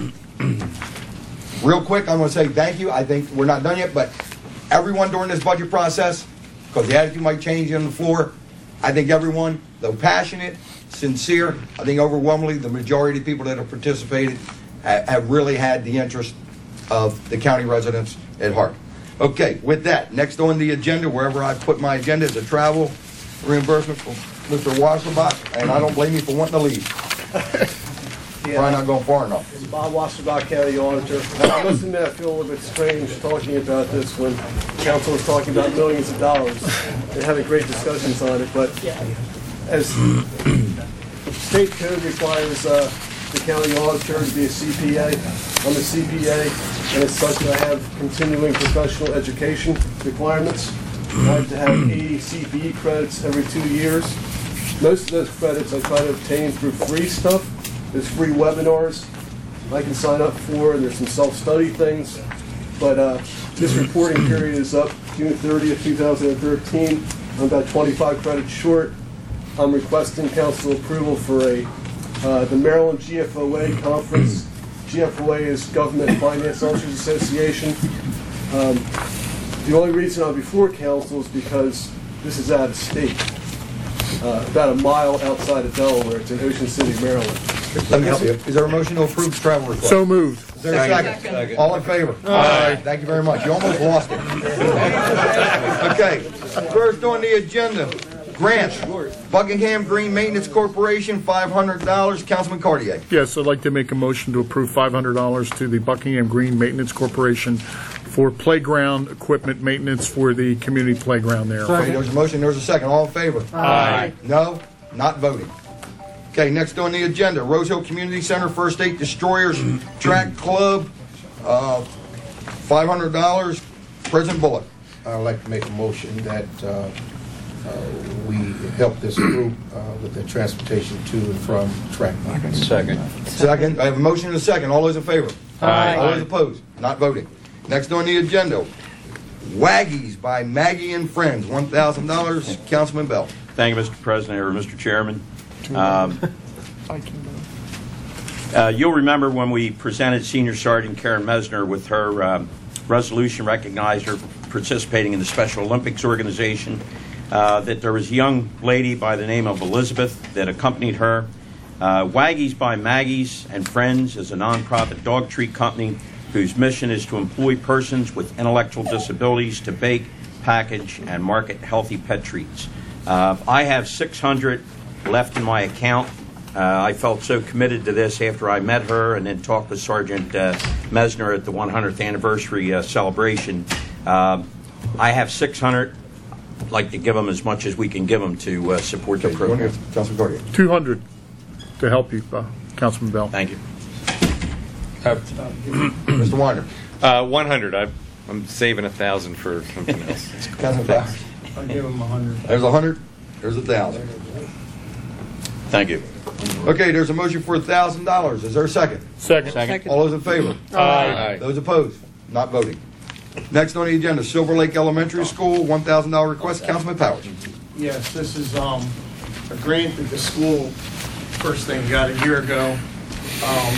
Real quick, I'm going to say thank you. I think we're not done yet, but everyone during this budget process, because the attitude might change on the floor, I think everyone, though passionate, sincere, I think overwhelmingly the majority of people that have participated ha- have really had the interest of the county residents at heart. Okay, with that, next on the agenda, wherever I put my agenda, is a travel reimbursement for Mister Wasserbach, and I don't blame you for wanting to leave. Yeah. Probably not going far enough. It's Bob Wasserbach, County Auditor. I must admit, I feel a little bit strange talking about this when council is talking about millions of dollars and having great discussions on it, but as state code requires uh, the county auditor to be a C P A, I'm a C P A, and as such I have continuing professional education requirements. I have to have eighty C P E credits every two years. Most of those credits I try to obtain through free stuff. There's free webinars I can sign up for, and there's some self-study things. But uh, this reporting period is up June thirtieth, two thousand thirteen. I'm about twenty-five credits short. I'm requesting council approval for a uh, the Maryland G F O A conference. G F O A is Government Finance Officers Association. Um, the only reason I'm before council is because this is out of state, uh, about a mile outside of Delaware. It's in Ocean City, Maryland. Let me help you. Is there a motion to approve the travel request? So moved. Is there a second? Second. All in favor? Aye. Thank you very much. You almost lost it. Okay, first on the agenda, grant, Buckingham Green Maintenance Corporation, five hundred dollars. Councilman Cartier. Yes, I'd like to make a motion to approve five hundred dollars to the Buckingham Green Maintenance Corporation for playground equipment maintenance for the community playground there. Okay, there's a motion, there's a second. All in favor? Aye. No? Not voting. Okay, next on the agenda, Rose Hill Community Center First Aid Destroyers Track Club, uh, five hundred dollars. President Bullock. I'd like to make a motion that uh, uh, we help this group uh, with their transportation to and from track meets. Second. Second. I have a motion and a second. All those in favor? Aye. All those opposed? Not voting. Next on the agenda, Waggies by Maggie and Friends, one thousand dollars. Councilman Bell. Thank you, Mister President, or Mister Chairman. Um, uh, you'll remember when we presented Senior Sergeant Karen Mesner with her um, resolution recognized her for participating in the Special Olympics organization, uh, that there was a young lady by the name of Elizabeth that accompanied her. Uh, Waggies by Maggie's and Friends is a nonprofit dog treat company whose mission is to employ persons with intellectual disabilities to bake, package, and market healthy pet treats. Uh, I have six hundred left in my account. Uh, I felt so committed to this after I met her and then talked with Sergeant uh, Mesner at the one hundredth anniversary uh, celebration. Uh, I have six hundred. I'd like to give them as much as we can give them to uh, support the program. Councilman Cartier. two hundred to help you, uh, Councilman Bell. Thank you. Mister Weiner. Uh, one hundred. I, I'm saving a thousand for something else. Councilman Bell. I'll give them a hundred. There's a hundred. There's a thousand. Thank you. Okay, there's a motion for a thousand dollars. Is there a second? Second. Second. All those in favor? Aye. Those opposed? Not voting. Next on the agenda, Silver Lake Elementary School, one thousand dollars request. Councilman Powers. Yes, this is um, a grant that the school first thing got a year ago um,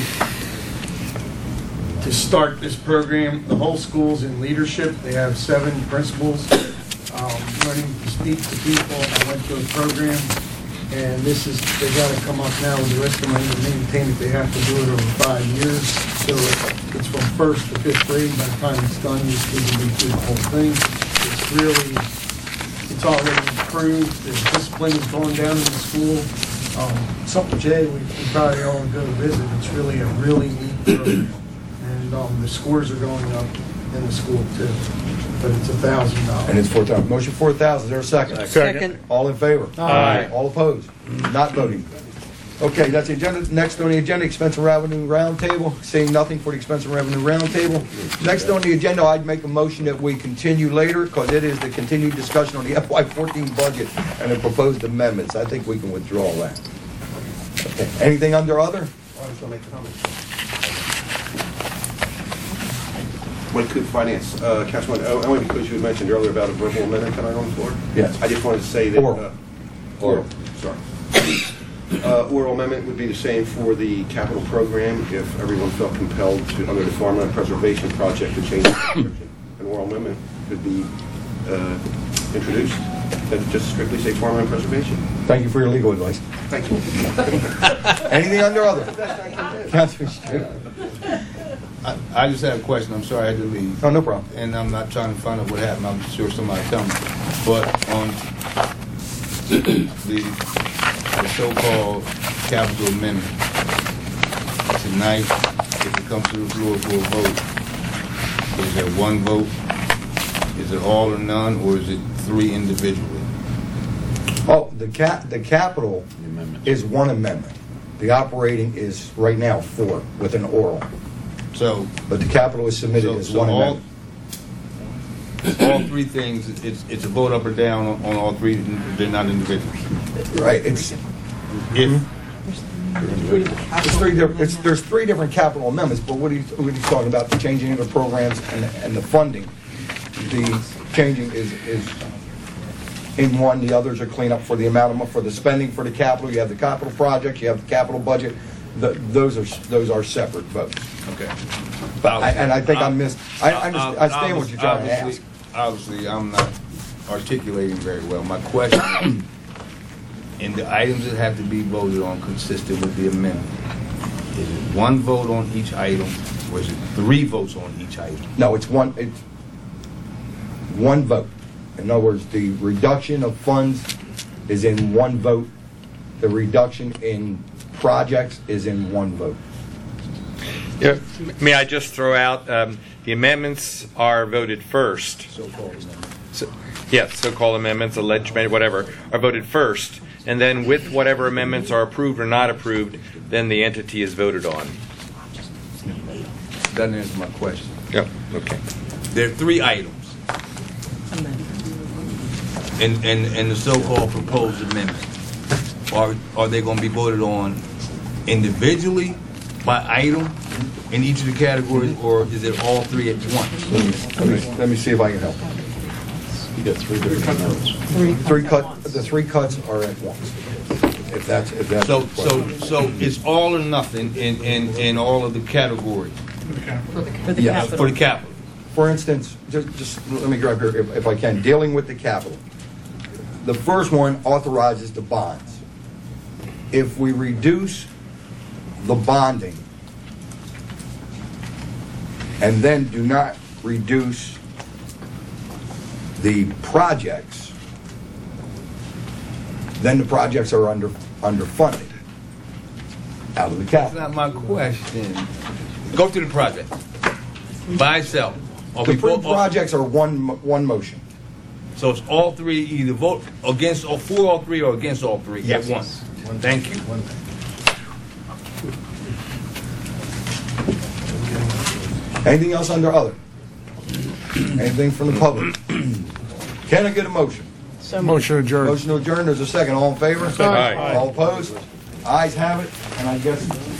to start this program. The whole school's in leadership. They have seven principals um, learning to speak to people. I went to a program, and this is, they got to come up now with the rest of money to maintain it. They have to do it over five years. So it's from first to fifth grade. By the time it's done, these kids will be through the whole thing. It's really, it's already improved. The discipline is going down in the school. Um, something, Jay, we, we probably all go to visit. It's really a really neat program. And um, the scores are going up in the school, too. But it's a thousand dollars. And it's four thousand. Motion four thousand. Is there a second? Second. All in favor? Aye. All opposed? Not voting. Okay, that's the agenda. Next on the agenda, expense and revenue roundtable. Seeing nothing for the expense and revenue roundtable. Next on the agenda, I'd make a motion that we continue later because it is the continued discussion on the F Y fourteen budget and the proposed amendments. I think we can withdraw that. Okay. Anything under other? Mike Coop, Finance. Uh, Councilman, oh, only because you had mentioned earlier about a verbal amendment tonight on the floor. Yes. I just wanted to say that. Oral. Uh, oral. Sorry. Uh, oral amendment would be the same for the capital program if everyone felt compelled to, under the farmland preservation project, to change the description. An oral amendment could be uh, introduced that just strictly say farmland preservation. Thank you for your legal advice. Thank you. Anything under other? Councilman Stewart. I, I just had a question. I'm sorry I had to leave. Oh, no problem. And I'm not trying to find out what happened. I'm sure somebody tell me. But on the, the so-called capital amendment, tonight, if it comes to the floor for a vote, is there one vote? Is it all or none, or is it three individually? Oh, the cap, the capital is one amendment. The operating is right now four with an oral. So, but the capital is submitted so, as so one all, amendment. all three things, it's, it's a vote up or down on, on all three. They're not individuals. Right. It's if There's three different, it's, there's three different capital amendments, but what he's, what he's talking about, the changing of the programs and, and the funding, the changing is, is in one, the others are cleanup for the amount of, for the spending for the capital. You have the capital projects, you have the capital budget. The, those are, those are separate votes. Okay. I, and I think I missed, I, I understand, I understand what you're trying to ask. Obviously, I'm not articulating very well. My question is, in the items that have to be voted on consistent with the amendment, is it one vote on each item, or is it three votes on each item? No, it's one, it's one vote. In other words, the reduction of funds is in one vote. The reduction in projects is in one vote. Yeah, may I just throw out, um, the amendments are voted first. So-called amendments. So, yeah, so-called amendments, alleged, whatever, are voted first. And then with whatever amendments are approved or not approved, then the entity is voted on. Doesn't answer my question. Yep, okay. There are three items in, in, in the so-called proposed amendment. Are, are they going to be voted on individually by item in each of the categories, or is it all three at once? Let me, let me see if I can help. You got three different numbers. Three, three cut, the three cuts are at once. If that's, if that's. So, the question. so, so it's all or nothing in, in, in all of the categories? For the Yes. capital. For the capital? For instance, just, just let me grab here, if, if I can, dealing with the capital. The first one authorizes the bonds. If we reduce the bonding and then do not reduce the projects, then the projects are under underfunded out of the That's capital. not my question. Go through the project. By itself. Or The before- three projects are one mo- one motion. So it's all three, either vote against or for all three or against all three Yes. at once? Thank you. Anything else under other? Anything from the public? Can I get a motion? Motion adjourned. Motion to adjourn, there's a second. All in favor? Aye. All opposed? Ayes have it, and I guess